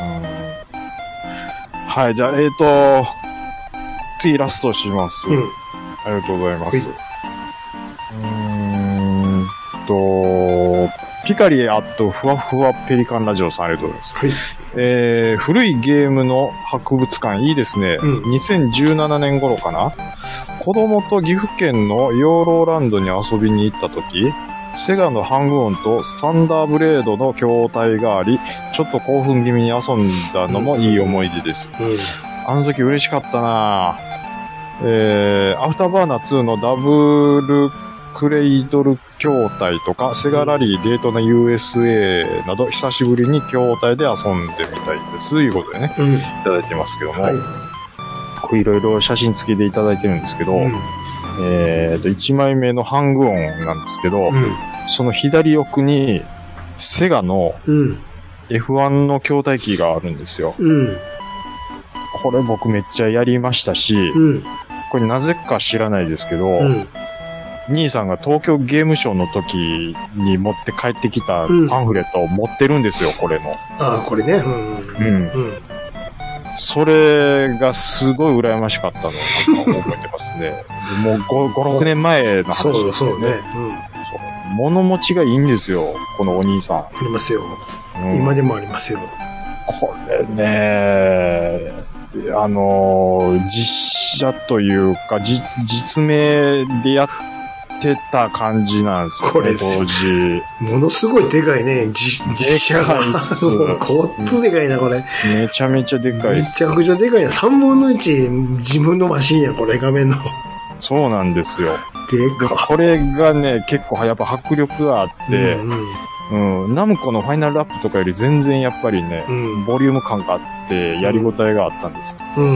はい、じゃあ、えっ、ー、と、次ラストします。 うん。 ありがとうございます。 はうーんと、ピカリアットふわふわペリカンラジオさんありがとうございます。 はい。 えー、古いゲームの博物館いいですね。 うんにせんじゅうななねん頃かな。子供と岐阜県の養老ランドに遊びに行った時、セガのハングオンとサンダーブレードの筐体があり、ちょっと興奮気味に遊んだのもいい思い出です。 うん。 あの時嬉しかったなぁ。えー、アフターバーナーツーのダブルクレイドル筐体とか、セガラリーデートナ ユーエスエー など、久しぶりに筐体で遊んでみたいです。ということでね、 うん。 いただいてますけども、 はい。 こういろいろ写真付きでいただいてるんですけど、 うん。 えーと、いちまいめのハングオンなんですけど、 うん。 その左奥に、セガのうん。 エフワン の筐体機があるんですよ。 うん。 これ僕めっちゃやりましたし、 うん。 これなぜか知らないですけど、 うん。 兄さんが東京ゲームショウの時に持って帰ってきたパンフレットを持ってるんですよ、これの。 ああ、これね。うん。 うん。 うん。 それがすごい羨ましかったのをなんか覚えてますね。もうご、ご、ろくねんまえの話そうですよね。 そうね。うん。 そう物持ちがいいんですよ、このお兄さん。 ありますよ。 うん今でもありますよ。 これね、あのー、実写というか、じ、実名でやってた感じなんですよね、 これですよ当時。 ものすごいでかいね。じ、実写が。 でかいっすそうこっつでかいな、これ。 めちゃめちゃでかいめですちゃくちゃでかいな。さんぶんのいち自分のマシンや、これ、画面の。 そうなんですよ。 でで、 かこれがね、結構やっぱ迫力があって、 うんうんうん、ナムコのファイナルラップとかより全然やっぱりね、 うんボリューム感があって、やりごたえがあったんですよ。 うん。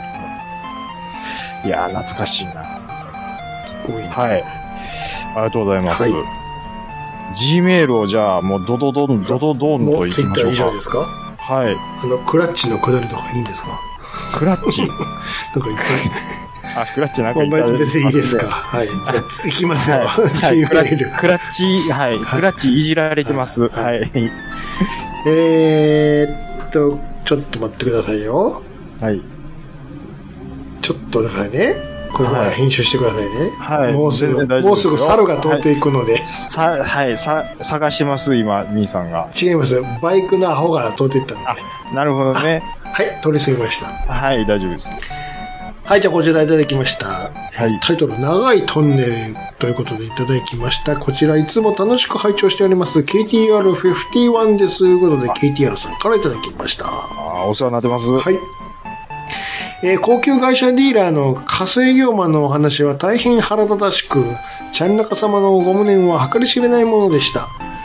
いやー、懐かしいな。 すごいな。 はい。ありがとうございます。 は G メールをじゃあ、もうドドドン、ドドドンもといきうツイッター以ましょうか。 上ですか？ はい。 あの、クラッチの下りとかいいんですか？ クラッチ。 とか言って。 あ、クラッチなんかまあいただいて別にいいですか？ まはい。じゃあ、行きますよ。 はい。はい G メクラール。 クラッチ、はい。クラッチいじられてます。 ははい。 えーっと、ちょっと待ってくださいよ。 はい。 ちょっとだからね。これはい編集してくださいね。 はいもうすぐ、 全然大丈夫ですよもうすぐ猿が通っていくので。 さ、はい。さ、探してます、今、兄さんが。 違います。バイクのアホが通っていったんで。 あ、なるほどね。 はい、通り過ぎました。 はい、大丈夫です。 はい、じゃあこちらいただきました。 はいタイトル、長いトンネルということでいただきました。こちらいつも楽しく拝聴しております。ケーティーアールフィフティーワン です。ということで、ケーティーアール さんからいただきました。 あーお世話になってます。 はい。えー高級会社ディーラーの火星業マンのお話は大変腹立たしく、ちゃんなか様のご無念は計り知れないものでした。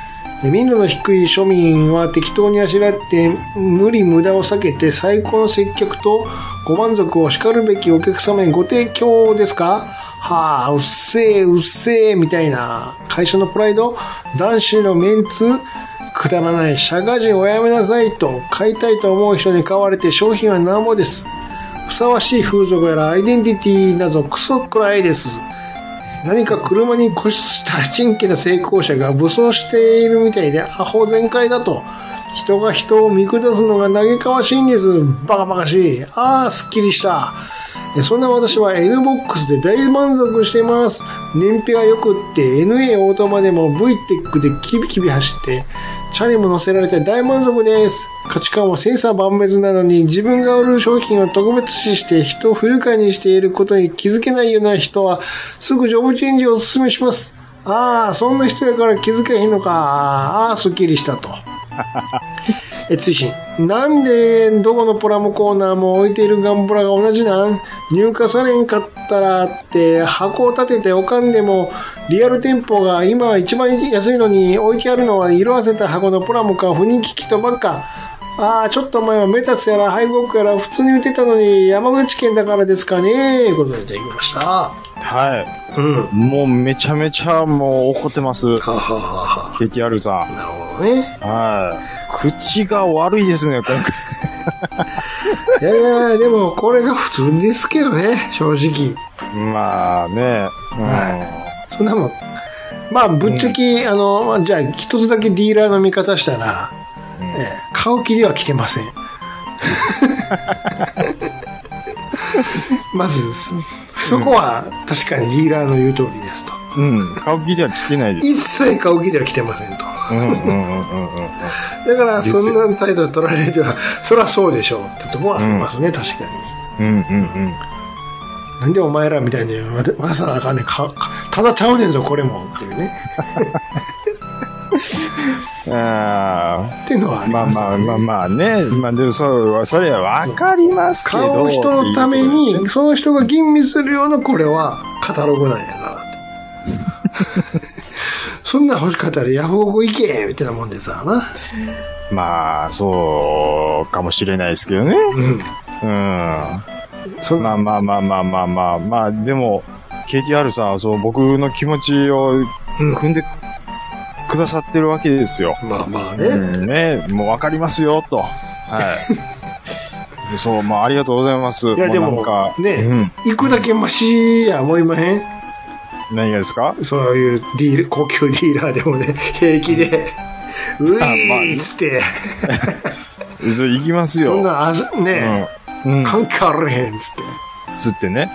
民度の低い庶民は適当にあしらって無理無駄を避けて最高の接客とご満足をしかるべきお客様にご提供ですか？はあ、うっせえ、うっせえ、みたいな。会社のプライド、男子のメンツ、くだらない社会人おやめなさいと、買いたいと思う人に買われて商品はなんぼです。ふさわしい風俗やらアイデンティティなどクソくらいです。何か車に固執した珍奇な成功者が武装しているみたいでアホ全開だと。人が人を見下すのが嘆かわしいんです。バカバカしい。ああ、すっきりした。そんな私は N ボックスで大満足しています。燃費が良くって エヌエー オートマでも ブイテック でキビキビ走ってチャリも乗せられて大満足です。価値観は千差万別なのに自分が売る商品を特別視して人を不愉快にしていることに気づけないような人はすぐジョブチェンジをお勧めします。ああ、そんな人やから気づけへんのか。ああ、すっきりしたと。え、追伸。なんで、どこのプラモコーナーも置いているガンプラが同じなん？入荷されんかったらって箱を立てておかんでもリアル店舗が今は一番安いのに置いてあるのは色あせた箱のプラモか不人気キットばっか。ああ、ちょっと前はメタスやらハイボックやら普通に売ってたのに山口県だからですかね。ということでいただきました。 はい。うん。もうめちゃめちゃもう怒ってます。はははは。ケーティーアール さん。 なるほどね。 はい。口が悪いですね、今回。いやいや、でもこれが普通ですけどね、正直。 まあね。 うん、はい。そんなもん。まあ、ぶっちゃけ、うん、あの、じゃあ一つだけディーラーの見方したら、うん、えー、買う気では来てません。まず、そこは確かにディーラーの言う通りですと。 うん。買う気では来てないです。 一切買う気では来てませんと。うんうんうんうんうん。だから、そんな態度を取られては、そりゃそうでしょうってとこはありますね、うん、確かに。うんうんうん。 なんでお前らみたいに、まさかね、か、ただちゃうねんぞ、これも、っていうね。 ああ。 っていうのはありますね。 まあまあまあまあね。まあでもそう、それはわかりますけど。 買う人のために、その人が吟味するようなこれはカタログなんやからって。そんな欲しかったらヤフオク行けみたいなもんでさな。 まあ、そうかもしれないですけどね。うん。うん。まあまあまあまあまあまあ、まあでも、ケーティーアール さんはそう僕の気持ちを組んで、うんくださってるわけですよ。 まあまあね。 うん、ね、もうわかりますよ、と。はい。そう、まあありがとうございます。 いやでも、なんかね、うん、行くだけマシや思いまへん？ 何がですか？ そういうディール、高級ディーラーでもね、平気で、ういーっつって。 それ行きますよ。 そんな、あね、うん、関係あるへんっつって。 つってね。 うん。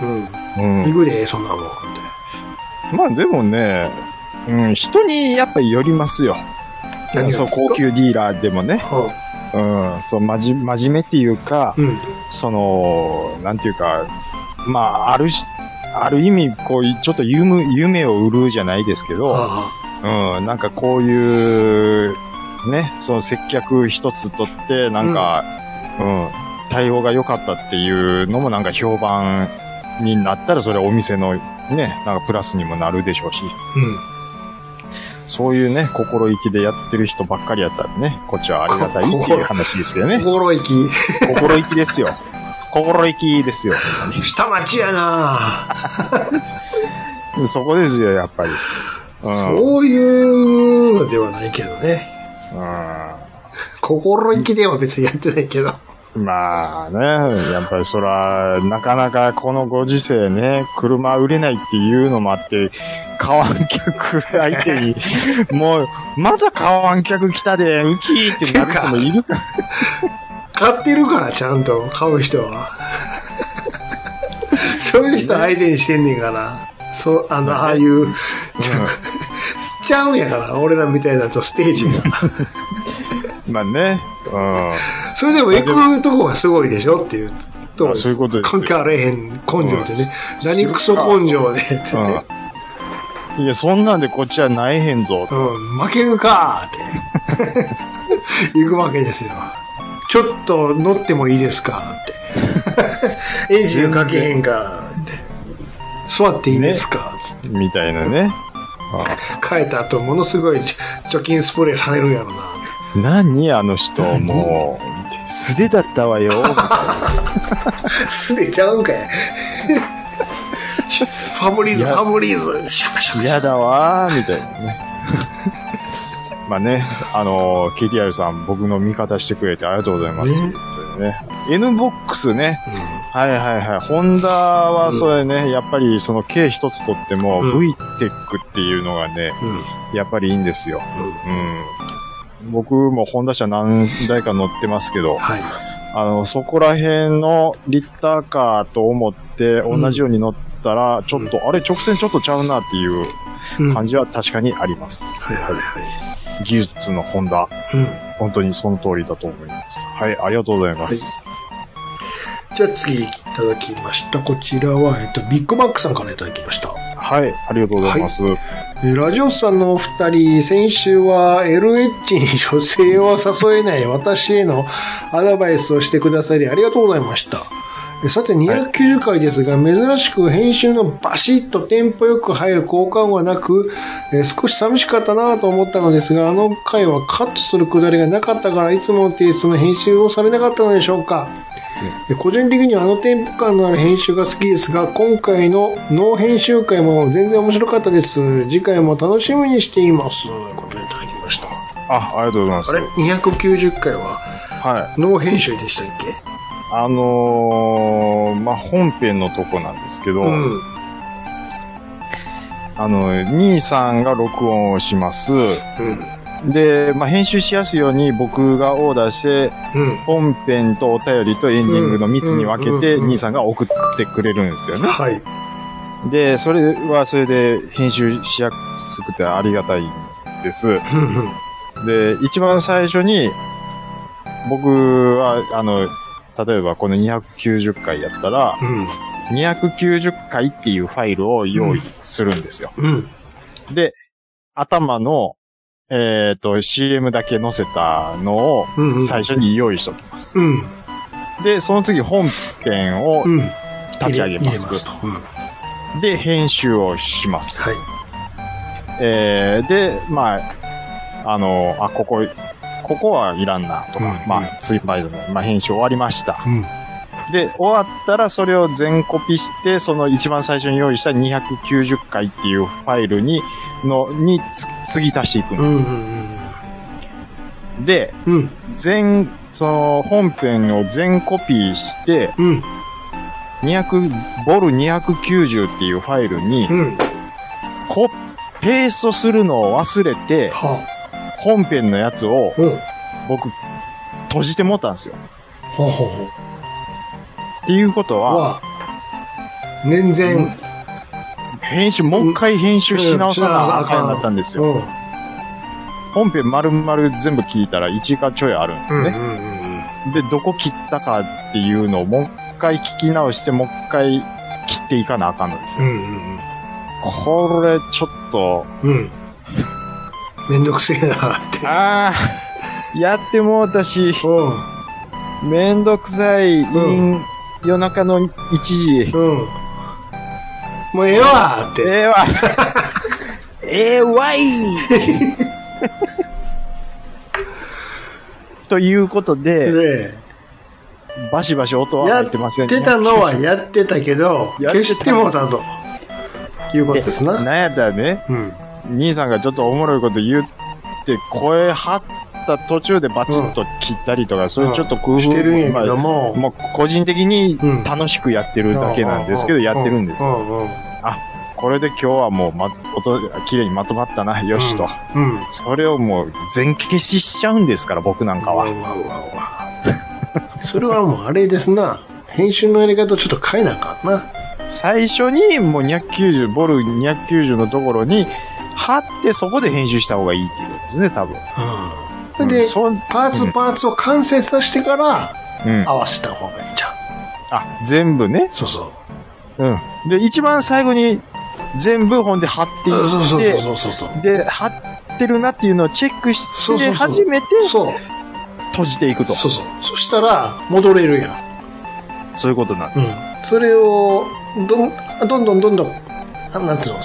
うん、行くで、そんなもんって。 まあでもね、うん、人にやっぱりよりますよ。そう、高級ディーラーでもね。はあ、うん、そう、まじ、真面目っていうか、うん、その、なんていうか、まあ、あるし、ある意味、こう、ちょっと夢、夢を売るじゃないですけど、はあ、うん、なんかこういう、ね、その接客一つとって、なんか、うん、うん、対応が良かったっていうのもなんか評判になったら、それはお店のね、なんかプラスにもなるでしょうし。うんそういうね、心意気でやってる人ばっかりやったらね、こっちはありがたいっていう話ですよね。 心意気。 心意気ですよ。心意気ですよ。 下町やなそこですよ、やっぱり。 うん、そういうのではないけどね。うん、心意気では別にやってないけど。 まあね、やっぱりそら、なかなかこのご時世ね、車売れないっていうのもあって、買わん客相手に、もう、まだ買わん客来たで、ウキーってなる人もいるから。 買ってるから、ちゃんと、買う人は。そういう人相手にしてんねんから。そう、あの、ああいう、うん、吸っちゃうんやから、俺らみたいだとステージが。 まあね。うん。 それでも行くとこがすごいでしょっていうと。 そういうことです。 関係あれへん根性でね。うん、何クソ根性でってね、 うん。いや、そんなんでこっちはないへんぞ。 うん。負けるかーって。行くわけですよ。ちょっと乗ってもいいですかって。エンジンかけへんからって。座っていいですか、 ね、みたいなね。 変えた後、ものすごい除菌スプレーされるやろな。 何あの人、もう、素手だったわよ。 素手ちゃうんかい。ファブリーズ、ファブリーズ、シャカシャカ。 嫌だわー、みたいなね。まあね、あの、ケーティーアール さん、僕の味方してくれてありがとうございます。ねね、エヌボックス ね、うん。はいはいはい。ホンダはそれね、うん、やっぱりその軽一つとっても、うん、ブイテック っていうのがね、うん、やっぱりいいんですよ。うんうん、僕もホンダ車何台か乗ってますけど、はい、あの、そこら辺のリッターカーと思って同じように乗ったら、ちょっと、うん、あれ直線ちょっとちゃうなっていう感じは確かにあります。うん、はいはいはい。技術のホンダ。うん本当にその通りだと思います。はい、ありがとうございます。 はい、じゃあ次いただきました。こちらは、えっと、ビッグマックさんからいただきました。 はい、ありがとうございます。はい、 えラジオスさんのお二人、先週は エルエイチ に女性を誘えない私へのアドバイスをしてくださりありがとうございました。さて、にひゃくきゅうじゅっかいですが、はい、珍しく編集のバシッとテンポよく入る効果音がなく、えー、少し寂しかったなと思ったのですが、あの回はカットするくだりがなかったから、いつものテイストの編集をされなかったのでしょうか。うん、個人的にはあのテンポ感のある編集が好きですが、今回のノー編集回も全然面白かったです。次回も楽しみにしています。ということでいただきました。 あ、ありがとうございます。 あれにひゃくきゅうじゅっかいは、はい、ノー編集でしたっけ？ あのー、まあ、本編のとこなんですけど、うん、あの、兄さんが録音をします。うん、で、まあ、編集しやすいように僕がオーダーして、うん、本編とお便りとエンディングのみっつに分けて、兄さんが送ってくれるんですよね。はい。で、それはそれで編集しやすくてありがたいんです。で、一番最初に、僕は、あの、例えばこのにひゃくきゅうじゅっかいやったら、うん、にひゃくきゅうじゅっかいっていうファイルを用意するんですよ。うんうん、で、頭の、えっと、シーエム だけ載せたのを最初に用意しておきます。うんうん、で、その次本編を立ち上げます。ますうん、で、編集をします。はい、えー、で、まあ、あの、あ、ここ、ここはいらんなとか、うんうん、まあ、ツイバイドの、まあ、編集終わりました、うん。で、終わったらそれを全コピして、その一番最初に用意したにひゃくきゅうじゅっかいっていうファイルに、の、につ、継ぎ足していくんです。うんうんうん、で、うん、全、その本編を全コピーして、うん、にひゃく、ボルにひゃくきゅうじゅうっていうファイルに、うん、コ、ペーストするのを忘れて、はあ本編のやつを、僕、閉じてもったんですよ。ほうほうほう。っていうことは、 年々、 編集、もう一回編集し直さなあかんなったんですよ。うん、本編丸々全部聞いたらいちかちょいあるんですよね、うんうんうん。で、どこ切ったかっていうのをもう一回聞き直して、もう一回切っていかなあかんのですよ。うんうんうん、これ、ちょっと、うんめんどくせえなって。 ああ、やってもうたし、うん、めんどくさい、うん、夜中のいちじ。うん、 もうええわって。 ええわ。ええわいということで、ね、バシバシ音は入ってませんね。 やってたのはやってたけど、消してもうたと。いうことですな。 なんやったらね、うん兄さんがちょっとおもろいこと言って、声張った途中でバチッと切ったりとか、うん、それちょっと工夫してるんやけども、 まあ、もう個人的に楽しくやってるだけなんですけど、うん、やってるんですよ。うんうん、あ、これで今日はもう、ま、音、綺麗にまとまったな、よしと。うんうん、それをもう全消ししちゃうんですから、僕なんかは。うわうわうわそれはもうあれですな。編集のやり方ちょっと変えなあかんな。 最初にもうにひゃくきゅうじゅう、ボルにひゃくきゅうじゅうのところに、貼ってそこで編集した方がいいっていうことですね、多分。 うん。で、うん、パーツパーツを完成させてから、合わせた方がいいじゃん。 あ、全部ね。 そうそう。 うん。で、一番最後に全部本で貼っていって、 そうそうそうそう。 で、貼ってるなっていうのをチェックして、そうそうそう初めて、そう。閉じていくと。 そうそう。そしたら、戻れるやん。 そういうことなんです。 うん、それを、どん、どんどんどんどん、なんていうの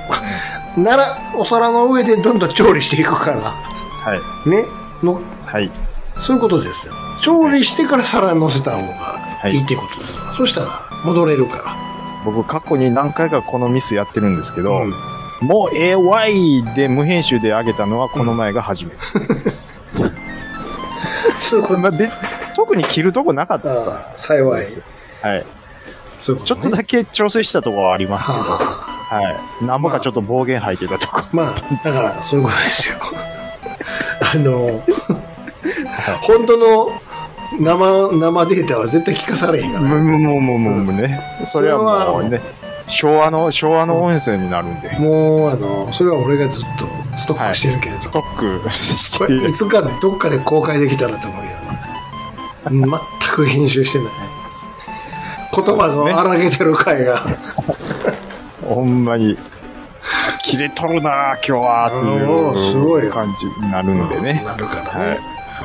なら、お皿の上でどんどん調理していくから。 はい。 ね。の、 はい。 そういうことですよ。調理してから皿に乗せた方がいいってことですよ。はい、そしたら戻れるから。 僕、過去に何回かこのミスやってるんですけど、うん、もうええわいで無編集で上げたのはこの前が初めてです。うん、そういうことです。まあ、で特に切るとこなかったああ幸い。 はい。そういうことね、ちょっとだけ調整したところはありますけど、はあ、はい。なんぼかちょっと暴言吐いてたとこ。 まあ、だからそういうことですよ。あの、本当の生、生データは絶対聞かされへんから、ね。もう、 もう、もう、もうね。それはもうね、昭和の、昭和の音声になるんで。 もう、あの、それは俺がずっとストックしてるけど、はい、 ストックしてる。 いつかどっかで公開できたらと思うけどな。全く編集してない。言葉の荒げてる回が。 ほんまに。切れとるなぁ、今日は、っていう感じになるんでね。 なるからね。はい。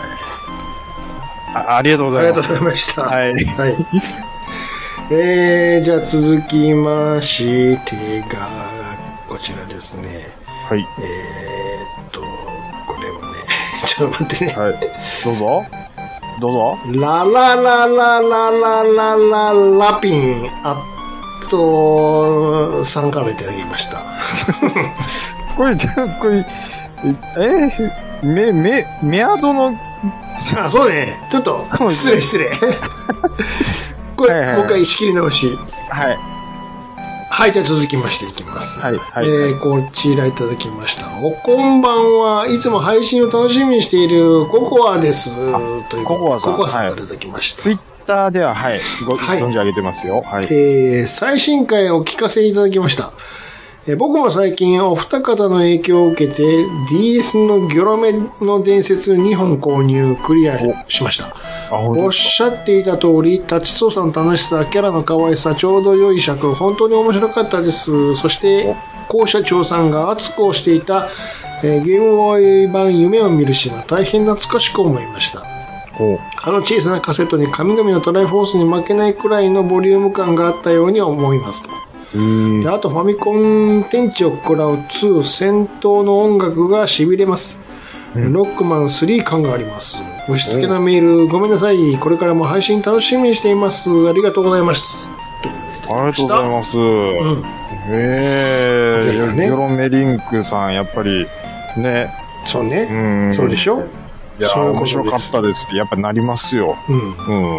あ, ありがとうございます。 ありがとうございました。 はい。 はい。えー、じゃあ続きましてが、こちらですね。 はい。 えーっと、これもね、ちょっと待ってね。 はい。どうぞ。どうぞ。 ラララララララララピン、あと、さんからいただきました。 これ、これ、えー、め、め、メアドの、 あ、そうね。ちょっと、失礼失礼。これ、はいはいはい、もう一回仕切り直し。 はい。 はい、じゃあ続きましていきます。 はい、はい。 えー、こちらいただきました。おこんばんは。いつも配信を楽しみにしているココアです。というココアさん。 ココアさんからいただきました。 ツイッターでは、はい、ご、はい、存じ上げてますよ。はい。 えー、最新回を聞かせていただきました。えー、僕も最近お二方の影響を受けて ディーエス のギョロメの伝説にほん購入クリアしました。おっしゃっていた通り、タッチ操作の楽しさ、キャラの可愛さ、ちょうど良い尺、本当に面白かったです。そして、校舎長さんが熱く推していた、えー、ゲームボーイ版夢を見る島、大変懐かしく思いました。あの小さなカセットに神々のトライフォースに負けないくらいのボリューム感があったように思いますと。であとファミコン天地を食らうに戦闘の音楽が痺れます。ロックマンスリー感があります。押し付けなメールごめんなさい。これからも配信楽しみにしています。ありがとうございます。 ありがとうございます。うん、へえ、ー、ね、ギョロメリンクさんやっぱりね。 そうね。うんそうでしょ。 いや面白かったですってやっぱなりますよ。うん。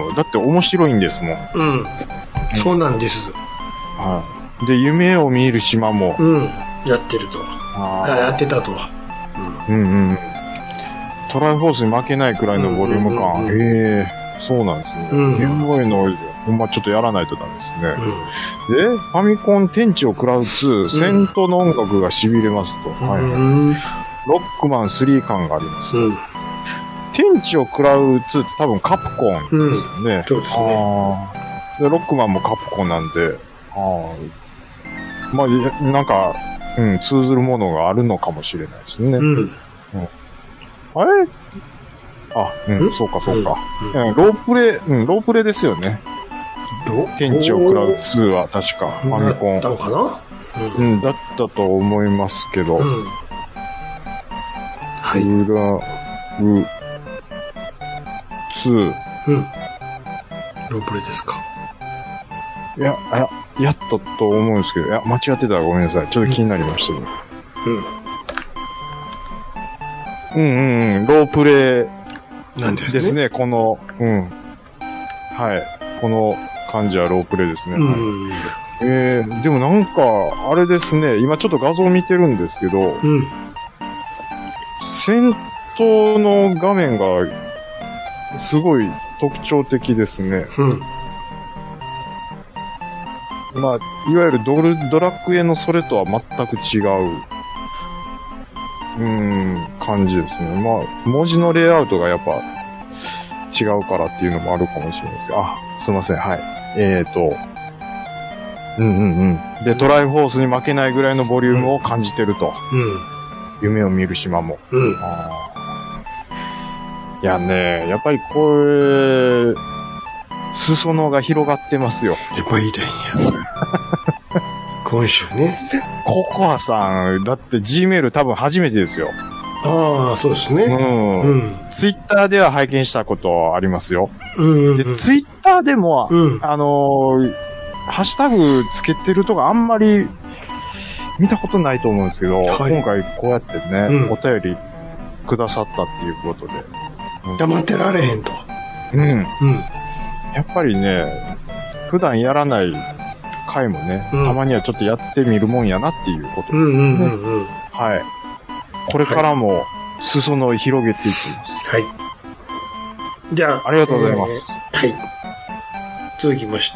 うん。だって面白いんですもん。 うん。そうなんです。 はい。で夢を見る島も。 うん。やってると。ああやってたと。 うん。うんうん。トライフォースに負けないくらいのボリューム感。ええー、そうなんですね。うん、ゲームボーイの、ほんまちょっとやらないとダメですね。うん、で、ファミコン天地を食らうに、戦闘の音楽が痺れますと。うん、はい、ロックマンスリー感があります。うん、天地を食らうにって多分カプコンですよね。 うん、そうですね。 で、ロックマンもカプコンなんで、あまあ、なんか、うん、通ずるものがあるのかもしれないですね。うんうんあれあ、うん、そうかそうか、うんうん。ロープレイ、うん、ロープレイですよね。天地を食らうには確か、ファミコン。 だったのかな、 うん、うん、だったと思いますけど。うん、 はい。 クラウに。うん。 ロープレイですか。 いや、あやったと思うんですけど、いや、間違ってたらごめんなさい。ちょっと気になりましたね。うん。うんうんうん、ロープレイなんですね。 ですね、この、うん。はい。この感じはロープレイですね。うん、はい、えー、でもなんか、あれですね、今ちょっと画像見てるんですけど、うん、戦闘の画面が、すごい特徴的ですね。うん、まあ、いわゆるドル、ドラクエのそれとは全く違う。うーん、感じですね。まあ、文字のレイアウトがやっぱ違うからっていうのもあるかもしれないですあ、すいません。はい。えーと。うんうんうん。で、トライフォースに負けないぐらいのボリュームを感じてると。うん。夢を見る島も。うん。あいやね、やっぱりこれ、裾野が広がってますよ。 やっぱ言いたいんや。 今週ね。 ココアさん、だって G メール多分初めてですよ。 ああ、そうですね。 うん。うん。ツイッターでは拝見したことありますよ。うんうんうん、で、ツイッターでも、うん、あのー、ハッシュタグつけてるとかあんまり見たことないと思うんですけど、はい、今回こうやってね、うん、お便りくださったっていうことで。 うん、黙ってられへんと。 うん。うん。やっぱりね、普段やらない回もね、うん、たまにはちょっとやってみるもんやなっていうことですね。うんうんうんうん、はい。これからも裾野を広げていきます。 はい。じゃあ、 ありがとうございます。 えー、はい。続きまして、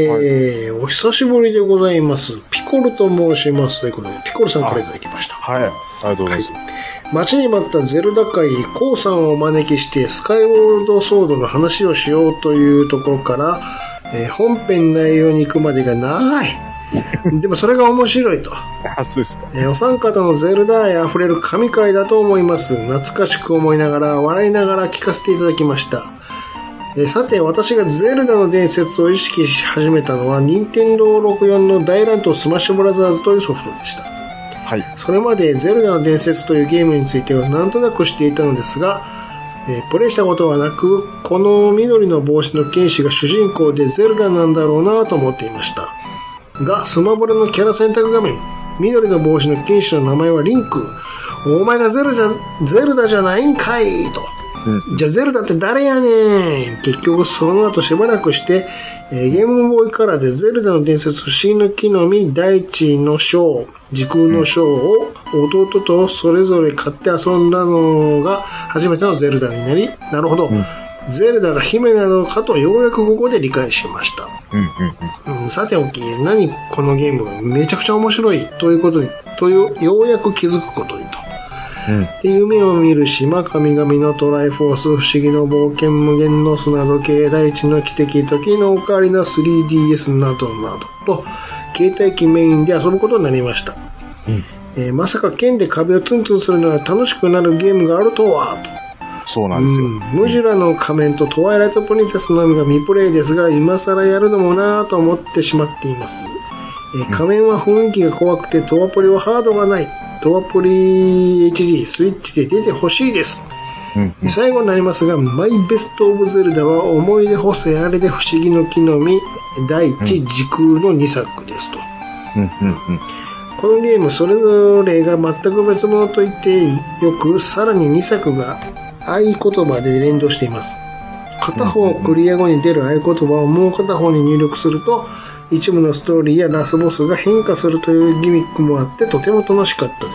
えーはい、お久しぶりでございます。ピコルと申します。ということで、ピコルさんからいただきました。 はい。ありがとうございます。はい、 待ちに待ったゼルダ会、コウさんをお招きして、スカイウォールドソードの話をしようというところから、えー、本編内容に行くまでが長い。でもそれが面白いと。 あ、そうですか。 えー、お三方のゼルダ愛あふれる神回だと思います。懐かしく思いながら、笑いながら聞かせていただきました。えー、さて、私がゼルダの伝説を意識し始めたのは、任天堂ろくじゅうよんの大乱闘スマッシュブラザーズというソフトでした。 はい。 それまでゼルダの伝説というゲームについてはなんとなく知っていたのですが、えー、プレイしたことはなく、この緑の帽子の剣士が主人公でゼルダなんだろうなと思っていました。が、スマブラのキャラ選択画面、緑の帽子の剣士の名前はリンク。お前がゼルじゃ、ゼルダじゃないんかいと。うん、じゃあゼルダって誰やねん。結局その後しばらくして、えー、ゲームボーイカラーでゼルダの伝説不思議の木の実大地の章、時空の章を弟とそれぞれ買って遊んだのが初めてのゼルダになり、なるほど。うんゼルダが姫なのかとようやくここで理解しました。うんうんうん、さておき、何このゲームがめちゃくちゃ面白いということに、というようやく気づくことにと。うん、で夢を見る島神々のトライフォース、不思議の冒険、無限の砂時計、大地の汽笛、時のオカリナ スリーディーエス などなどと、携帯機メインで遊ぶことになりました。うんえー、まさか剣で壁をツンツンするなら楽しくなるゲームがあるとは、と。 そうなんですよ。うん、 ムジュラの仮面とトワイライトプリンセスのみが未プレイですが、今更やるのもなぁと思ってしまっています。えー、仮面は雰囲気が怖くて、トワプリはハードがない。トワプリ エイチディー スイッチで出てほしいです。うんうん、最後になりますが、マイベストオブゼルダは思い出補正あれで不思議の木の実、大地、時空のにさくですと。うんうんうん、このゲームそれぞれが全く別物と言ってよく、さらににさくが合言葉で連動しています。片方クリア後に出る合言葉をもう片方に入力すると、一部のストーリーやラスボスが変化するというギミックもあってとても楽しかったです。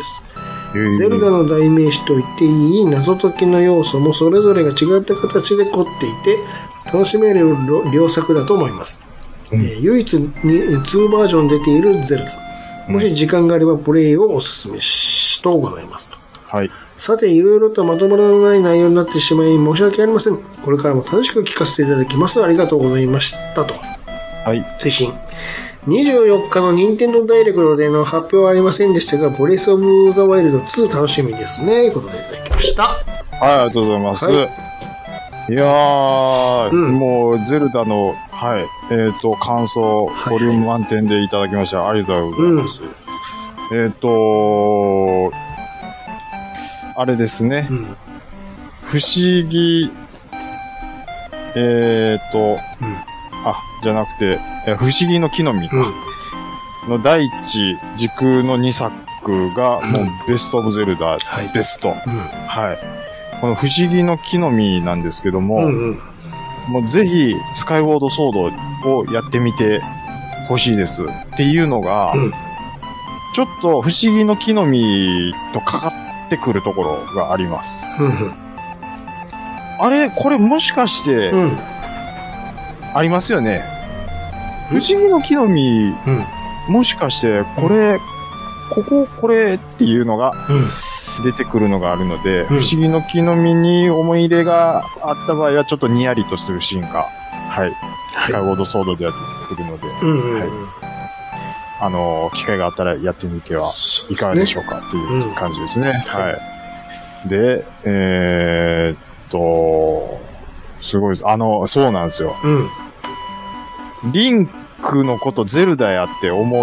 ゼルダの代名詞と言っていい謎解きの要素もそれぞれが違った形で凝っていて、楽しめる良作だと思います。うん、えー、唯一ににバージョン出ているゼルダ。もし時間があればプレイをおすすめしとございますと。はい。さて、いろいろとまとまらない内容になってしまい申し訳ありません。これからも楽しく聞かせていただきます。ありがとうございましたと。はい。推進。にじゅうよっかの任天堂ダイレクトでの発表はありませんでしたが、ブレスオブザワイルドツー楽しみですね。ということでいただきました。はい、 ありがとうございます。はい、いやー、うん、もう、ゼルダの、はい、えっ、ー、と、感想、ボリューム満点でいただきました。はい、ありがとうございます。うん、えっ、ー、とあれですね。うん、不思議、えっ、ー、と、うん、あ、じゃなくて、不思議の木の実か、うん、の大地時空のにさくがもうベストオブゼルダベスト、はいうんはい、この不思議の木の実なんですけども、うんうん、もうぜひスカイウォードソードをやってみてほしいですっていうのが、うん、ちょっと不思議の木の実とかかってくるところがあります、うんうん、あれこれもしかして、うん、ありますよね。不思議の木の実、うん、もしかしてこれ、うん、こここれっていうのが出てくるのがあるので、うん、不思議の木の実に思い入れがあった場合はちょっとニヤリとするシーンが、はい、スカイウォードソードでは出てくるので、はい、あの機会があったらやってみてはいかがでしょうかっていう感じですね。うん、はい。で、えー、っとすごいです。あのそうなんですよ。うんリンクのことゼルダやって思っ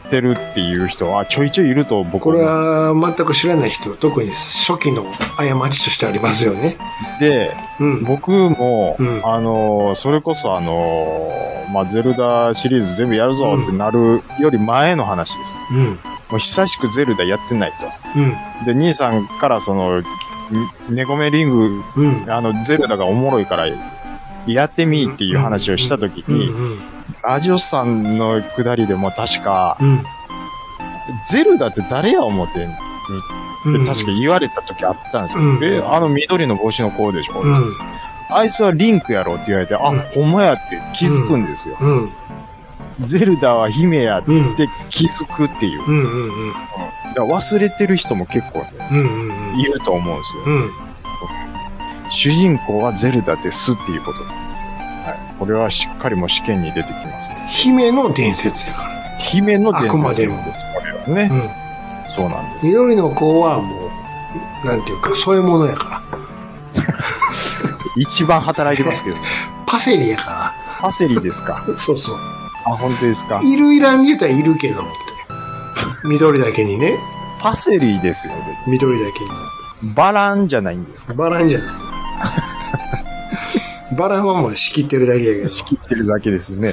ってるっていう人はちょいちょいいると僕これはは全く知らない人、特に初期の過ちとしてありますよね。 で、 うん、 僕も、うん、あの、それこそあの、まあ、ゼルダシリーズ全部やるぞってなるより前の話です。うん、もう久しくゼルダやってないと。うん、で、兄さんからその、ネゴメリング、うん、あの、ゼルダがおもろいから、やってみーっていう話をしたときに、ラジオさんのくだりでも確か、うん、ゼルダって誰や思ってんのって確か言われた時あったんですよ。うん、え、あの緑の帽子の子でしょ、うん、あいつはリンクやろって言われて、うん、あ、ほんまやって気づくんですよ。うん、ゼルダは姫やって気づくっていう。うんうんうん、だから忘れてる人も結構ね、うんうんうん、いると思うんですよ。うん、主人公はゼルダですっていうことなんですよ。はい。これはしっかりも試験に出てきますね。 姫の伝説やから。 姫の伝説。 あくまでも。 これはね。うん、そうなんです。 緑の子はもう、なんていうか、そういうものやから。 一番働いてますけど。 パセリやから。 パセリですか。 そうそう。 あ、本当ですか。 いるいらんに言ったらいるけど、緑だけにね。 パセリですよ、 緑だけに。バランじゃないんですか。 バランじゃない。バランはもう仕切ってるだけやけど。 仕切ってるだけですね。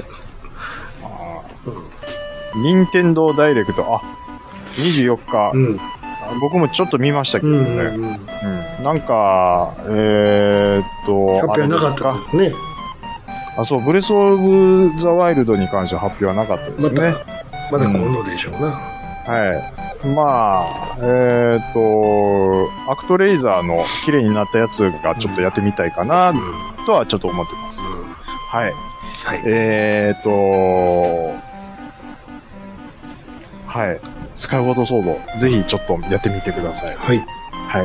任天堂ダイレクト、あ、にじゅうよっか、うん、僕もちょっと見ましたけどね。うんうんうんうん、なんか、えー、っと、 発表なかったですね。 あ、そう、ブレスオブザワイルドに関しては発表はなかったですね。 まだ、まだ今度でしょうな。うん、 はい。まあ、えー、っと、アクトレイザーの綺麗になったやつがちょっとやってみたいかな、とはちょっと思ってます。うん、はい。はい、えー、っと、はい。スカイウォードソード、ぜひちょっとやってみてください。 はい。 はい。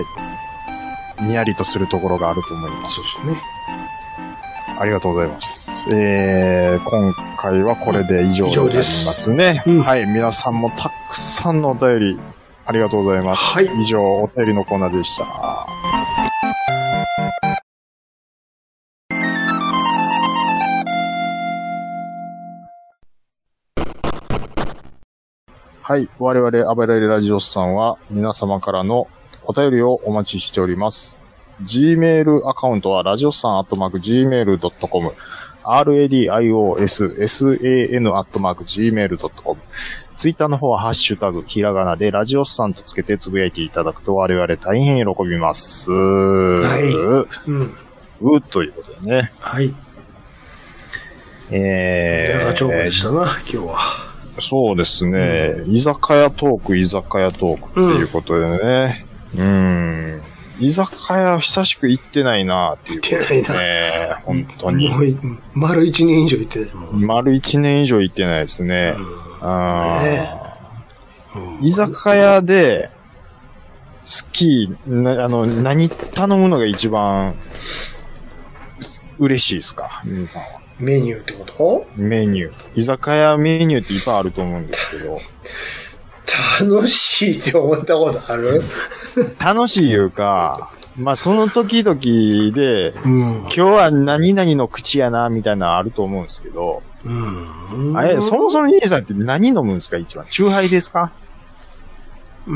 にやりとするところがあると思います。 そうですね。 ありがとうございます。えー、今回はこれで以上になりますね。うん、はい。皆さんもたくさんのお便り、ありがとうございます。はい。以上、お便りのコーナーでした。はい。我々、あばらいラジオスさんは、皆様からのお便りをお待ちしております。Gmail アカウントは、ラジオスさんアットマーク ジーメールドットコム、ラディオスサン アットマーク ジーメールドットコム。ツイッターの方は、ハッシュタグ、ひらがなで、ラジオスさんとつけてつぶやいていただくと、我々大変喜びます。はい。うん。うということでね。 はい。 えー。 長丁場でしたな、今日は。 そうですね、うん。居酒屋トーク、居酒屋トークっていうことでね。うん。うん居酒屋久しく行ってないなっていうことで、ね。行ってないな。本当に。もう、 丸一年以上行ってないもん。 丸一年以上行ってないですね。うん、あねうん、居酒屋で、好き、な、あの、何頼むのが一番嬉しいですか皆さんは。 メニューってこと？ メニュー。居酒屋メニューっていっぱいあると思うんですけど。 楽しいって思ったことある？ 楽しいいうか、まあその時々で、うん、今日は何々の口やな、みたいなのあると思うんですけど。うん、あれ、そもそも兄さんって何飲むんですか一番？チューハイですか？ うん、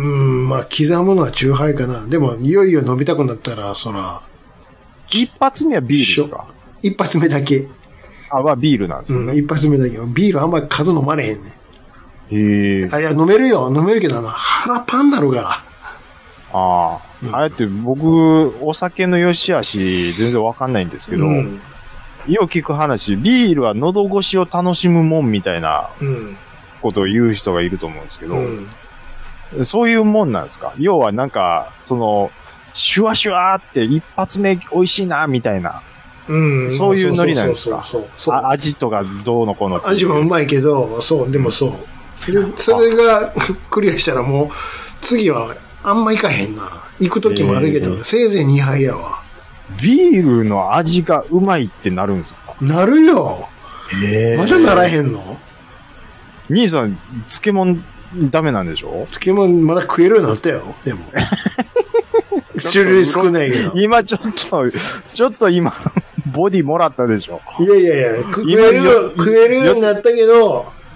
まあ刻むのはチューハイかな。でも、いよいよ飲みたくなったら、そら。 一発目はビールですか？ 一発目だけ。 あ、はビールなんですよね。 うん、一発目だけ。ビールあんまり数飲まれへんね。 へえ。 あ、いや、飲めるよ。飲めるけどな。腹パンになるから。 ああ。うん、あえて僕、お酒の良し悪し全然わかんないんですけど、うん、よう聞く話、ビールは喉越しを楽しむもんみたいなことを言う人がいると思うんですけど、うん、そういうもんなんですか？要はなんか、その、シュワシュワーって一発目美味しいな、みたいな。うん、そういうノリなんですか？そうそうそうそう。味とかどうのこうの。 味もうまいけど、そう、でもそう。で、それがクリアしたらもう、次はあんま行かへんな。行く時もあるけど、えー、せいぜいにはいやわ。 ビールの味がうまいってなるんですか？ なるよ。えー、まだならへんの？ 兄さん、漬物ダメなんでしょ？ 漬物まだ食えるようになったよ、でも。種類少ないけど。 今ちょっと、ちょっと今、ボディもらったでしょ？ いやいやいや、食えるよ、食えるようになったけど、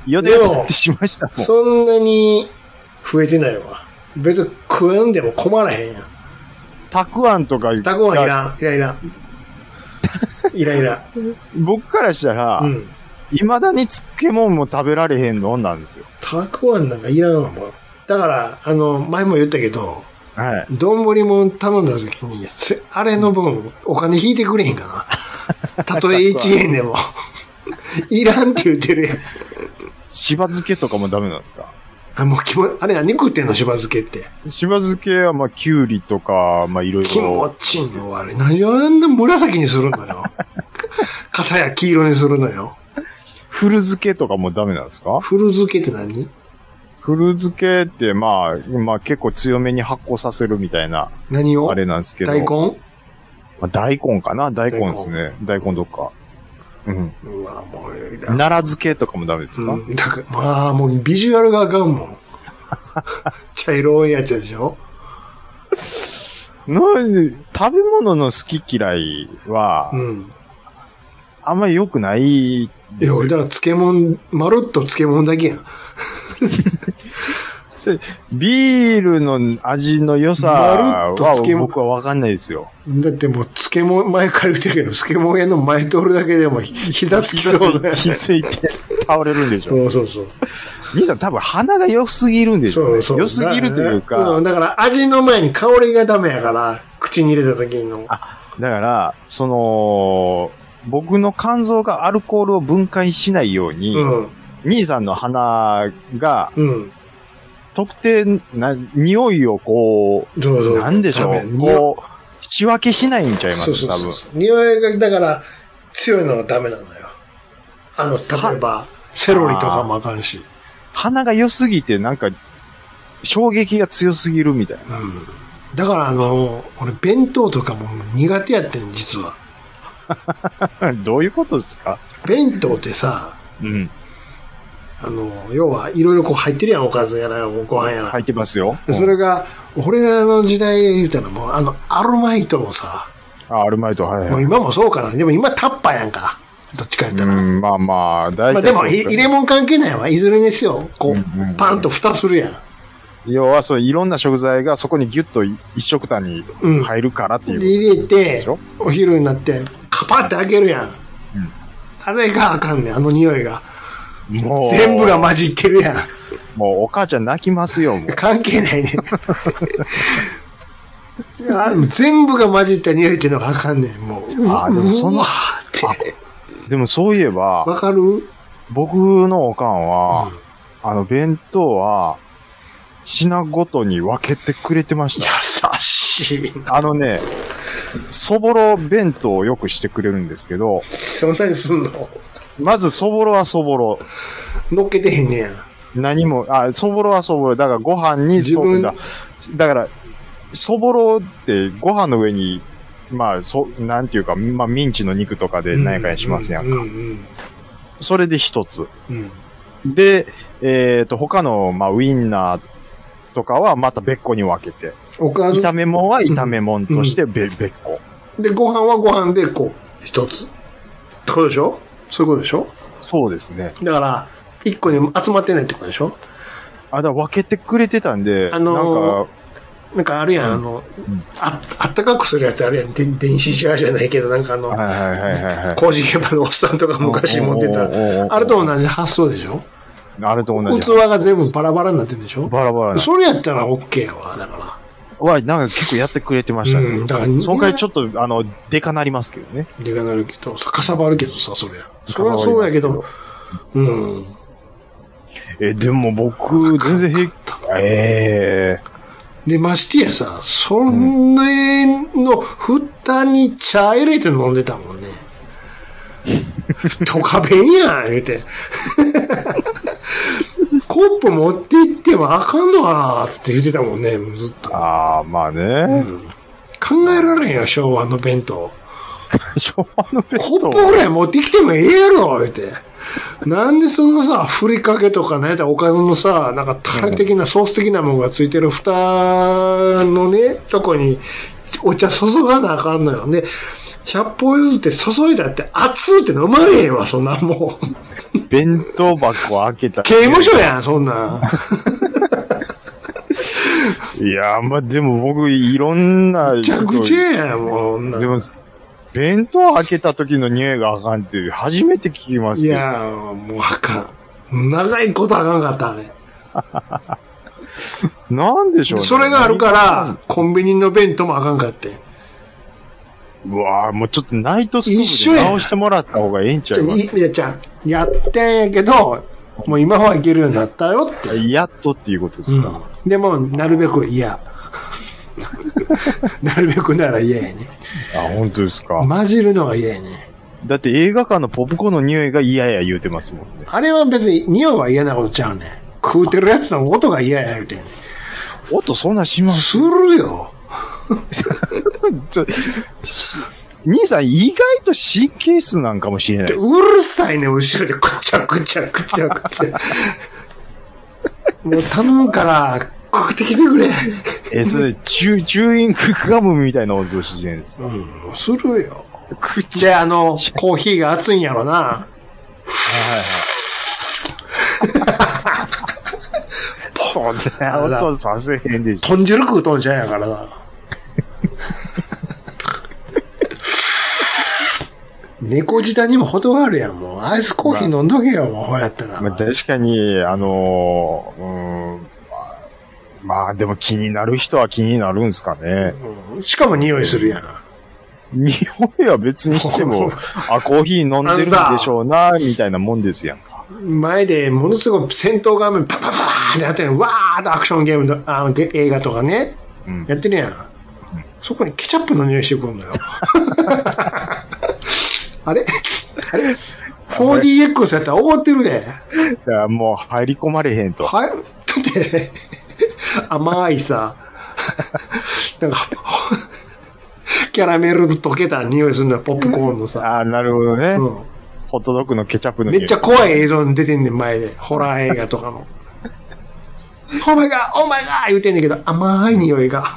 予定立ってしましたもん。 そんなに増えてないわ。別に食わんでも困らへんやん。 たくあんとか。 たくあんいらん。いらんいらん。いらんいらん。 僕からしたら、うん、未だに漬物も食べられへんのなんですよ。 たくあんなんかいらんわ、もう。だから、あの、前も言ったけど、 はい。 丼も頼んだ時に、あれの分、お金引いてくれへんかな。たとえいちえんでも。いらんって言ってるやん。 しば漬けとかもダメなんですか？ あ、もう気も、あれ何食ってんのしば漬けって。 しば漬けは、まあ、きゅうりとか、まあ、いろいろ。 気持ちいいのあれ。何をあんな紫にするのよ。片や黄色にするのよ。 ふる漬けとかもダメなんですか？ ふる漬けって何？ ふる漬けって、まあ、まあ結構強めに発酵させるみたいな。 何を？ あれなんですけど。 大根？ まあ、大根かな？大根ですね。大根どっか。うん。 うわ、もう。 奈良漬けとかもダメですか？ うん、だから、まあ、もうビジュアルがあかんもん。茶色いやつでしょ？ 食べ物の好き嫌いは、うん、あんまり良くないですよ。 いや、だから漬物、まるっと漬物だけやん。 ビールの味の良さは僕は分かんないですよ。 だってもう漬物、前から言ってるけど、漬物屋の前通るだけでも膝つきそうだよ。 気づいて倒れるんでしょ。 そうそうそう。 兄さん多分鼻が良すぎるんでしょうね。そうそう良すぎるというか、 うん。だから味の前に香りがダメやから、口に入れた時の。 あ、だから、その、僕の肝臓がアルコールを分解しないように、うん、兄さんの鼻が、うん特定な、匂いをこう、どうぞなんでしょう、こう、仕分けしないんちゃいます、そうそうそうそう、多分。 匂いが、だから、強いのはダメなんだよ。あの、例えば、セロリとかもあかんし。 鼻が良すぎて、なんか、衝撃が強すぎるみたいな。うん。 だから、あの、俺、弁当とかも苦手やってん、実は。 どういうことですか？ 弁当ってさ、うん。あの、要は、いろいろこう入ってるやん、おかずやら、ご飯やら。 入ってますよ。 それが、俺らの時代言うたらもう、あの、アルマイトもさ。 あ、アルマイト、はいはい。 もう今もそうかな。でも今タッパーやんか。どっちかやったら。 うん、まあまあ、大体、 まあでも、入れ物関係ないわ。いずれにせよ。こう、うんうん、パンと蓋するやん。 要は、そう、いろんな食材がそこにギュッと一食単に入るからっていう、うん。 で、入れて、お昼になって、カパって開けるやん。うん、あれがあかんねん、あの匂いが。もう全部が混じってるやん。 もうお母ちゃん泣きますよ。もう関係ないね。あ全部が混じった匂いっていうのがあかんねん。もう。 あ、でもその、でもそういえば、 わかる？ 僕のおかんは、うん、あの弁当は品ごとに分けてくれてました。 優しいな。 あのね、そぼろ弁当をよくしてくれるんですけど。 そんなにすんの？ まず、そぼろはそぼろ。 乗っけてへんねや。 何も、あ、そぼろはそぼろ。だからご飯に、 自分だ。だから、そぼろってご飯の上に、まあ、そ、なんていうか、まあ、ミンチの肉とかで何やかにしますやんか。うんうんうん、それで一つ。うん、で、えっ、ー、と、他の、まあ、ウインナーとかはまた別個に分けて。 おかず。 炒め物は炒め物として別、うんうん、別個。 で、ご飯はご飯でこう、一つ。ってことでしょ？そういうことでしょ？ そうですね。 だから、一個に集まってないってことでしょ？ あ、だから分けてくれてたんで、 あのー、 なんか、 なんかあるやん、うん、あの、うん、あ、あったかくするやつあるやん。で電子ジャーじゃないけど、なんかあの、 はいはいはいはい。 工事現場のおっさんとか昔持ってた。あれと同じ発想でしょ？ あれと同じ。 器が全部バラバラになってるでしょ？ バラバラ。 それやったら OK やわ、だから。 は、なんか結構やってくれてましたね。うん、だからその回ちょっと、あの、デカなりますけどね。 デカなるけど、かさばるけどさ、それ。それはそうやけど、うん。 え、でも僕、全然平気。ええー。で、ましてやさ、そんなの蓋に茶入れて飲んでたもんね。とかべんやん、言うて。コップ持って行ってもあかんのかなつって言ってたもんね、ずっと。 ああ、まあね、うん。 考えられんよ、昭和の弁当。 昭和の弁当コップぐらい持ってきてもええやろ、言うて。なんでそのさ、ふりかけとかね、おかずのさ、なんかタレ的な、ソース的なものがついてる蓋のね、とこにお茶注がなあかんのよ。で、 ひゃっぽん譲って注いだって熱って飲まれへんわ、そんなんもう。 弁当箱開けた。 刑務所やん、そんなん。 いや、まあ、でも僕、いろんな。 めちゃくちゃやん、もう。 でも、弁当開けた時の匂いがあかんって初めて聞きますいよ。 や、もうあかん。長いことあかんかった、あれ。 なんでしょうね。 それがあるから、コンビニの弁当もあかんかって。 うわぁ、もうちょっとナイトスクープで直してもらった方がええんちゃいます？ いや、ちゃん、やってんやけど、もう今はいけるようになったよって。 やっとっていうことですか？ うん、でも、なるべく嫌。なるべくなら嫌やね。 あ、本当ですか？ 混じるのが嫌やね。 だって映画館のポップコーンの匂いが嫌や言うてますもんね。 あれは別に匂いは嫌なことちゃうね。食うてるやつの音が嫌や言うてんね。 音そんなします？ するよ。 ちょ兄さん意外と神経質なんかもしれないです。 うるさいね、後ろでくちゃくちゃくちゃくちゃ。もう頼むから、食ってきてくれ。 え、それ、チュー、チューイングガムみたいな音してるんですか？ うん、するよ。じゃあ、あの、コーヒーが熱いんやろな。 はいはいはい。そんな音させへんでしょ。 豚汁食うとんじゃんやからな。猫舌にも程があるやん、もう。アイスコーヒー飲んどけよ、もう、ほらやったら。 まあ、確かに、あのー、うん、まあでも気になる人は気になるんすかね。 うん、しかも匂いするやん。 匂いは別にしても、あ、コーヒー飲んでるんでしょうな、みたいなもんですやんか。 前でものすごい戦闘画面パパパーってやってるわーっとアクションゲームの、あの映画とかね、うん、やってるやん、うん。そこにケチャップの匂いしてくるのよ。あれあれ フォーディーエックス やったら怒ってるで。 いや、もう入り込まれへんと。 はい、だって、甘いさ、なんか、キャラメル溶けた匂いするのよ、ポップコーンのさ。 ああ、なるほどね。うん、ホットドッグのケチャップの匂い。 めっちゃ怖い映像に出てんねん、前で。ホラー映画とかの。お前が、お前が言うてんねんけど、甘い匂いが。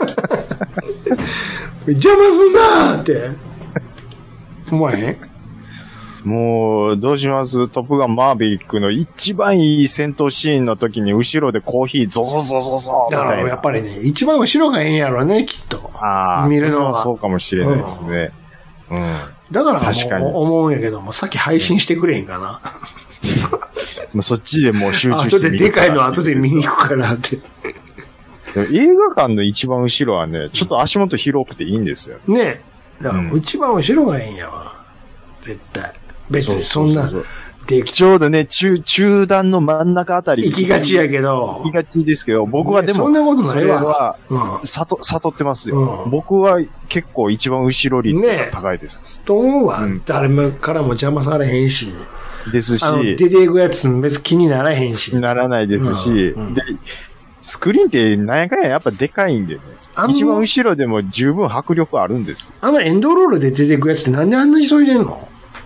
邪魔すんなーって。思わへん？ もう、どうします？トップガンマーヴェリックの一番いい戦闘シーンの時に後ろでコーヒーゾゾゾゾゾみたいな。 だからやっぱりね、一番後ろがええんやろね、きっと。 ああ、 見るのは。 そうかもしれないですね。うん。うん、 だから確かに思うんやけども、さっき配信してくれへんかな。 もうそっちでもう集中して後ででかいの後で見に行くからって。 映画館の一番後ろはね、ちょっと足元広くていいんですよ。 ねえ。だから一番後ろがええんやわ。絶対。別にそんな。 そうそうそうで、ちょうどね、中、中段の真ん中あたり。 行きがちやけど。 行きがちですけど、僕はでも、 そんなことないわ。 それは、うん、悟、悟ってますよ、うん。僕は結構一番後ろ率が高いです。 ね、と思うわ、うん。誰もからも邪魔されへんし。 ですし。 あの、出ていくやつ別に気にならへんし。 ならないですし。うんうん、で、スクリーンってなんやかんややっぱでかいんでね。一番後ろでも十分迫力あるんですよ。 あのエンドロールで出ていくやつってなんであんな急いでんの？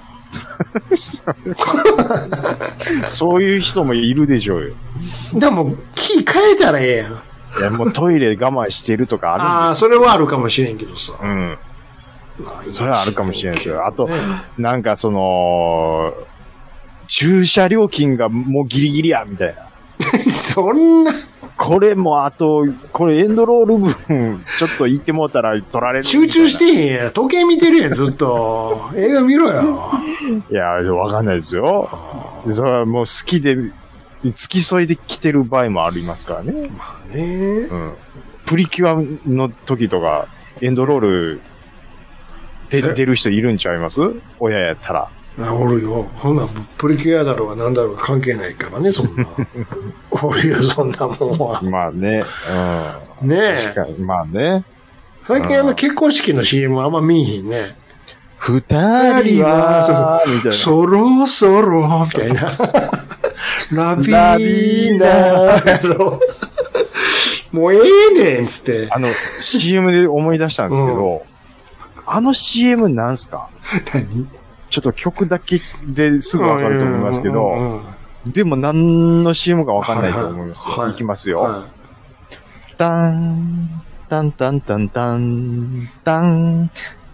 そういう人もいるでしょうよ。 でも、キー変えたらええやん。 いや、もうトイレ我慢してるとかあるんですよ。 ああ、それはあるかもしれんけどさ。 うん。それはあるかもしれないですよ。あと、なんかその、駐車料金がもうギリギリや、みたいな。 そんな。 これもあと、これエンドロール分、ちょっと言ってもうたら取られる。 集中してへんやん。時計見てるやん、ずっと。映画見ろよ。 いや、わかんないですよ。それはもう好きで、付き添いで来てる場合もありますからね。 まあね。 うん。プリキュアの時とか、エンドロールで出る人いるんちゃいます？親やったら。 あ、おるよ。ほんなプリキュアだろうが何だろうが関係ないからね、そんな。おるよ、そんなもんは。 まあね。うん。 ねえ。 確かに、まあね。 最近あの結婚式の シーエム あんま見えへんね。 二人は、みたいな。 そろそろ、みたいな。ラビーナー。もうええねん、つって。 あの、シーエム で思い出したんですけど、うん、あの シーエム なんすか？ 何？ ちょっと曲だけですぐわかると思いますけど、でも何の シーエム かわかんないと思いますよ。はいはい、いきますよ。はい、タン、タンタンタンタン、タン、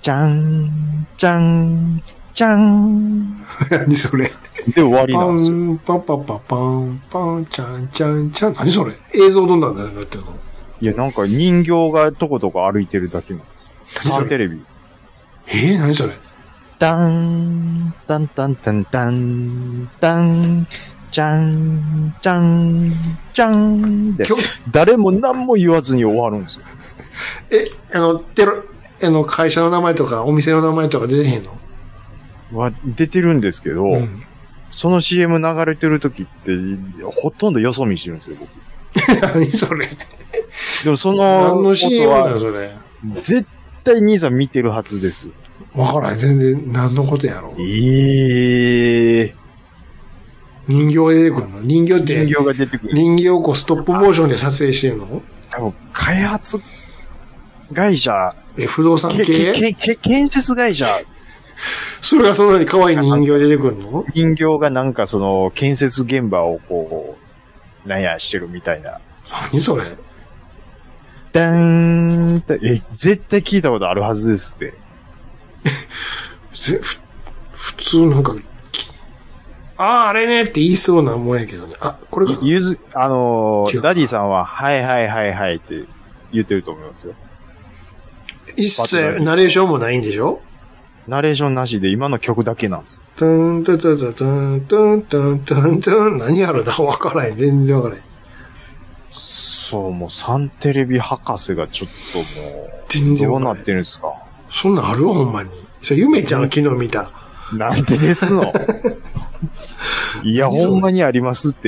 じゃん、じゃん、じゃん。 何それ。 で終わりなんですよ。 パン、パンパパパン、パン、ちゃん、ちゃん、ちゃん。何それ。映像どんなんだよ、なってるの。 いや、なんか人形がとことこ歩いてるだけの。サンテレビ。 えー、何それ。 ダン、ダンダンダンダン、ダン、じゃん、じゃん、じゃんで、誰も何も言わずに終わるんですよ。 え、あの、テロ、あの、会社の名前とか、お店の名前とか出てへんの？ は、出てるんですけど、うん、その シーエム 流れてる時って、ほとんどよそ見してるんですよ、僕。 何それ。 でもその、 何の シーエム だよ、それ。 絶対兄さん見てるはずです。 わからん、全然、何のことやろ。 ええー。 人形が出てくるの？人形って、 人形が出てくる。 人形をこうストップモーションで撮影してるの？ 多分、開発会社。 え、不動産系？ け、け、け、建設会社。 それがそんなに可愛い人形出てくるの？ 人形がなんかその、建設現場をこう、なんやしてるみたいな。 何それ？ ダーンって、え、絶対聞いたことあるはずですって。 ぜふ普通なんか、ああ、あれねって言いそうなもんやけどね。あ、これが。 ゆず、あのー、ダディさんは、はいはいはいはいって言ってると思いますよ。 一切ナレーションもないんでしょ？ ナレーションなしで今の曲だけなんですよ。 トゥントゥトゥトゥトゥントゥントゥントゥントゥン何やるなわからへん。全然わからへん。 そう、もうサンテレビ博士がちょっともう、 全然どうなってるんですか？ そんなんあるほんまに。それゆめちゃんは昨日見た。 なんでですの？いや、ほんまにありますって。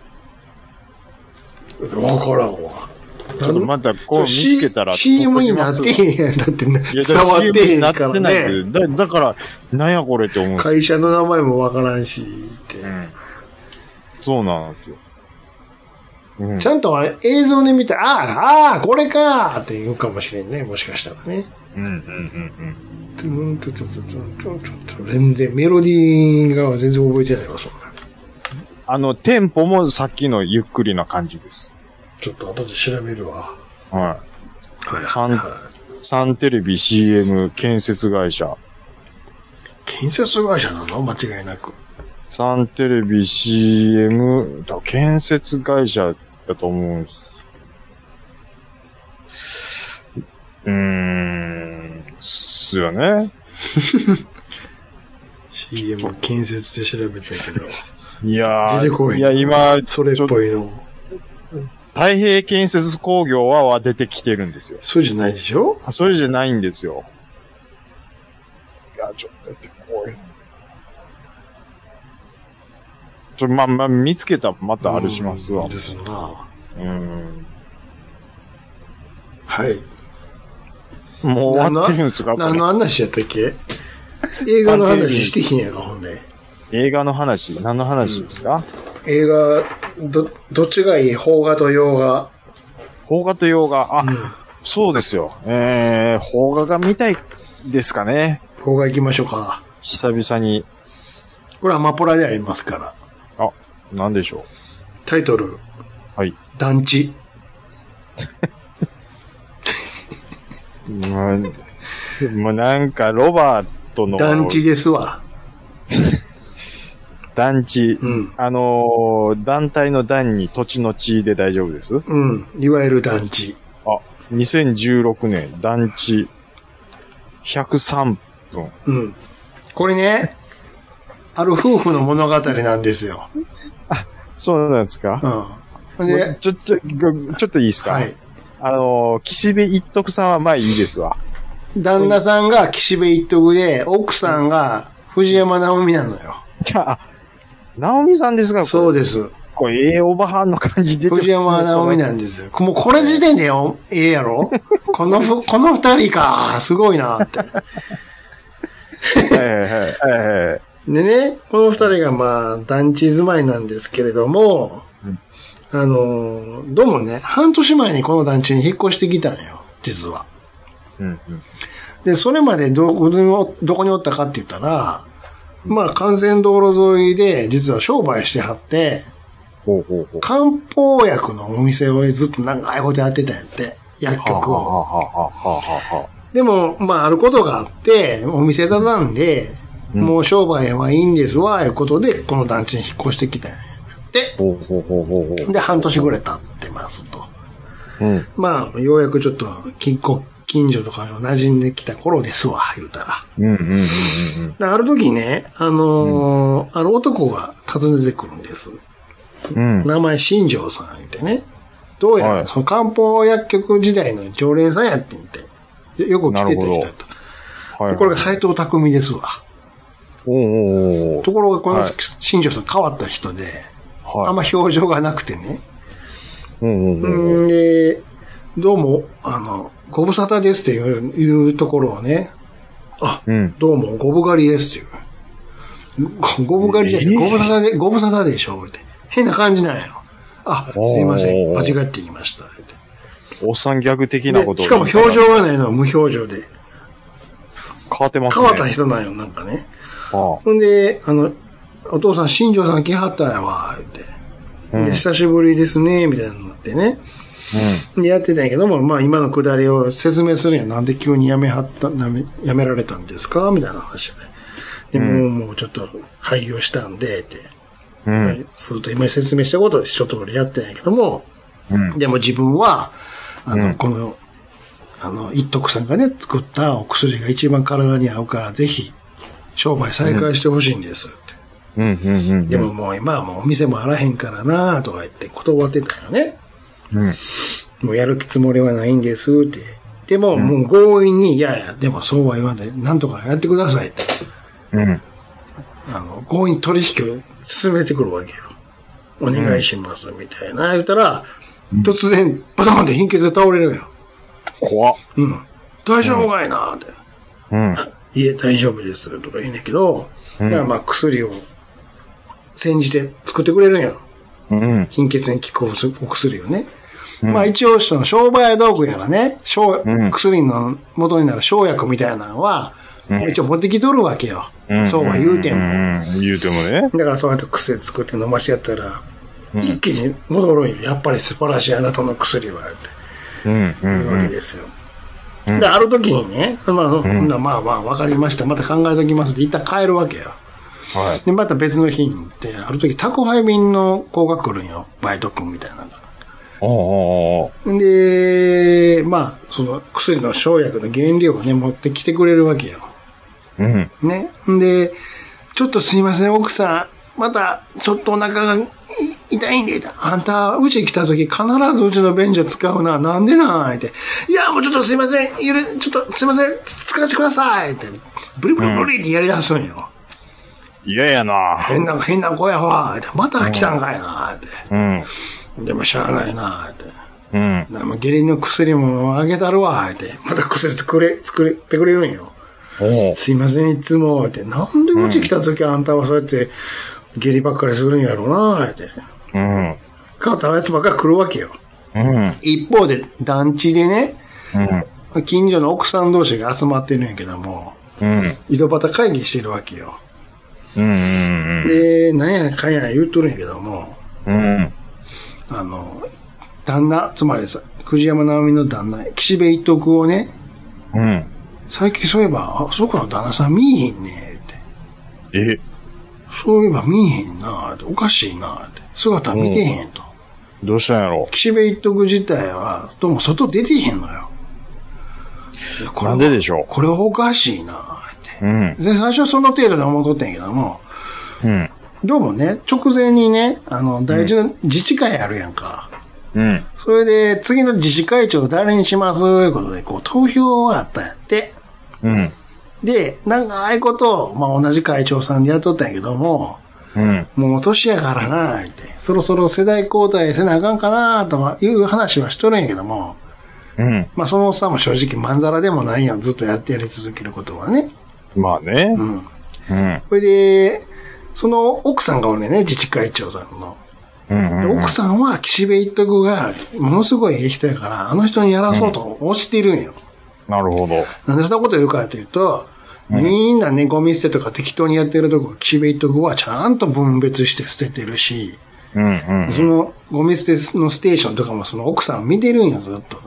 わからんわ。 ちょっとまたこう見つけたら。 シーエム になってへんやん。だって伝わってへんからね。 だ, だから、なんやこれって思う。 会社の名前もわからんし、って、うん。 そうなんですよ。 うん、ちゃんと映像で見て、ああ、ああ、これかって言うかもしれんね。もしかしたらね。 うんうんうんうん。全然、メロディーが全然覚えてないわ、そんな。 あの、テンポもさっきのゆっくりな感じです。 ちょっと後で調べるわ。 はい。 はい。 サン、サンテレビ シーエム 建設会社。 建設会社なの？間違いなく。 サンテレビ シーエム、建設会社だと思うんです。うーん、すよね。 シーエム 建設で調べたけど。 いや出てこい。 いや、今、 それっぽいの。 太平建設工業はは出てきてるんですよ。 そうじゃないでしょ？ それじゃないんですよ。いや、ちょっと出てこい。ちょ、まあ、まあ、見つけたらまたあれしますわ。 ですな。 うん。 はい。 もう終わってるんですか？ 何の話やったっけ？映画の話してへんやか、ほんで。 映画の話？何の話ですか？ うん、映画、ど、どっちがいい？邦画と洋画。 邦画と洋画。あ、うん、そうですよ。えー、邦画が見たいですかね。 邦画行きましょうか。 久々に。 これアマポラでありますから。 あ、なんでしょう。 タイトル。 はい。 団地。 もう、もうなんかロバートの。 団地ですわ。 団地。 うん。 あのー、団体の団に土地の地で大丈夫です？ うん。いわゆる団地。 あ、にせんじゅうろくねん、団地。ひゃくさんぷん。 うん。これね、ある夫婦の物語なんですよ。 あ、そうなんですか？ うん。で、 ちょ、ちょ、ちょっといいですか？はい。あのー、岸辺一徳さんはまあいいですわ。 旦那さんが岸辺一徳で、奥さんが藤山直美なのよ。 あ、直美さんですか？ そうです。 これ、ええおばはんの感じ出てますね。藤山直美なんですよ。もうこれ時点でよ、ええやろこのふ、この二人か、すごいなって。 はいはいはいはい。 でね、この二人がまあ、団地住まいなんですけれども、うん、あの、どうもね、半年前にこの団地に引っ越してきたのよ、実は。 うんうん、 で、それまでどこに、どこにおったかって言ったら、まあ、幹線道路沿いで、実は商売してはって、 ほうほうほう、 漢方薬のお店をずっと長いことやってたんやって、薬局を。 でも、まあ、あることがあって、お店畳んで、うん、もう商売はいいんですわ、いうことで、この団地に引っ越してきたんやって。ほうほうほうほうほう。で、半年ぐらい経ってますと。うん、まあ、ようやくちょっと、近所とかに馴染んできた頃ですわ、言うたら。うんうんうんうん、ある時ね、あのーうん、ある男が訪ねてくるんです。うん、名前、新庄さん言ってね。どうやら、はい、その漢方薬局時代の常連さんやってんて。よく来てた人だと。はいはい、これが斎藤匠ですわ。おーおーところがこの新庄さん変わった人で、はい、あんま表情がなくてね。うんで、どうも、あの、ご無沙汰ですっていう、いうところをね、あ、うん、どうも、ご無狩りですっていう。ご無狩りじゃなくて、ご無沙汰で、ご無沙汰でしょって。変な感じなんよ。あ、すいません、間違って言いました。 おっさんギャグ的なことしかも表情がないのは無表情で。 変わってますね。 変わった人なんよ、なんかね。ほんで、あの、お父さん、新庄さん来はったやわ、言って。うん、で、久しぶりですね、みたいなのになってね。うん、で、やってたんやけども、まあ今のくだりを説明するにはなんで急に辞めはった、辞められたんですかみたいな話をね。で、うん、もう、もうちょっと廃業したんで、って。うん。ずっと今説明したことで一通りやってんやけども、うん、でも自分は、あの、うん、この、あの、一徳さんがね、作ったお薬が一番体に合うから、ぜひ、商売再開してほしいんです、って。うんうんうんうん、でももう今はもうお店もあらへんからなとか言って断ってたよね。うん。もうやるつもりはないんです、って。でも、うん、もう強引に、いやいや、でもそうは言わない。なんとかやってください、って。うん。あの、強引に取引を進めてくるわけよ。お願いします、みたいな。言ったら、うん、突然、バタンって貧血で倒れるよ。 怖っ。 うん。大丈夫かいなって。うん。いえ、大丈夫です、とか言うんだけど、うん、だからまあ薬を煎じて作ってくれるんや。うん。貧血に効くお薬をね。うん、まあ一応、その商売道具やらね、うん、薬の元になる生薬みたいなのは、うん、一応持ってきとるわけよ。うん、そうは言うても。うんうん、言うてもね。 だからそうやって薬作って飲ましやったら、うん、一気に戻るんよ。やっぱり素晴らしいあなたの薬は、って。うん。言うわけですよ。うん、で、ある時にね、まあ、うん、まあまあ、わかりました。また考えときますって、一旦帰るわけよ。はい。で、また別の日に行って、ある時、宅配便の子が来るんよ。バイト君みたいなのが。おうおうおうで、まあ、その薬の生薬の原料をね、持ってきてくれるわけよ。うん。ね。で、ちょっとすいません、奥さん。また、ちょっとお腹が痛いんで、あんた、うち来た時必ずうちの便所使うな。なんでなんって。いや、もうちょっとすいません。ゆる、ちょっとすいません。使わせてくださいって。ブリブリブリってやり出すんよ。 嫌、うん、やな。 変な、変な子やわ。って。また来たんかいな。って。うん。でもしゃあないな。って。うん。でも下痢の薬もあげたるわ。って。また薬作れ、作れてくれるんよ。すいません、いつも。って。なんでうち来た時あんたはそうやって、下痢ばっかりするんやろうなって。うん。変わったやつばっかり来るわけよ。うん。一方で、団地でね、うん。近所の奥さん同士が集まってるんやけども、うん。井戸端会議してるわけよ。うんうんうん。で、なんやかんや言うとるんやけども、うん。あの、旦那、つまりさ、藤山直美の旦那、岸辺一徳をね、うん。最近そういえば、あ、そこの旦那さん見えへんねって。えそういえば見えへんなおかしいなって。姿見てへんと。 うん、どうしたんやろ岸辺一徳自体は、どうも外出てへんのよ。 これなんででしょうこれはおかしいなって、うん。で、最初はその程度で思っとったんやけども、うん。どうもね、直前にね、あの、大事な自治会あるやんか。うん。それで、次の自治会長誰にしますということで、こう、投票があったんやって。うん。で、なんかああいうことを、まあ同じ会長さんでやっとったんやけども、うん、もう年やからなって、そろそろ世代交代せなあかんかなとかいう話はしとるんやけども、うん、まあそのおっさんも正直まんざらでもないやん、ずっとやってやり続けることはね。 まあね。うん。 うん。それで、その奥さんがおるね、自治会長さんの。うんうんうん、奥さんは岸辺一徳がものすごいいい人やから、あの人にやらそうと押しているんよ。 うん、なるほど。 なんでそんなこと言うかというと、みんなね、ゴミ捨てとか適当にやってるとこ、岸辺一徳はちゃんと分別して捨ててるし、うんうんうん、そのゴミ捨てのステーションとかもその奥さんを見てるんや、ずっと。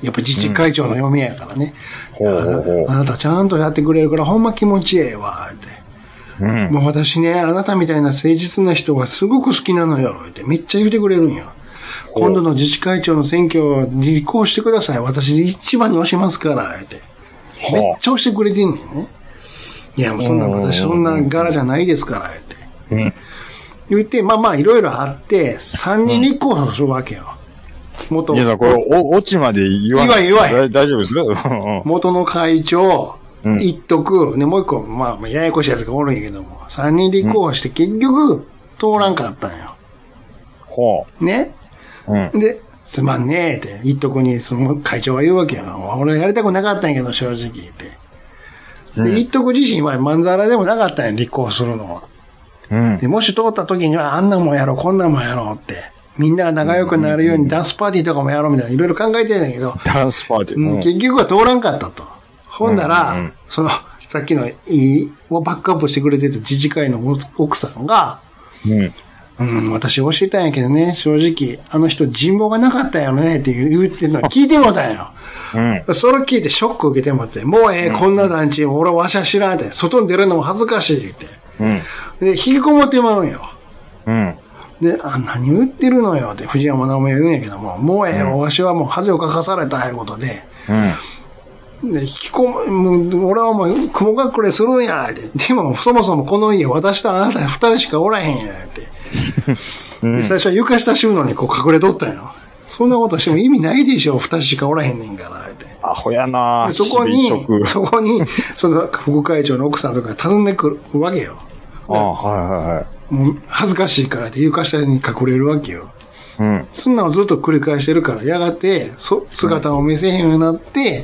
やっぱ自治会長の嫁やからね。 ほうほうほう。 あなたちゃんとやってくれるからほんま気持ちええわ、って。うん、もう私ね、あなたみたいな誠実な人がすごく好きなのよ、ってめっちゃ言ってくれるんよ。今度の自治会長の選挙を立候補してください。私一番に押しますから、って。めっちゃ押してくれてんねんね。いや、もうそんな、私そんな柄じゃないですから、って。うん、言って、まあまあいろいろあって、さんにん立候補するわけよ。元。 いや、これ、お、オチまで言わない。 言わん言わん。 大丈夫ですね。 元の会長、うん、一徳、ね、もう一個、まあ、ややこしいやつがおるんやけども、さんにん立候補して結局、通らんかったんよ。 ほう。ね、うん、で、すまんねえって、一徳にその会長が言うわけよ。俺やりたくなかったんやけど、正直言って。で、うん、一徳自身はまんざらでもなかったんや、立候補するのは。うん、で、もし通った時には、あんなもんやろう、こんなもんやろうって。みんなが仲良くなるようにダンスパーティーとかもやろうみたいな、いろいろ考えてんだけど。 ダンスパーティー、 うん、結局は通らんかったと。ほんなら、うんうん、その、さっきのいい、をバックアップしてくれてた自治会の奥さんが、うん、うん、私教えたんやけどね、正直、あの人人望がなかったよねって言ってるの聞いてもらったんよ。うん、それ聞いてショック受けてもらって、もうええ、うん、こんな団地、俺わしは知らんって、外に出るのも恥ずかしいって。うん、で、引きこもってまうんよ。うん、で、あ、何言ってるのよって藤山直美が言うんやけども、もうええ、うん、わしはもう恥をかかされたいうことで、うん、で、引きこも、俺はもう雲隠れするんやって。でも、そもそもこの家、私とあなた二人しかおらへんやって。うん、で、最初は床下収納にこう隠れとったんや。そんなことしても意味ないでしょ、二人しかおらへんねんから、って。 アホやなぁ。そこに、そこに、その副会長の奥さんとか訪ねくるわけよ。 ああ、はいはいはい。 もう恥ずかしいからって床下に隠れるわけよ。うん。そんなのずっと繰り返してるから、やがて、そ、姿を見せへんようになって、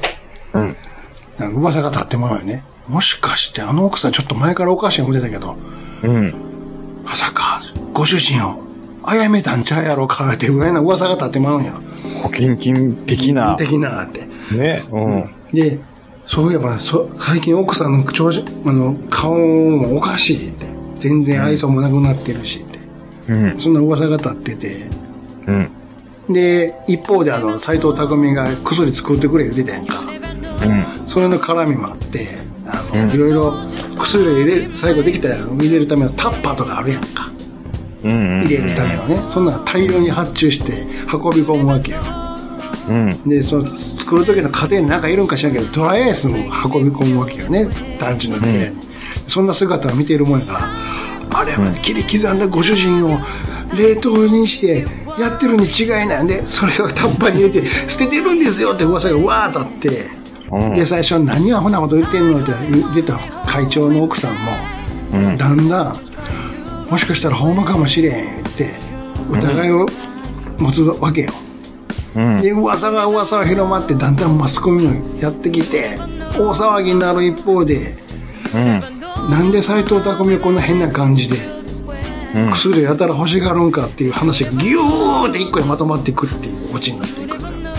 うん。なんか噂が立ってまうよね。もしかしてあの奥さんちょっと前からおかしい思ってたけど、うん。まさか、ご主人を殺めたんちゃうやろかってぐらいな噂が立ってまうんよ。 保険金的な。 的なって。 ね。うん。 で、そういえば、そ最近奥さんの調子、あの、顔もおかしいって。全然愛想もなくなってるしって。うん。そんな噂が立ってて。うん。で、一方であの、斎藤匠が薬作ってくれ言ってたやんか。うん。それの絡みもあって、あの、うん、いろいろ薬を入れる、最後できたやん、入れるためのタッパーとかあるやんか。うんうんうん、入れるためのね。そんなの大量に発注して運び込むわけよ。うん。で、その、作る時の過程になんかいるんか知らんけど、ドライアイスも運び込むわけよね。団地の部屋に。うん、そんな姿を見ているもんやから、あれは切り刻んだご主人を冷凍にしてやってるに違いないんで、それをタッパーに入れて捨ててるんですよって噂がわーっとあって、うん、で、最初何アホなこと言ってんのって出た会長の奥さんも、うん、だんだん、もしかしたらほんまかもしれんって疑いを持つわけよ。うん、で、噂が噂が広まってだんだんマスコミもやってきて大騒ぎになる一方で、うん、なんで斎藤匠はこんな変な感じで、うん、薬やたら欲しがるんかっていう話がギューって一個にまとまっていくっていうオチになっていく。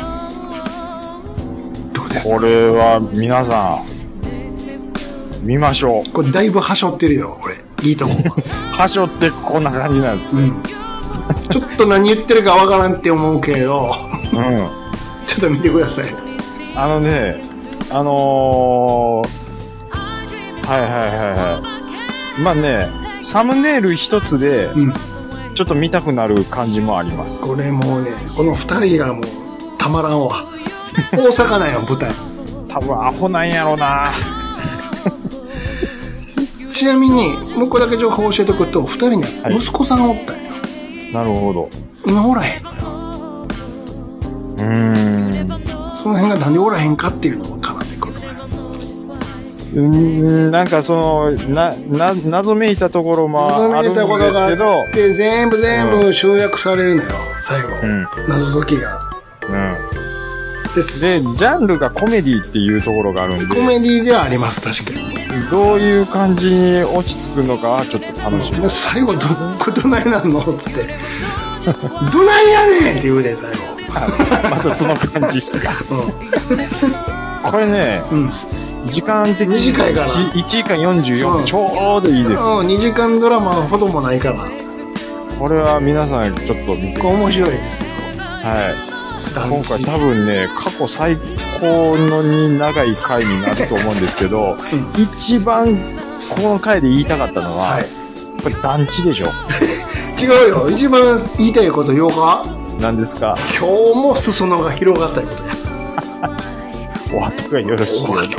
どうですか？ これは皆さん見ましょう。 これだいぶはしょってるよ、これ。いいとこはしょってこんな感じなんですね、うん、 ちょっと何言ってるかわからんって思うけど、うん、ちょっと見てください。 あのね、あのー、はいはいはいはい。まあね、サムネイル一つで、うん、ちょっと見たくなる感じもあります。 これもうね、この二人がもうたまらんわ。大阪なんよ、舞台。 多分アホなんやろな。 ちなみにもう一個だけ情報を教えておくと、二人には息子さんおったんよ、はい、 なるほど。 今おらへんのよ。うーん、その辺がなんでおらへんかっていうのも絡んでくるのよ。 うーん、なんかそのなな謎めいたところもあるんですけど、謎めいたことがあって全部全部集約されるのよ、最後、うん、謎解きが。うんで、ジャンルがコメディっていうところがあるんで、 コメディではあります、確かに。 どういう感じに落ち着くのかはちょっと楽しみ、うん、 最後どこどないなんのつってどないやねんって言うで、最後またその感じっすか、うん、これね、うん、時間的に短いからいちじかんよんじゅうよんふん、うん、ちょうどいいです、ね、 うん、にじかんドラマほどもないから、 これは皆さんちょっと見て、 面白いですよ。 はい。 今回多分ね、過去最高のに長い回になると思うんですけど、うん、一番この回で言いたかったのは、はい、やっぱり団地でしょ。 違うよ。一番言いたいこと言おうか。 何ですか。 今日も裾野が広がったことや。 お後がよろしいよって。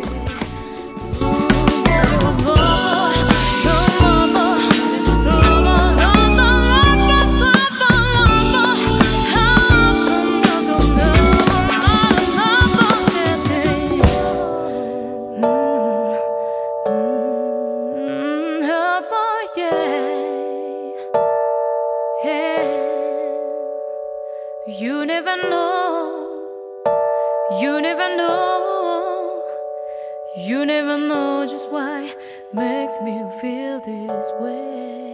You never know, you never know, you never know just why makes me feel this way.